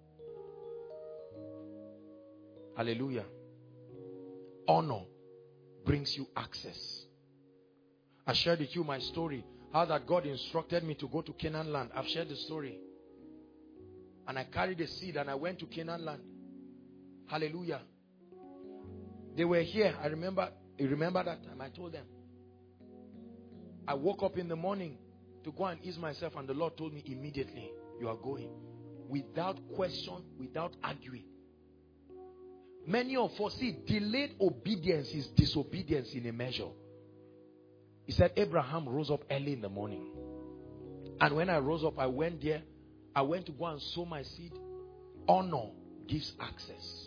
Hallelujah. Honor brings you access. I shared with you my story. How that God instructed me to go to Canaan land. I've shared the story. And I carried a seed and I went to Canaan land. Hallelujah. They were here. I remember, I remember that time. I told them. I woke up in the morning to go and ease myself, and the Lord told me immediately, you are going. Without question, without arguing. Many of us see delayed obedience is disobedience in a measure. He said Abraham rose up early in the morning. And when I rose up, I went there. I went to go and sow my seed. Honor gives access.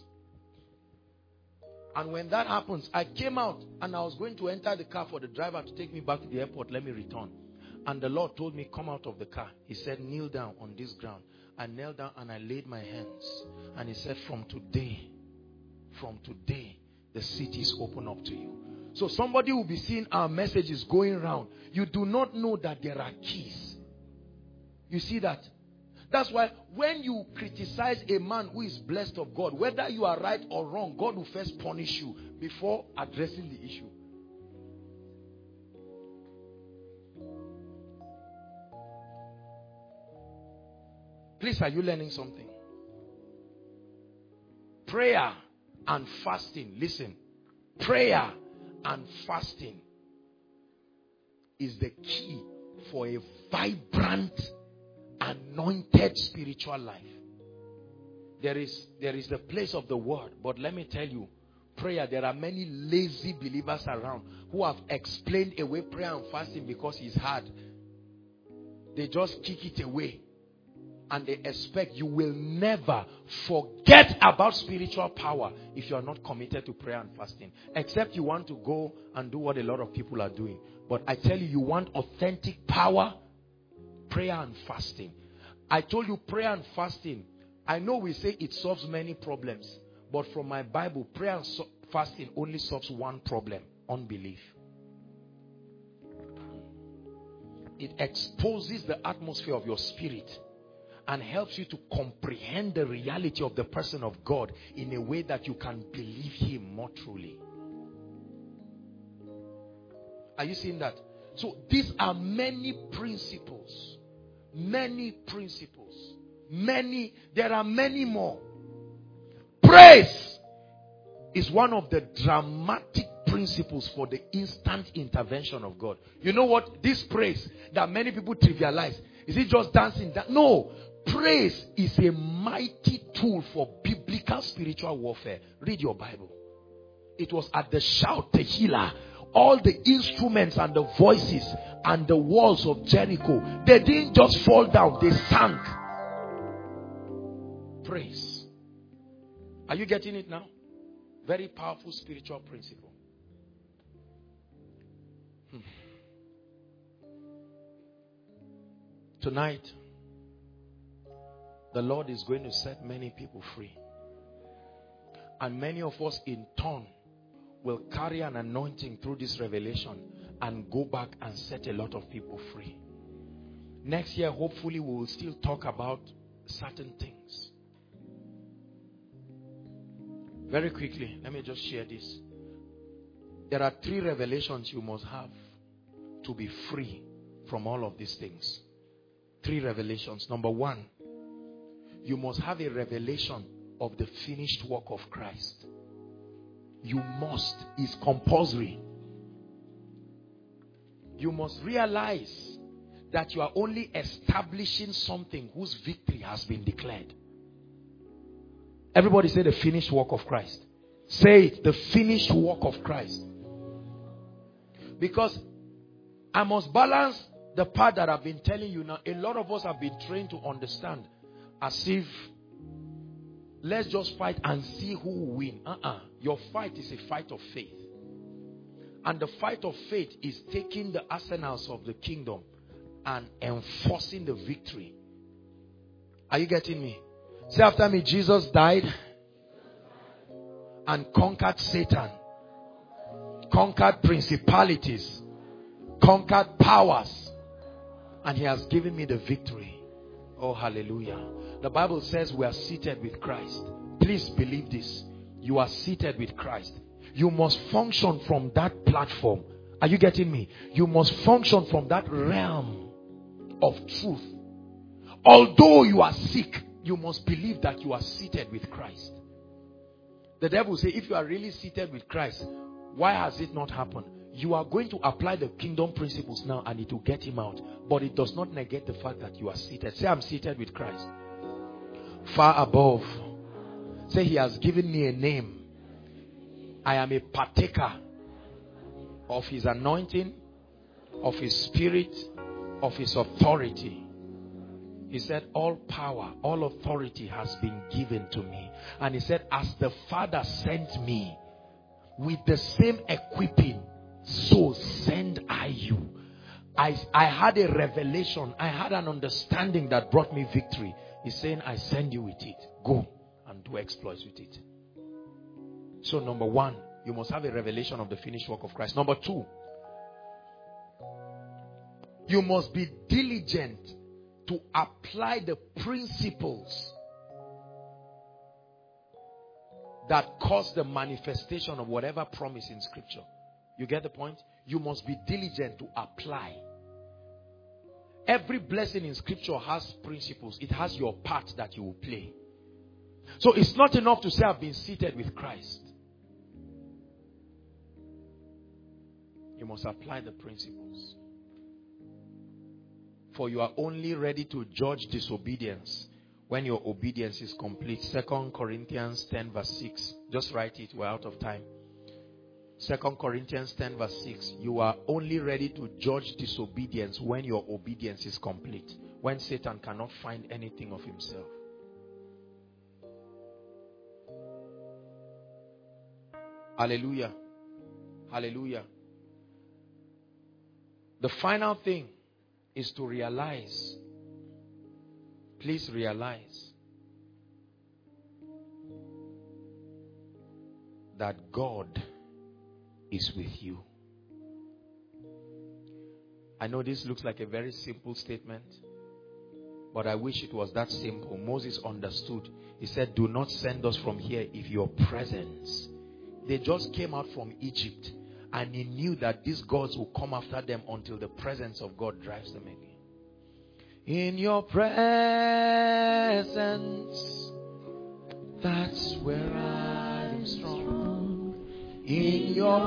And when that happens, I came out and I was going to enter the car for the driver to take me back to the airport. Let me return. And the Lord told me, come out of the car. He said, kneel down on this ground. I knelt down and I laid my hands. And he said, from today, from today, the city is open up to you. So somebody will be seeing our messages going around. You do not know that there are keys. You see that? That's why when you criticize a man who is blessed of God, whether you are right or wrong, God will first punish you before addressing the issue. Please, are you learning something? Prayer and fasting. Listen. Prayer and fasting is the key for a vibrant, anointed spiritual life. There is, there is the place of the word. But let me tell you, prayer, there are many lazy believers around who have explained away prayer and fasting because it's hard. They just kick it away. And they expect you will never forget about spiritual power if you are not committed to prayer and fasting. Except you want to go and do what a lot of people are doing. But I tell you, you want authentic power, prayer and fasting. I told you prayer and fasting. I know we say it solves many problems. But from my Bible, prayer and so fasting only solves one problem: unbelief. It exposes the atmosphere of your spirit and helps you to comprehend the reality of the person of God in a way that you can believe him more truly. Are you seeing that? So these are many principles. Many principles. Many. There are many more. Praise is one of the dramatic principles for the instant intervention of God. You know what? This praise that many people trivialize. Is it just dancing? That no. Praise is a mighty tool for biblical spiritual warfare. Read your Bible. It was at the shout, Tehillah, all the instruments and the voices and the walls of Jericho, they didn't just fall down, they sank. Praise. Are you getting it now? Very powerful spiritual principle. Hmm. Tonight, the Lord is going to set many people free. And many of us in turn will carry an anointing through this revelation and go back and set a lot of people free. Next year, hopefully, we will still talk about certain things. Very quickly, let me just share this. There are three revelations you must have to be free from all of these things. Three revelations. Number one, you must have a revelation of the finished work of Christ. You must. It's compulsory. You must realize that you are only establishing something whose victory has been declared. Everybody say the finished work of Christ. Say it, the finished work of Christ. Because I must balance The part that I've been telling you now, a lot of us have been trained to understand as if let's just fight and see who will win. Uh-uh. Your fight is a fight of faith. And the fight of faith is taking the arsenals of the kingdom and enforcing the victory. Are you getting me? Say after me, Jesus died and conquered Satan, conquered principalities, conquered powers, and he has given me the victory. Oh, hallelujah. The Bible says we are seated with Christ. Please believe this. You are seated with Christ. You must function from that platform. Are you getting me? You must function from that realm of truth. Although you are sick, you must believe that you are seated with Christ. The devil will say, if you are really seated with Christ, why has it not happened? You are going to apply the kingdom principles now and it will get him out. But it does not negate the fact that you are seated. Say, I'm seated with Christ. Far above. Say, he has given me a name. I am a partaker of his anointing, of his spirit, of his authority. He said, all power, all authority has been given to me. And he said, as the Father sent me with the same equipping, so send I you. I, I had a revelation. I had an understanding that brought me victory. He's saying, I send you with it. Go and do exploits with it. So number one, you must have a revelation of the finished work of Christ. Number two, you must be diligent to apply the principles that cause the manifestation of whatever promise in scripture. You get the point? You must be diligent to apply. Every blessing in scripture has principles. It has your part that you will play. So it's not enough to say I've been seated with Christ. You must apply the principles. For you are only ready to judge disobedience when your obedience is complete. Second Corinthians ten verse six. Just write it. We're out of time. Second Corinthians ten verse six. You are only ready to judge disobedience when your obedience is complete. When Satan cannot find anything of himself. Hallelujah. Hallelujah. The final thing is to realize. Please realize that God is with you. I know this looks like a very simple statement, but I wish it was that simple. Moses understood. He said, do not send us from here if your presence. They just came out from Egypt, and he knew that these gods will come after them until the presence of God drives them again. In your presence, that's where I am strong. In your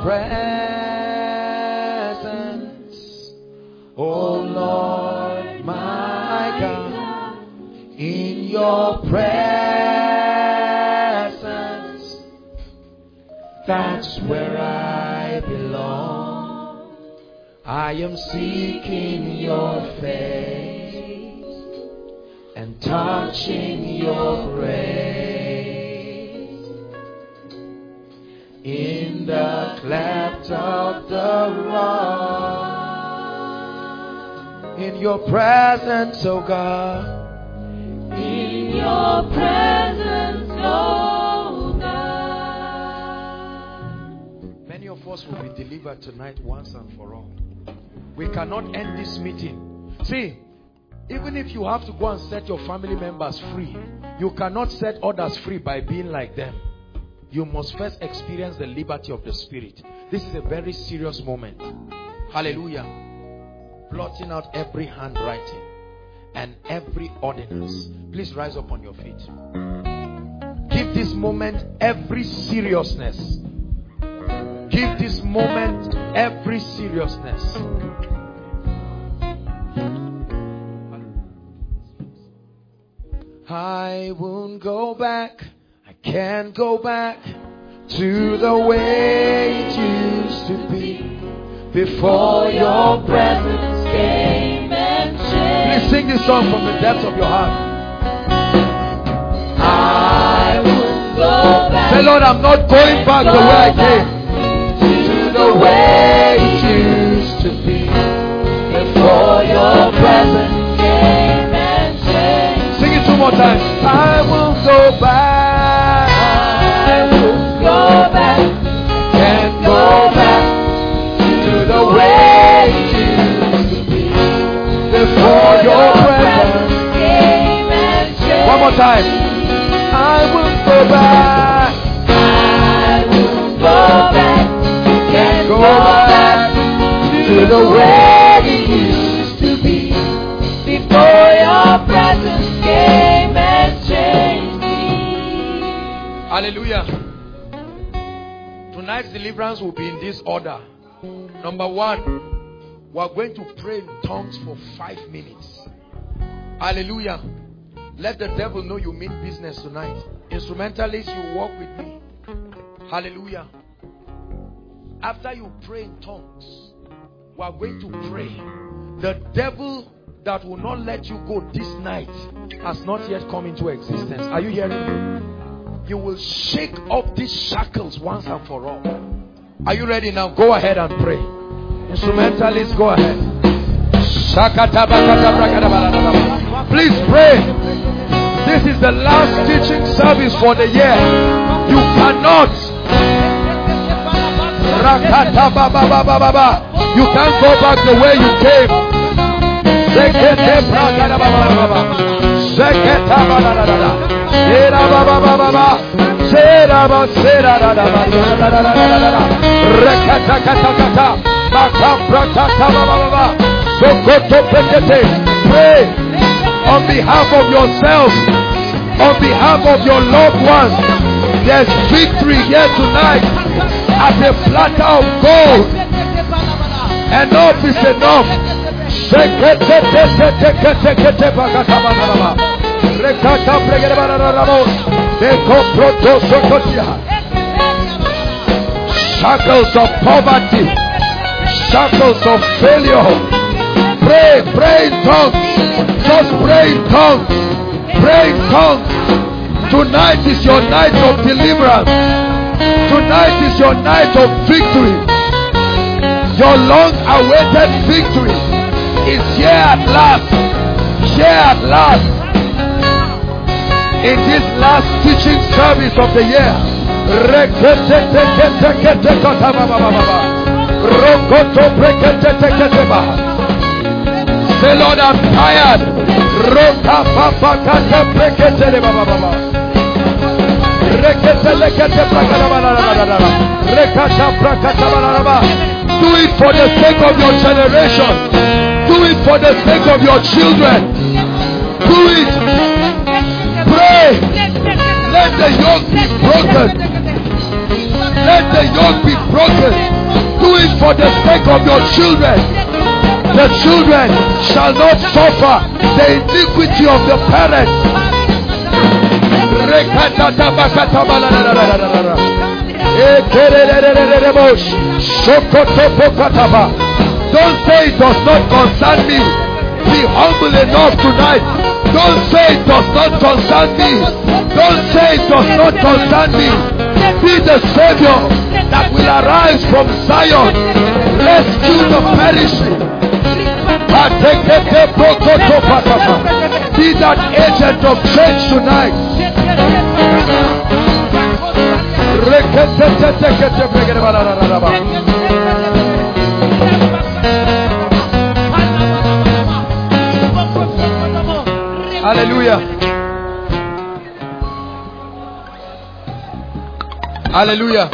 presence, oh Lord my God. In your presence, that's where I belong. I am seeking your face and touching your grace. In the cleft of the rock. In your presence, oh God. In your presence, oh God. Many of us will be delivered tonight once and for all. We cannot end this meeting. See, even if you have to go and set your family members free, you cannot set others free by being like them. You must first experience the liberty of the Spirit. This is a very serious moment. Hallelujah. Blotting out every handwriting and every ordinance. Please rise up on your feet. Give this moment every seriousness. Give this moment every seriousness. I won't go back. I can't go back to the way it used to be before your presence came and changed. Please sing this song from the depths of your heart. I won't go back. Say, Lord, I'm not going back the way I came. To the way it used to be before your presence came and changed. Sing it two more times. I will go back. I won't go back. Can't go back to the way it used to be Before your presence. came and changed. One more time. I will go back. I won't go back. Can't Go go back to the way it used to be before your presence came and changed me. Hallelujah. Tonight's deliverance will be in this order. Number one, we are going to pray in tongues for five minutes. Hallelujah. Let the devil know you mean business tonight. Instrumentalists, you walk with me. Hallelujah. After you pray in tongues, we are going to pray. The devil that will not let you go this night has not yet come into existence. Are you hearing me? You will shake off these shackles once and for all. Are you ready now? Go ahead and pray. Instrumentalists, go ahead. Please pray. This is the last teaching service for the year. You cannot. You can't go back the way you came. Pray on behalf of yourself, on behalf of your loved ones. There's victory here tonight as a platter of gold. Enough is enough. Shackles of poverty, shackles of failure. Pray, pray in tongues. Just pray in tongues. Pray in tongues. Tonight is your night of deliverance. Tonight is your night of victory. Your long-awaited victory is here at last. Here at last. In this last teaching service of the year. Say, Lord, I'm tired. Do it for the sake of your generation. Do it for the sake of your children. Do it. Pray. Let the yoke be broken. Let the yoke be broken. Do it for the sake of your children. The children shall not suffer the iniquity of the parents. Don't say it does not concern me. Be humble enough tonight. Don't say it does not concern me. Don't say it does not concern me. Be the Savior that will arise from Zion. Rescue the perishing. Be that agent of change tonight. Hallelujah. Hallelujah.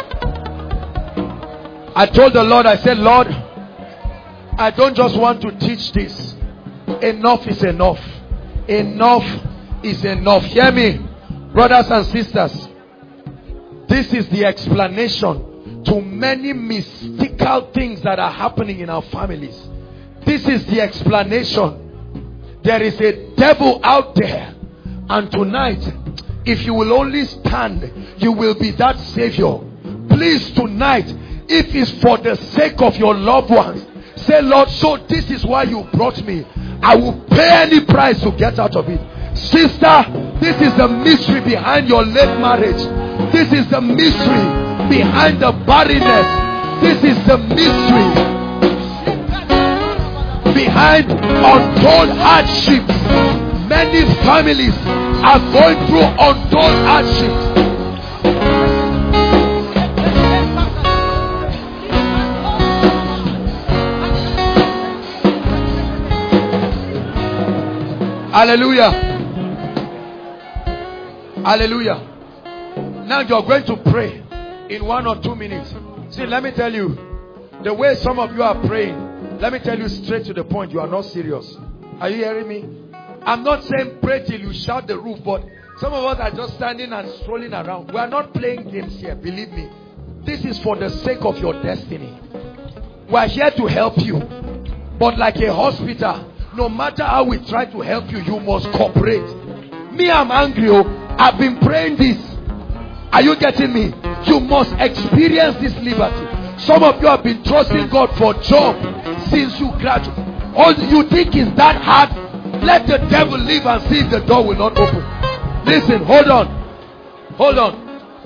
I told the Lord, I said, Lord, I don't just want to teach this. Enough is enough. Enough is enough. Hear me, brothers and sisters. This is the explanation to many mystical things that are happening in our families. This is the explanation. There is a devil out there, and tonight, if you will only stand, you will be that Savior. Please, tonight, if it's for the sake of your loved ones, Say, Lord, so this is why you brought me. I will pay any price to get out of it. Sister, this is the mystery behind your late marriage. This is the mystery behind the barrenness. This is the mystery behind untold hardships. Many families are going through untold hardships. Hallelujah. Hallelujah. Now you're going to pray in one or two minutes. See, let me tell you, the way some of you are praying, let me tell you straight to the point, you are not serious. Are you hearing me? I'm not saying pray till you shout the roof, but some of us are just standing and strolling around. We are not playing games here, believe me. This is for the sake of your destiny. We are here to help you. But like a hospital, no matter how we try to help you, you must cooperate. Me, I'm angry. Oh, I've been praying this. Are you getting me? You must experience this liberty. Some of you have been trusting God for job since you graduated. All you think is that hard? Let the devil live and see if the door will not open. Listen, hold on. Hold on.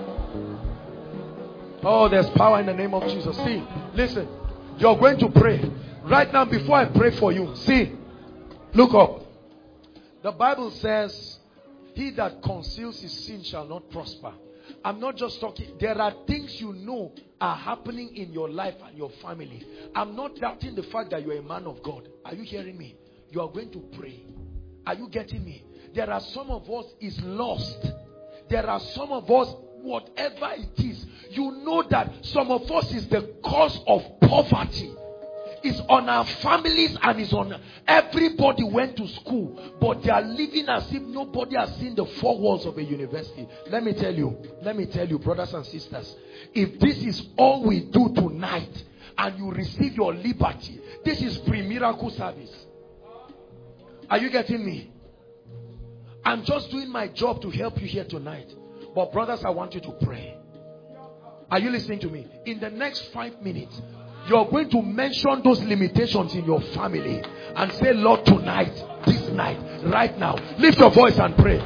Oh, there's power in the name of Jesus. See, listen. You're going to pray. Right now, before I pray for you, see, look up. The Bible says, he that conceals his sin shall not prosper. I'm not just talking. There are things you know are happening in your life and your family. I'm not doubting the fact that you're a man of God. Are you hearing me? You are going to pray. Are you getting me? There are some of us is lost. There are some of us, whatever it is, you know that some of us is the cause of poverty. It's on our families and it's on everybody went to school, but they are living as if nobody has seen the four walls of a university. Let me tell you, let me tell you, brothers and sisters, if this is all we do tonight and you receive your liberty, this is pre-miracle service. Are you getting me? I'm just doing my job to help you here tonight. But brothers, I want you to pray. Are you listening to me? In the next five minutes, you're going to mention those limitations in your family and say, Lord, tonight, this night, right now, lift your voice and pray.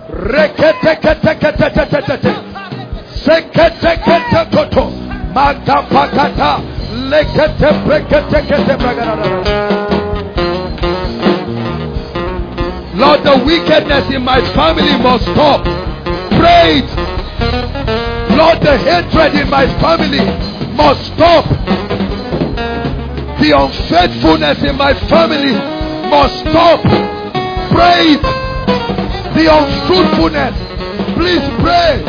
Lord, the wickedness in my family must stop. Pray it. Lord, the hatred in my family must stop. The unfaithfulness in my family must stop. Pray it. The unfruitfulness. Please pray.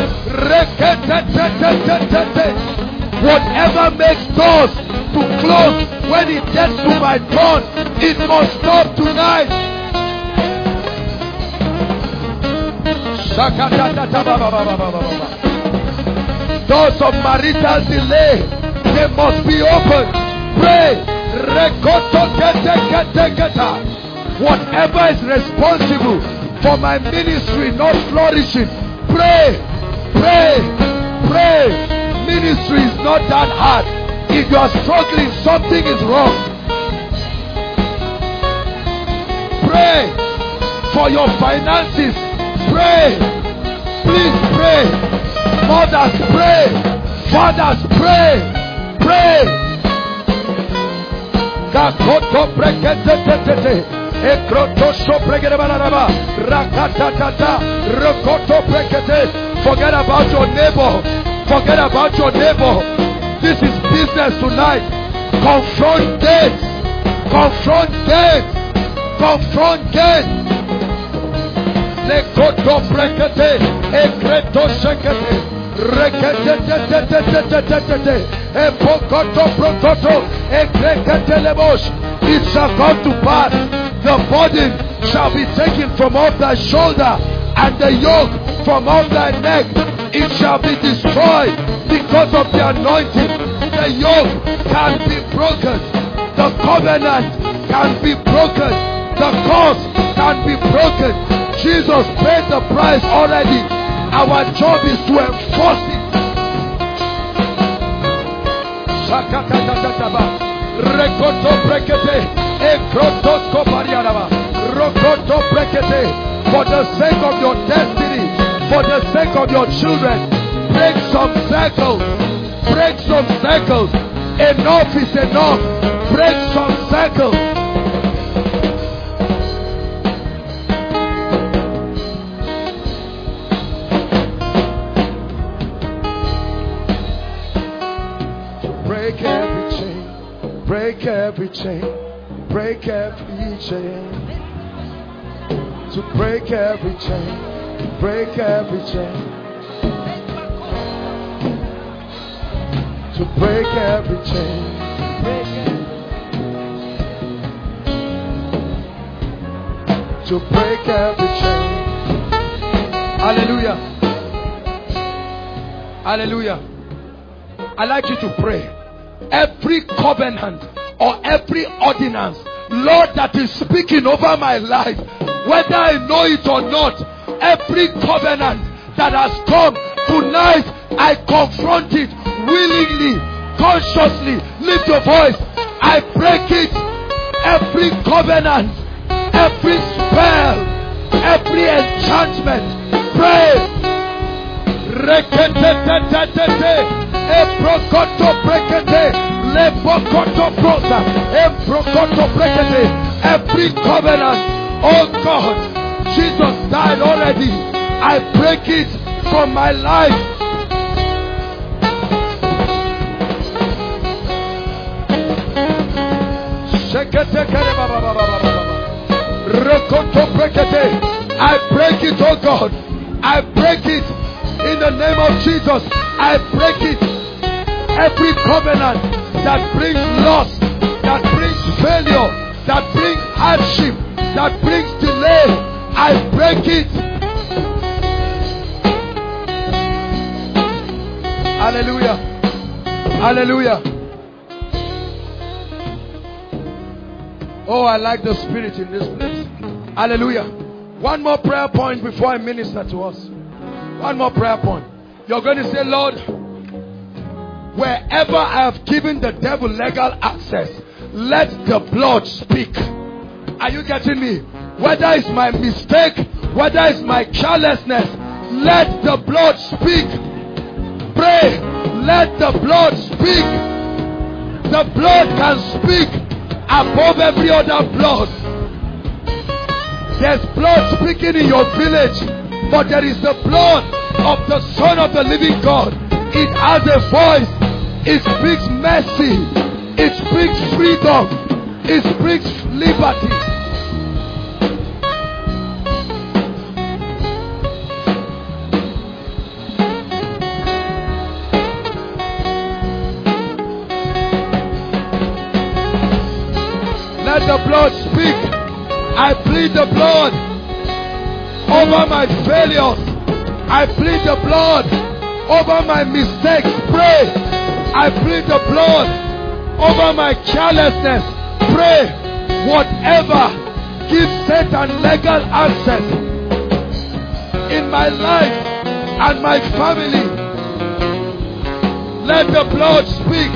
Whatever makes doors to close when it gets to my turn, it must stop tonight. Doors of marital delay, they must be opened. Pray. Whatever is responsible for my ministry not flourishing, pray, pray, pray. Ministry is not that hard. If you are struggling, something is wrong. Pray for your finances. Pray. Please pray. Mothers, pray. Fathers, pray. Pray. Gakoto brekete ekroto shopregere balaraba rakatata rokoto brekete. Forget about your neighbor. Forget about your neighbor. This is business tonight. Confront gates. Confront gates. Confront gates. Lekoto brekete ekreto shekete rekete epokoto prokoto ekrekete lebosh. It shall come to pass, the burden shall be taken from off thy shoulder and the yoke from off thy neck. It shall be destroyed because of the anointing. The yoke can be broken, the covenant can be broken, the curse can be broken. Jesus paid the price already. Our job is to enforce it. Rekoto brekete. Ekrotosko pariadaba. Rokoto brekete. For the sake of your destiny, for the sake of your children, break some circles. Break some circles. Enough is enough. Break some circles. Break every chain. Break every chain. Break every chain. To break every chain. Break every chain. To break every chain. To break every chain. Hallelujah. Hallelujah. I like you to pray. Every covenant or every ordinance, Lord, that is speaking over my life, whether I know it or not, every covenant that has come tonight, I confront it willingly, consciously. Lift your voice. I break it. Every covenant, every spell, every enchantment. Pray. Every covenant, oh God, Jesus died already. I break it from my life. I break it, oh God. I break it in the name of Jesus. I break it. Every covenant that brings loss, that brings failure, that brings hardship, that brings delay, I break it. Hallelujah. Hallelujah. Oh, I like the spirit in this place. Hallelujah. One more prayer point before I minister to us. One more prayer point. You're going to say, Lord, wherever I have given the devil legal access, let the blood speak. Are you getting me? Whether it's my mistake, whether it's my carelessness, let the blood speak. Pray. Let the blood speak. The blood can speak above every other blood. There's blood speaking in your village, but there is the blood of the Son of the living God. It has a voice. It speaks mercy. It speaks freedom. It speaks liberty. Let the blood speak. I plead the blood over my failures. I plead the blood over my mistakes. Pray. I plead the blood over my carelessness. Pray. Whatever gives Satan legal access in my life and my family, let the blood speak.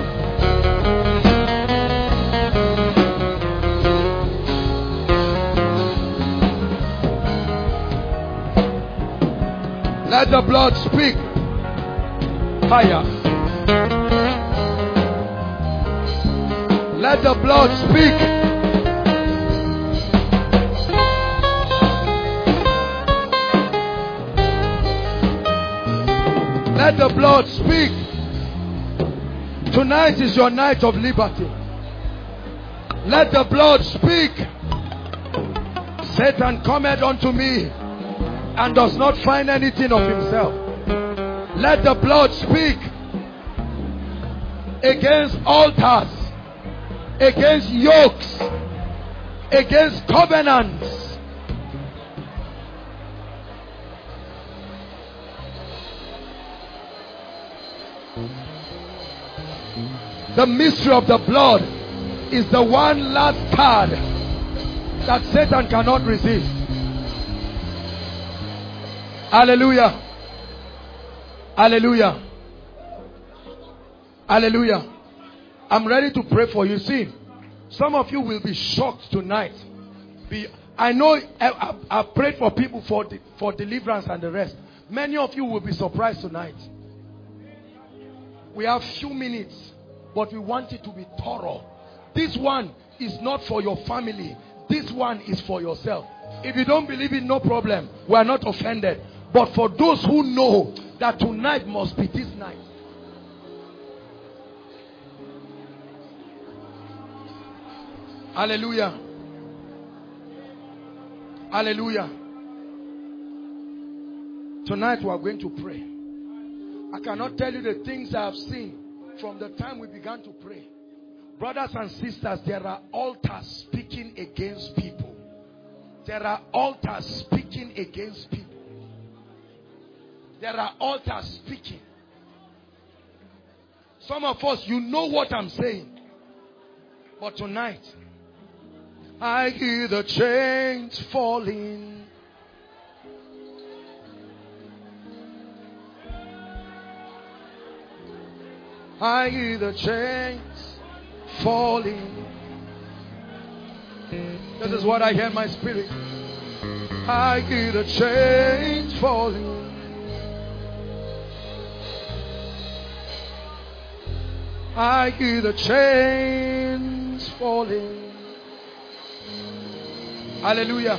Let the blood speak. Fire. Let the blood speak. Let the blood speak. Tonight is your night of liberty. Let the blood speak. Satan cometh unto me and does not find anything of himself. Let the blood speak against altars, against yokes, against covenants. The mystery of the blood is the one last card that Satan cannot resist. Hallelujah. Hallelujah. Hallelujah. I'm ready to pray for you. See, some of you will be shocked tonight. Be, I know I, I, I prayed for people for, the, for deliverance and the rest. Many of you will be surprised tonight. We have few minutes, but we want it to be thorough. This one is not for your family. This one is for yourself. If you don't believe it, no problem. We are not offended. But for those who know that tonight must be this night. Hallelujah. Hallelujah. Tonight we are going to pray. I cannot tell you the things I have seen from the time we began to pray. Brothers and sisters, there are altars speaking against people. There are altars speaking against people. There are altars speaking. Some of us, you know what I'm saying. But tonight, I hear the chains falling. I hear the chains falling. This is what I hear in my spirit. I hear the chains falling. I hear the chains falling. Hallelujah.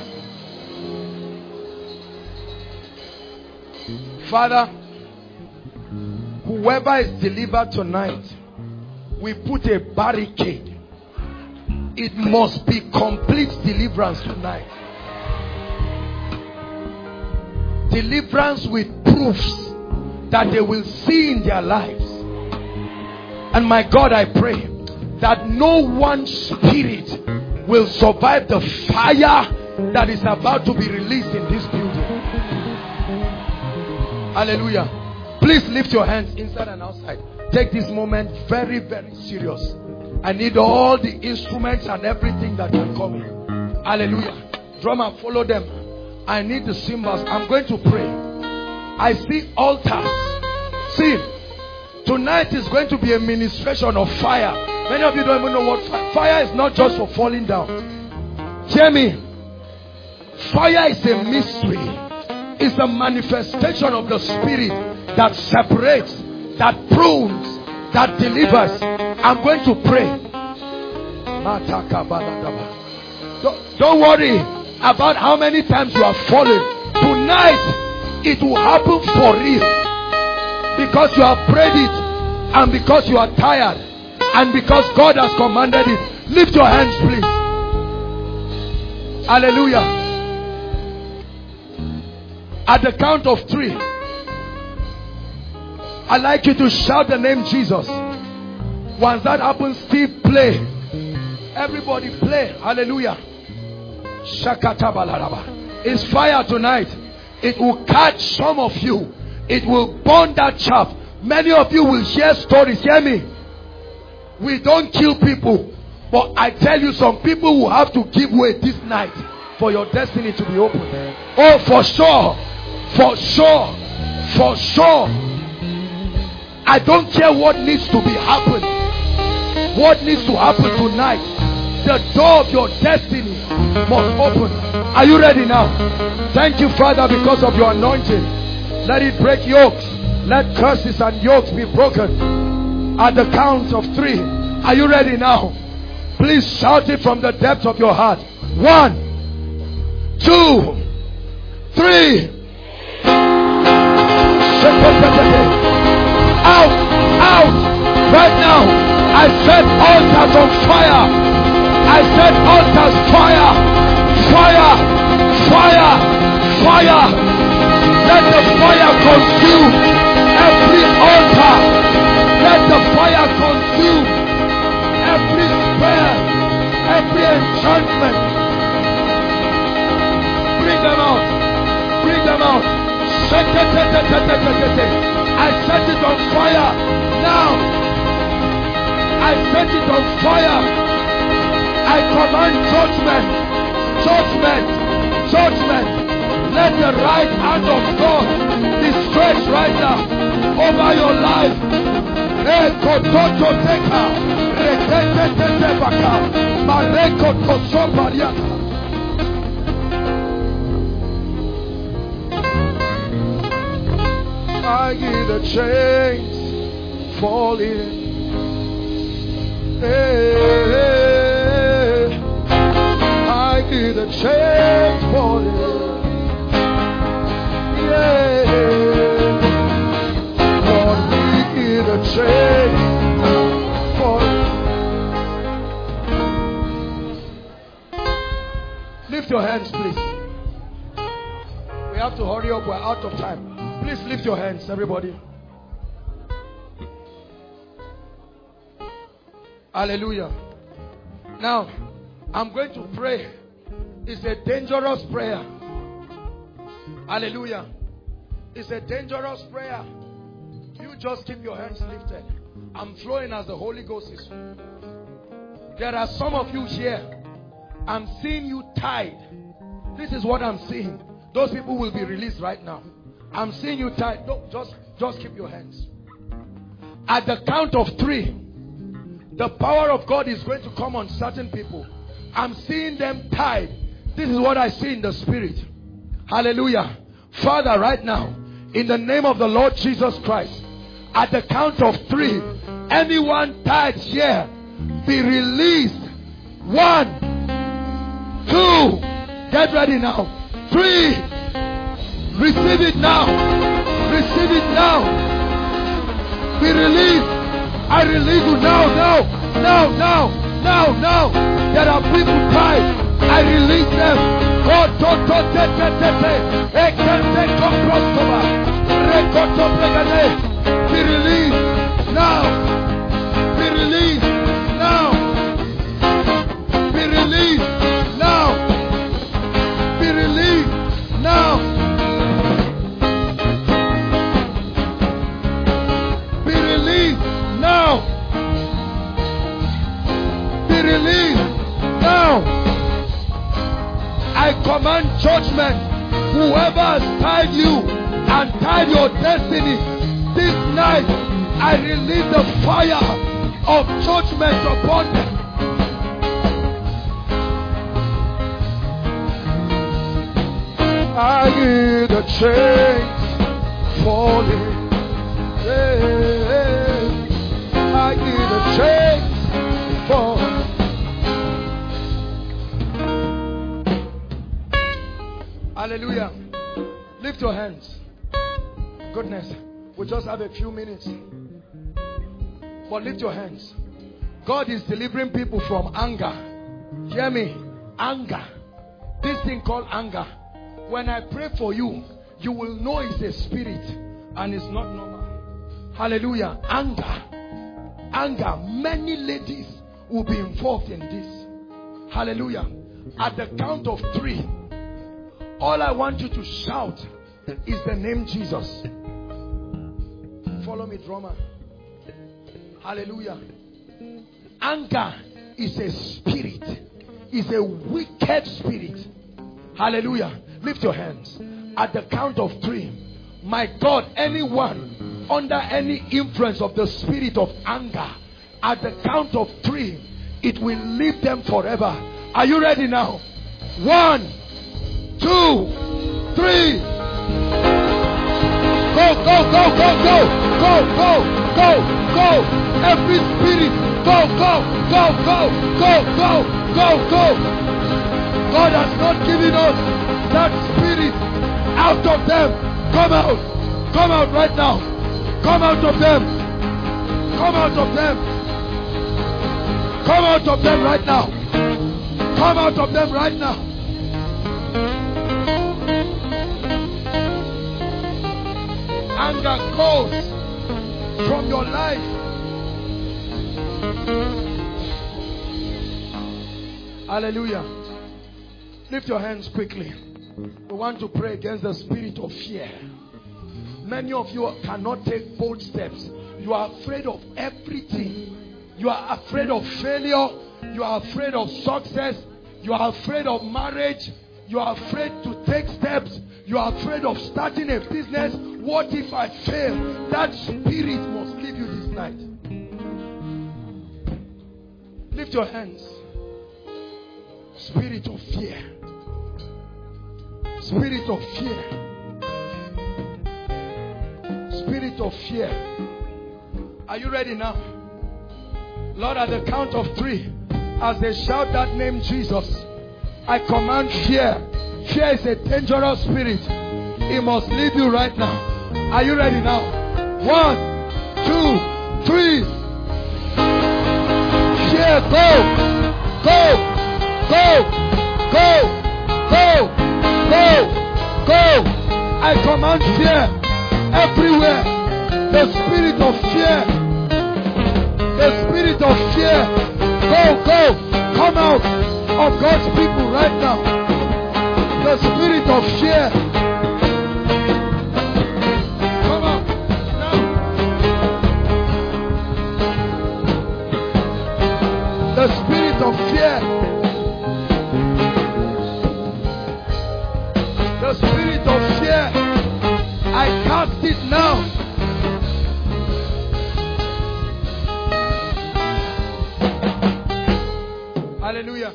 Father, whoever is delivered tonight, we put a barricade. It must be complete deliverance tonight. Deliverance with proofs that they will see in their lives. And my God, I pray that no one spirit will survive the fire that is about to be released in this building. Hallelujah. Please lift your hands inside and outside. Take this moment very, very serious. I need all the instruments and everything that can come in. Hallelujah. Drummer, follow them. I need the cymbals. I'm going to pray. I see altars. See, tonight is going to be a ministration of fire. Many of you don't even know what fire. Fire is not just for falling down. Hear me. Fire is a mystery. It's a manifestation of the Spirit that separates, that prunes, that delivers. I'm going to pray. Don't, don't worry about how many times you have fallen. Tonight, it will happen for real. Because you have prayed it, and because you are tired, and because God has commanded it. Lift your hands, please. Hallelujah. At the count of three, I'd like you to shout the name Jesus. Once that happens, Steve, play. Everybody play. Hallelujah. Shakatabalaraba. It's fire tonight. It will catch some of you. It will burn that chaff. Many of you will share stories. Hear me. We don't kill people. But I tell you, some people will have to give way this night for your destiny to be open. Oh, for sure. For sure. For sure. I don't care what needs to be happened. What needs to happen tonight? The door of your destiny must open. Are you ready now? Thank you, Father, because of your anointing. Let it break yokes. Let curses and yokes be broken. At the count of three. Are you ready now? Please shout it from the depths of your heart. One, two, three. Out, out. Right now, I set altars on fire. I set altars fire. Fire, fire, fire. Let the fire consume every altar. Let the fire consume every spell, every enchantment. Bring them out. Bring them out. I set it on fire. Now, I set it on fire. I command judgment. Judgment. Judgment. Let the right hand of God be stretched right now over your life. I hear the chains falling. Hey, I hear the chains falling. Yeah, Lord, we hear the chains falling. Lift your hands, please. We have to hurry up. We're out of time. Please lift your hands, everybody. Hallelujah. Now, I'm going to pray. It's a dangerous prayer. Hallelujah. It's a dangerous prayer. You just keep your hands lifted. I'm flowing as the Holy Ghost is. There are some of you here. I'm seeing you tied. This is what I'm seeing. Those people will be released right now. I'm seeing you tied. No, just, just keep your hands. At the count of three, the power of God is going to come on certain people. I'm seeing them tied. This is what I see in the spirit. Hallelujah. Father, right now, in the name of the Lord Jesus Christ, at the count of three, anyone tied here, be released. One, two, get ready now. Three, receive it now. Receive it now. Be released. I release you now, now, now, now, now, now. There are people tied. I release them. Be released now. Be released now. Be released now. Be released now. Be released now. Be released now. I command judgment. Whoever has tied you and tied your destiny, this night I release the fire of judgment upon them. I hear the chains falling. Yeah. I hear the chains falling. Hallelujah. Lift your hands. Goodness, we just have a few minutes. But lift your hands. God is delivering people from anger. Hear me? Anger. This thing called anger. When I pray for you, you will know it's a spirit and it's not normal. Hallelujah. Anger. Anger. Many ladies will be involved in this. Hallelujah. At the count of three, all I want you to shout is the name Jesus. Follow me, drummer. Hallelujah. Anger is a spirit. Is a wicked spirit. Hallelujah. Lift your hands. At the count of three, my God, anyone under any influence of the spirit of anger, at the count of three, it will leave them forever. Are you ready now? One, two, three. Go, go, go, go, go, go, go, go, go. Every spirit, go, go, go, go, go, go, go, go. God has not given us that spirit. Out of them. Come out. Come out right now. Come out of them. Come out of them. Come out of them right now. Come out of them right now. Anger goes from your life. Hallelujah. Lift your hands quickly. We want to pray against the spirit of fear. Many of you cannot take bold steps. You are afraid of everything. You are afraid of failure. You are afraid of success. You are afraid of marriage. You are afraid to take steps. You are afraid of starting a business. What if I fail? That spirit must leave you this night. Lift your hands. Spirit of fear. Spirit of fear. Spirit of fear. Are you ready now? Lord, at the count of three, as they shout that name Jesus, I command fear. Fear is a dangerous spirit. It must leave you right now. Are you ready now? One, two, three. Fear, go, go, go, go, go, go, go. I command fear everywhere. The spirit of fear. The spirit of fear. Go, go. Come out of God's people right now. The spirit of fear. Come out now. The spirit of fear. The spirit of fear. I cast it now. Hallelujah.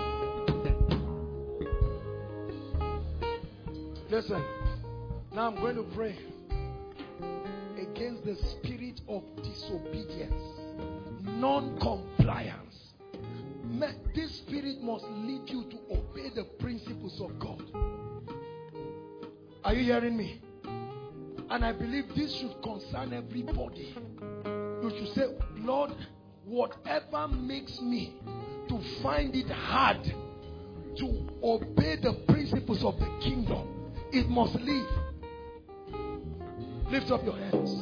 Listen. Now I'm going to pray against the spirit of disobedience, non-compliance. This spirit must lead you to obey the principles of God. Are you hearing me? And I believe this should concern everybody. You should say, Lord, whatever makes me to find it hard to obey the principles of the kingdom, it must leave. Lift up your hands.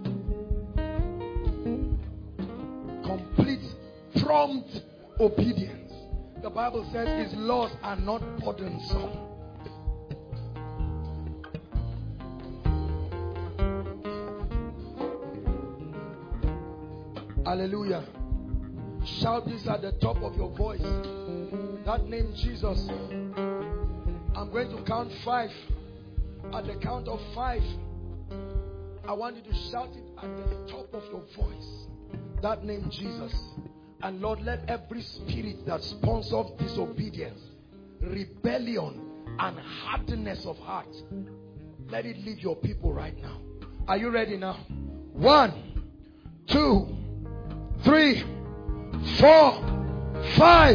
Complete, prompt obedience. The Bible says his laws are not burdensome. Hallelujah. Shout this at the top of your voice. That name Jesus. I'm going to count five. At the count of five, I want you to shout it at the top of your voice. That name Jesus. And Lord, let every spirit that sponsors disobedience, rebellion, and hardness of heart, let it leave your people right now. Are you ready now? One, two, three, four, five.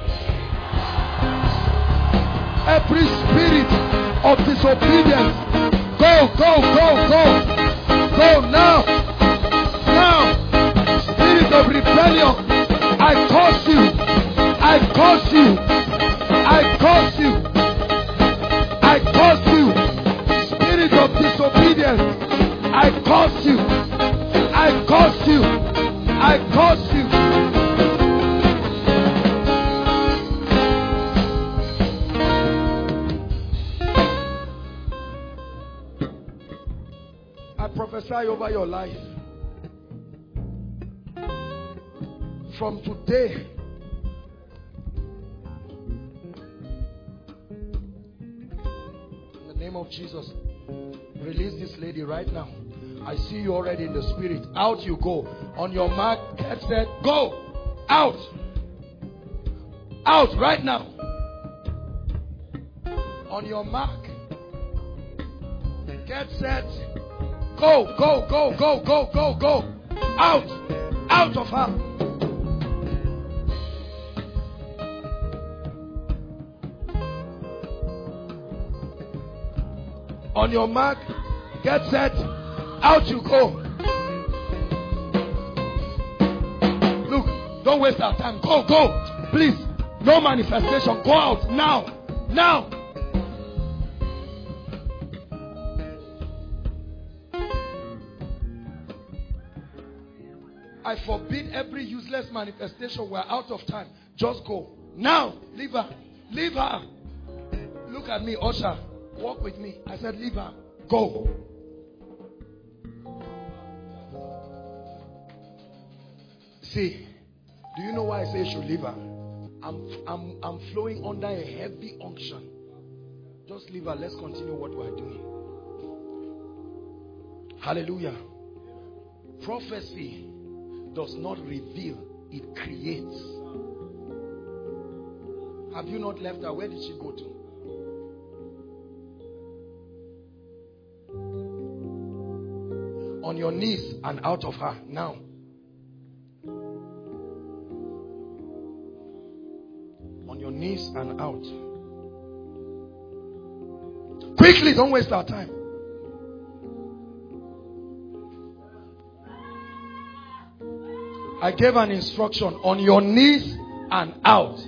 Every spirit of disobedience, go, go, go, go, go now, now. Spirit of rebellion, I curse you, I curse you, I curse you, I curse you. Spirit of disobedience, I curse you, I curse you, I curse you. I prophesy over your life. From today, in the name of Jesus, release this lady right now. I see you already in the spirit. Out you go. On your mark, get set, go. Out. Out right now. On your mark, get set, go, go, go, go, go, go, go. Out. Out of her. On your mark, get set, out you go. Look, don't waste our time. Go, go. Please, no manifestation. Go out now. Now. I forbid every useless manifestation. We're out of time. Just go. Now. Leave her. Leave her. Look at me, usher. Walk with me. I said, leave her. Go. See, do you know why I say you should leave her? I'm, I'm, I'm flowing under a heavy unction. Just leave her. Let's continue what we're doing. Hallelujah. Prophecy does not reveal, it creates. Have you not left her? Where did she go to? On your knees and out of her now. On your knees and out. Quickly, don't waste our time. I gave an instruction on your knees and out.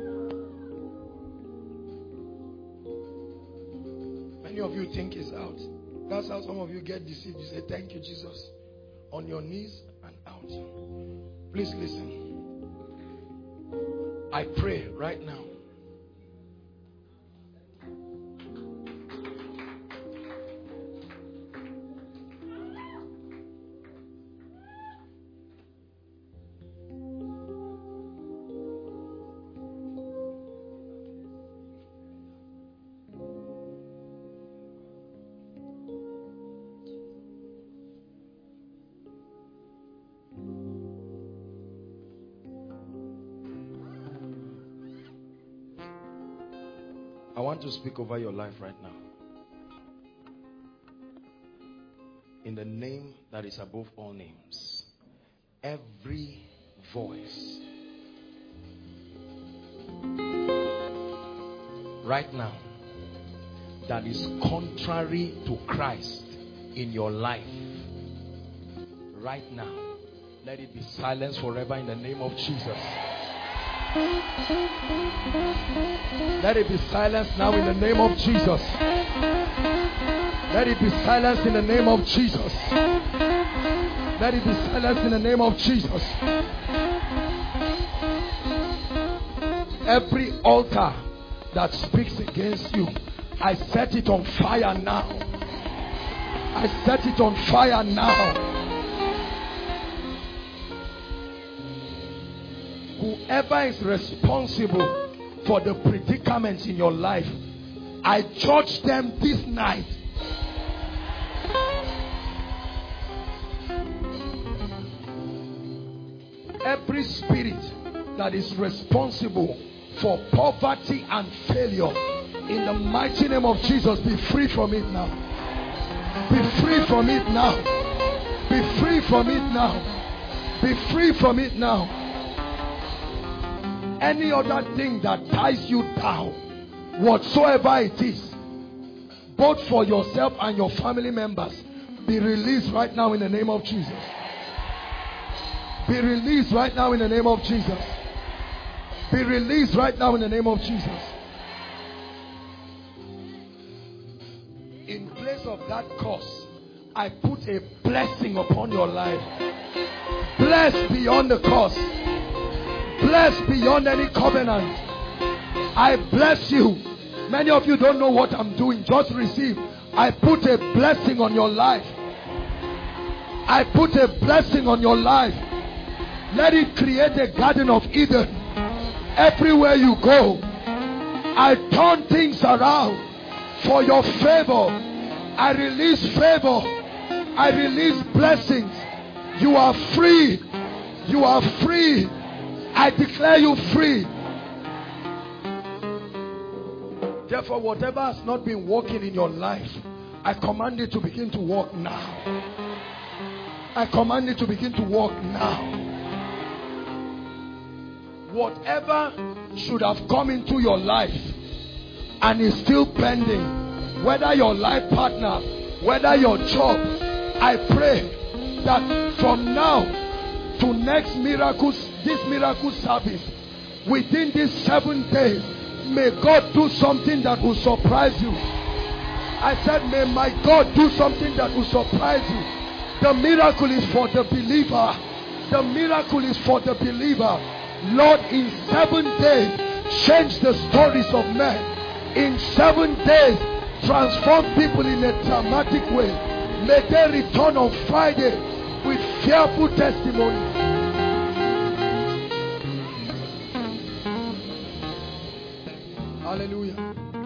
Many of you think it's out. That's how some of you get deceived. You say, thank you, Jesus. On your knees and out. Please listen. I pray right now. I want to speak over your life right now. In the name that is above all names, every voice right now that is contrary to Christ in your life, right now, let it be silenced forever in the name of Jesus. Let it be silenced now in the name of Jesus. Let it be silenced in the name of Jesus. Let it be silenced in the name of Jesus. Every altar that speaks against you, I set it on fire now. I set it on fire now. Whoever is responsible for the predicaments in your life, I judge them this night. Every spirit that is responsible for poverty and failure, in the mighty name of Jesus, be free from it now. Be free from it now. Be free from it now. Be free from it now. Any other thing that ties you down, whatsoever it is, both for yourself and your family members, be released right now in the name of Jesus. Be released right now in the name of Jesus. Be released right now in the name of Jesus. In place of that curse, I put a blessing upon your life. Blessed beyond the curse. Blessed beyond any covenant. I bless you. Many of you don't know what I'm doing. Just receive. I put a blessing on your life. I put a blessing on your life. Let it create a garden of Eden. Everywhere you go, I turn things around for your favor. I release favor. I release blessings. You are free. You are free. I declare you free. Therefore, whatever has not been working in your life, I command it to begin to work now. I command it to begin to work now. Whatever should have come into your life and is still pending, whether your life partner, whether your job, I pray that from now to next miracles, this miracle service, within these seven days, may God do something that will surprise you. I said, may my God do something that will surprise you. The miracle is for the believer. The miracle is for the believer. Lord, in seven days, change the stories of men. In seven days, transform people in a dramatic way. May they return on Friday with fearful testimonies. Hallelujah.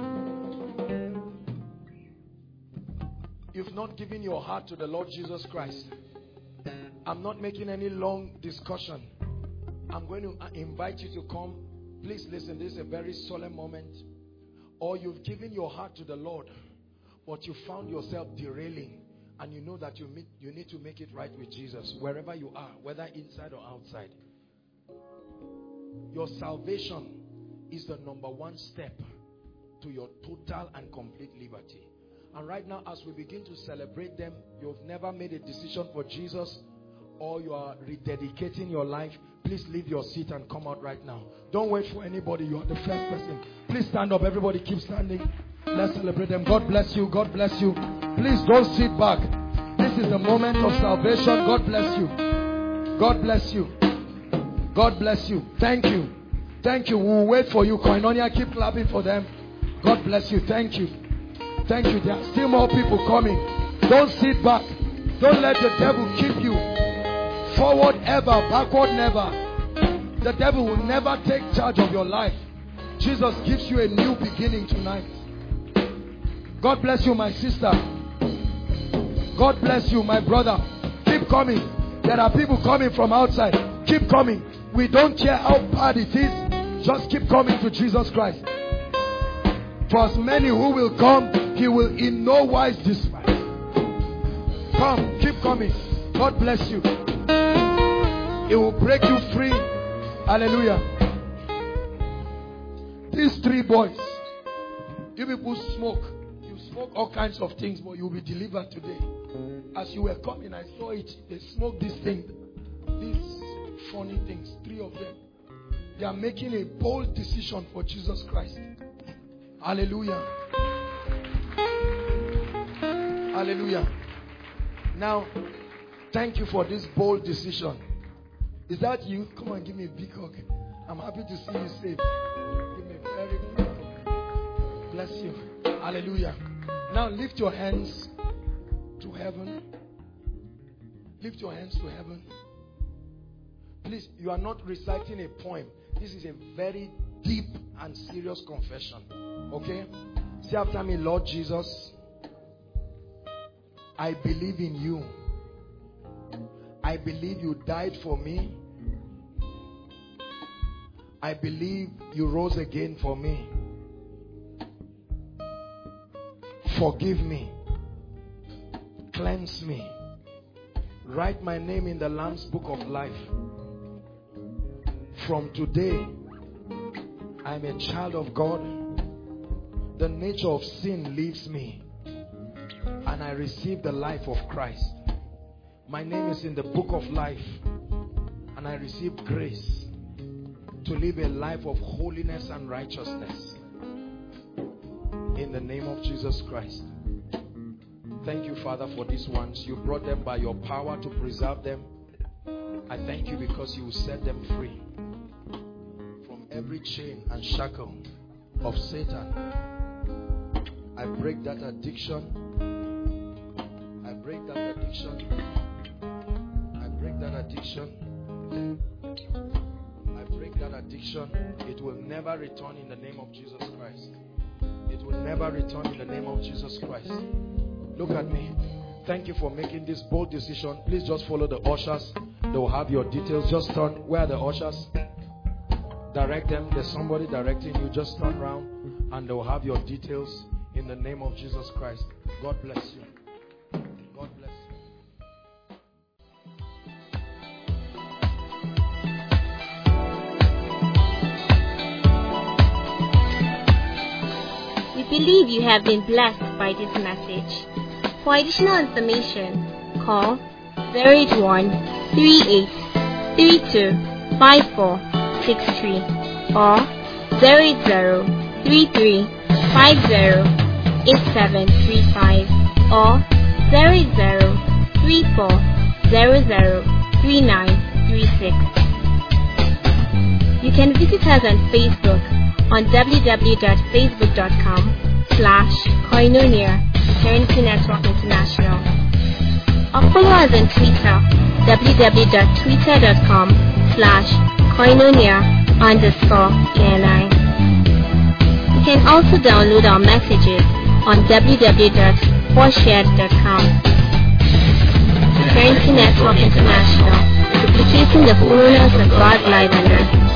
You've not given your heart to the Lord Jesus Christ. I'm not making any long discussion. I'm going to invite you to come Please listen, this is a very solemn moment. Or you've given your heart to the Lord, but you found yourself derailing, and you know that you, meet, you need to make it right with Jesus, wherever you are, whether inside or outside. Your salvation is the number one step to your total and complete liberty. And right now, as we begin to celebrate them, you've never made a decision for Jesus, or you are rededicating your life, please leave your seat and come out right now. Don't wait for anybody. You are the first person. Please stand up. Everybody keep standing. Let's celebrate them. God bless you. God bless you. Please don't sit back. This is the moment of salvation. God bless you. God bless you. God bless you. Thank you. Thank you. We'll wait for you. Koinonia, keep clapping for them. God bless you. Thank you. Thank you. There are still more people coming. Don't sit back. Don't let the devil keep you. Forward ever, backward never. The devil will never take charge of your life. Jesus gives you a new beginning tonight. God bless you, my sister. God bless you, my brother. Keep coming. There are people coming from outside. Keep coming. We don't care how bad it is. Just keep coming to Jesus Christ. For as many who will come, he will in no wise despise. Come, keep coming. God bless you. It will break you free. Hallelujah. These three boys, you people smoke. You smoke all kinds of things, but you will be delivered today. As you were coming, I saw it. They smoke this thing. These funny things. Three of them. They are making a bold decision for Jesus Christ. Hallelujah. Hallelujah. Now, thank you for this bold decision. Is that you? Come on, give me a big hug. I'm happy to see you safe. Give me a very big hug. Bless you. Hallelujah. Now lift your hands to heaven. Lift your hands to heaven. Please, you are not reciting a poem. This is a very deep and serious confession. Okay? Say after me, Lord Jesus, I believe in you. I believe you died for me. I believe you rose again for me. Forgive me. Cleanse me. Write my name in the Lamb's Book of Life. From today, I'm a child of God. The nature of sin leaves me, and I receive the life of Christ. My name is in the book of life, and I receive grace to live a life of holiness and righteousness. In the name of Jesus Christ. Thank you, Father, for these ones. You brought them by your power to preserve them. I thank you because you will set them free from every chain and shackle of Satan. I break that addiction. I break that addiction. I break that addiction. I break that addiction. It will never return in the name of Jesus Christ. It will never return in the name of Jesus Christ. Look at me. Thank you for making this bold decision. Please just follow the ushers. They will have your details. Just turn. Where are the ushers? Direct them. There's somebody directing you. Just turn around and they will have your details in the name of Jesus Christ. God bless you. God bless you. We believe you have been blessed by this message. For additional information, call zero eight one, three eight three two, five four six three or zero eight zero, three three five zero, eight seven three five or zero eight zero, three four zero zero, three nine three six. You can visit us on Facebook on w w w dot facebook dot com slash Koinonia Eternity Network International, or follow us on Twitter w w w dot twitter dot com slash Koinonia underscore E N I. You can also download our messages on w w w dot foreshared dot com. Eternity Network International, duplicating the fullness of God's life on earth.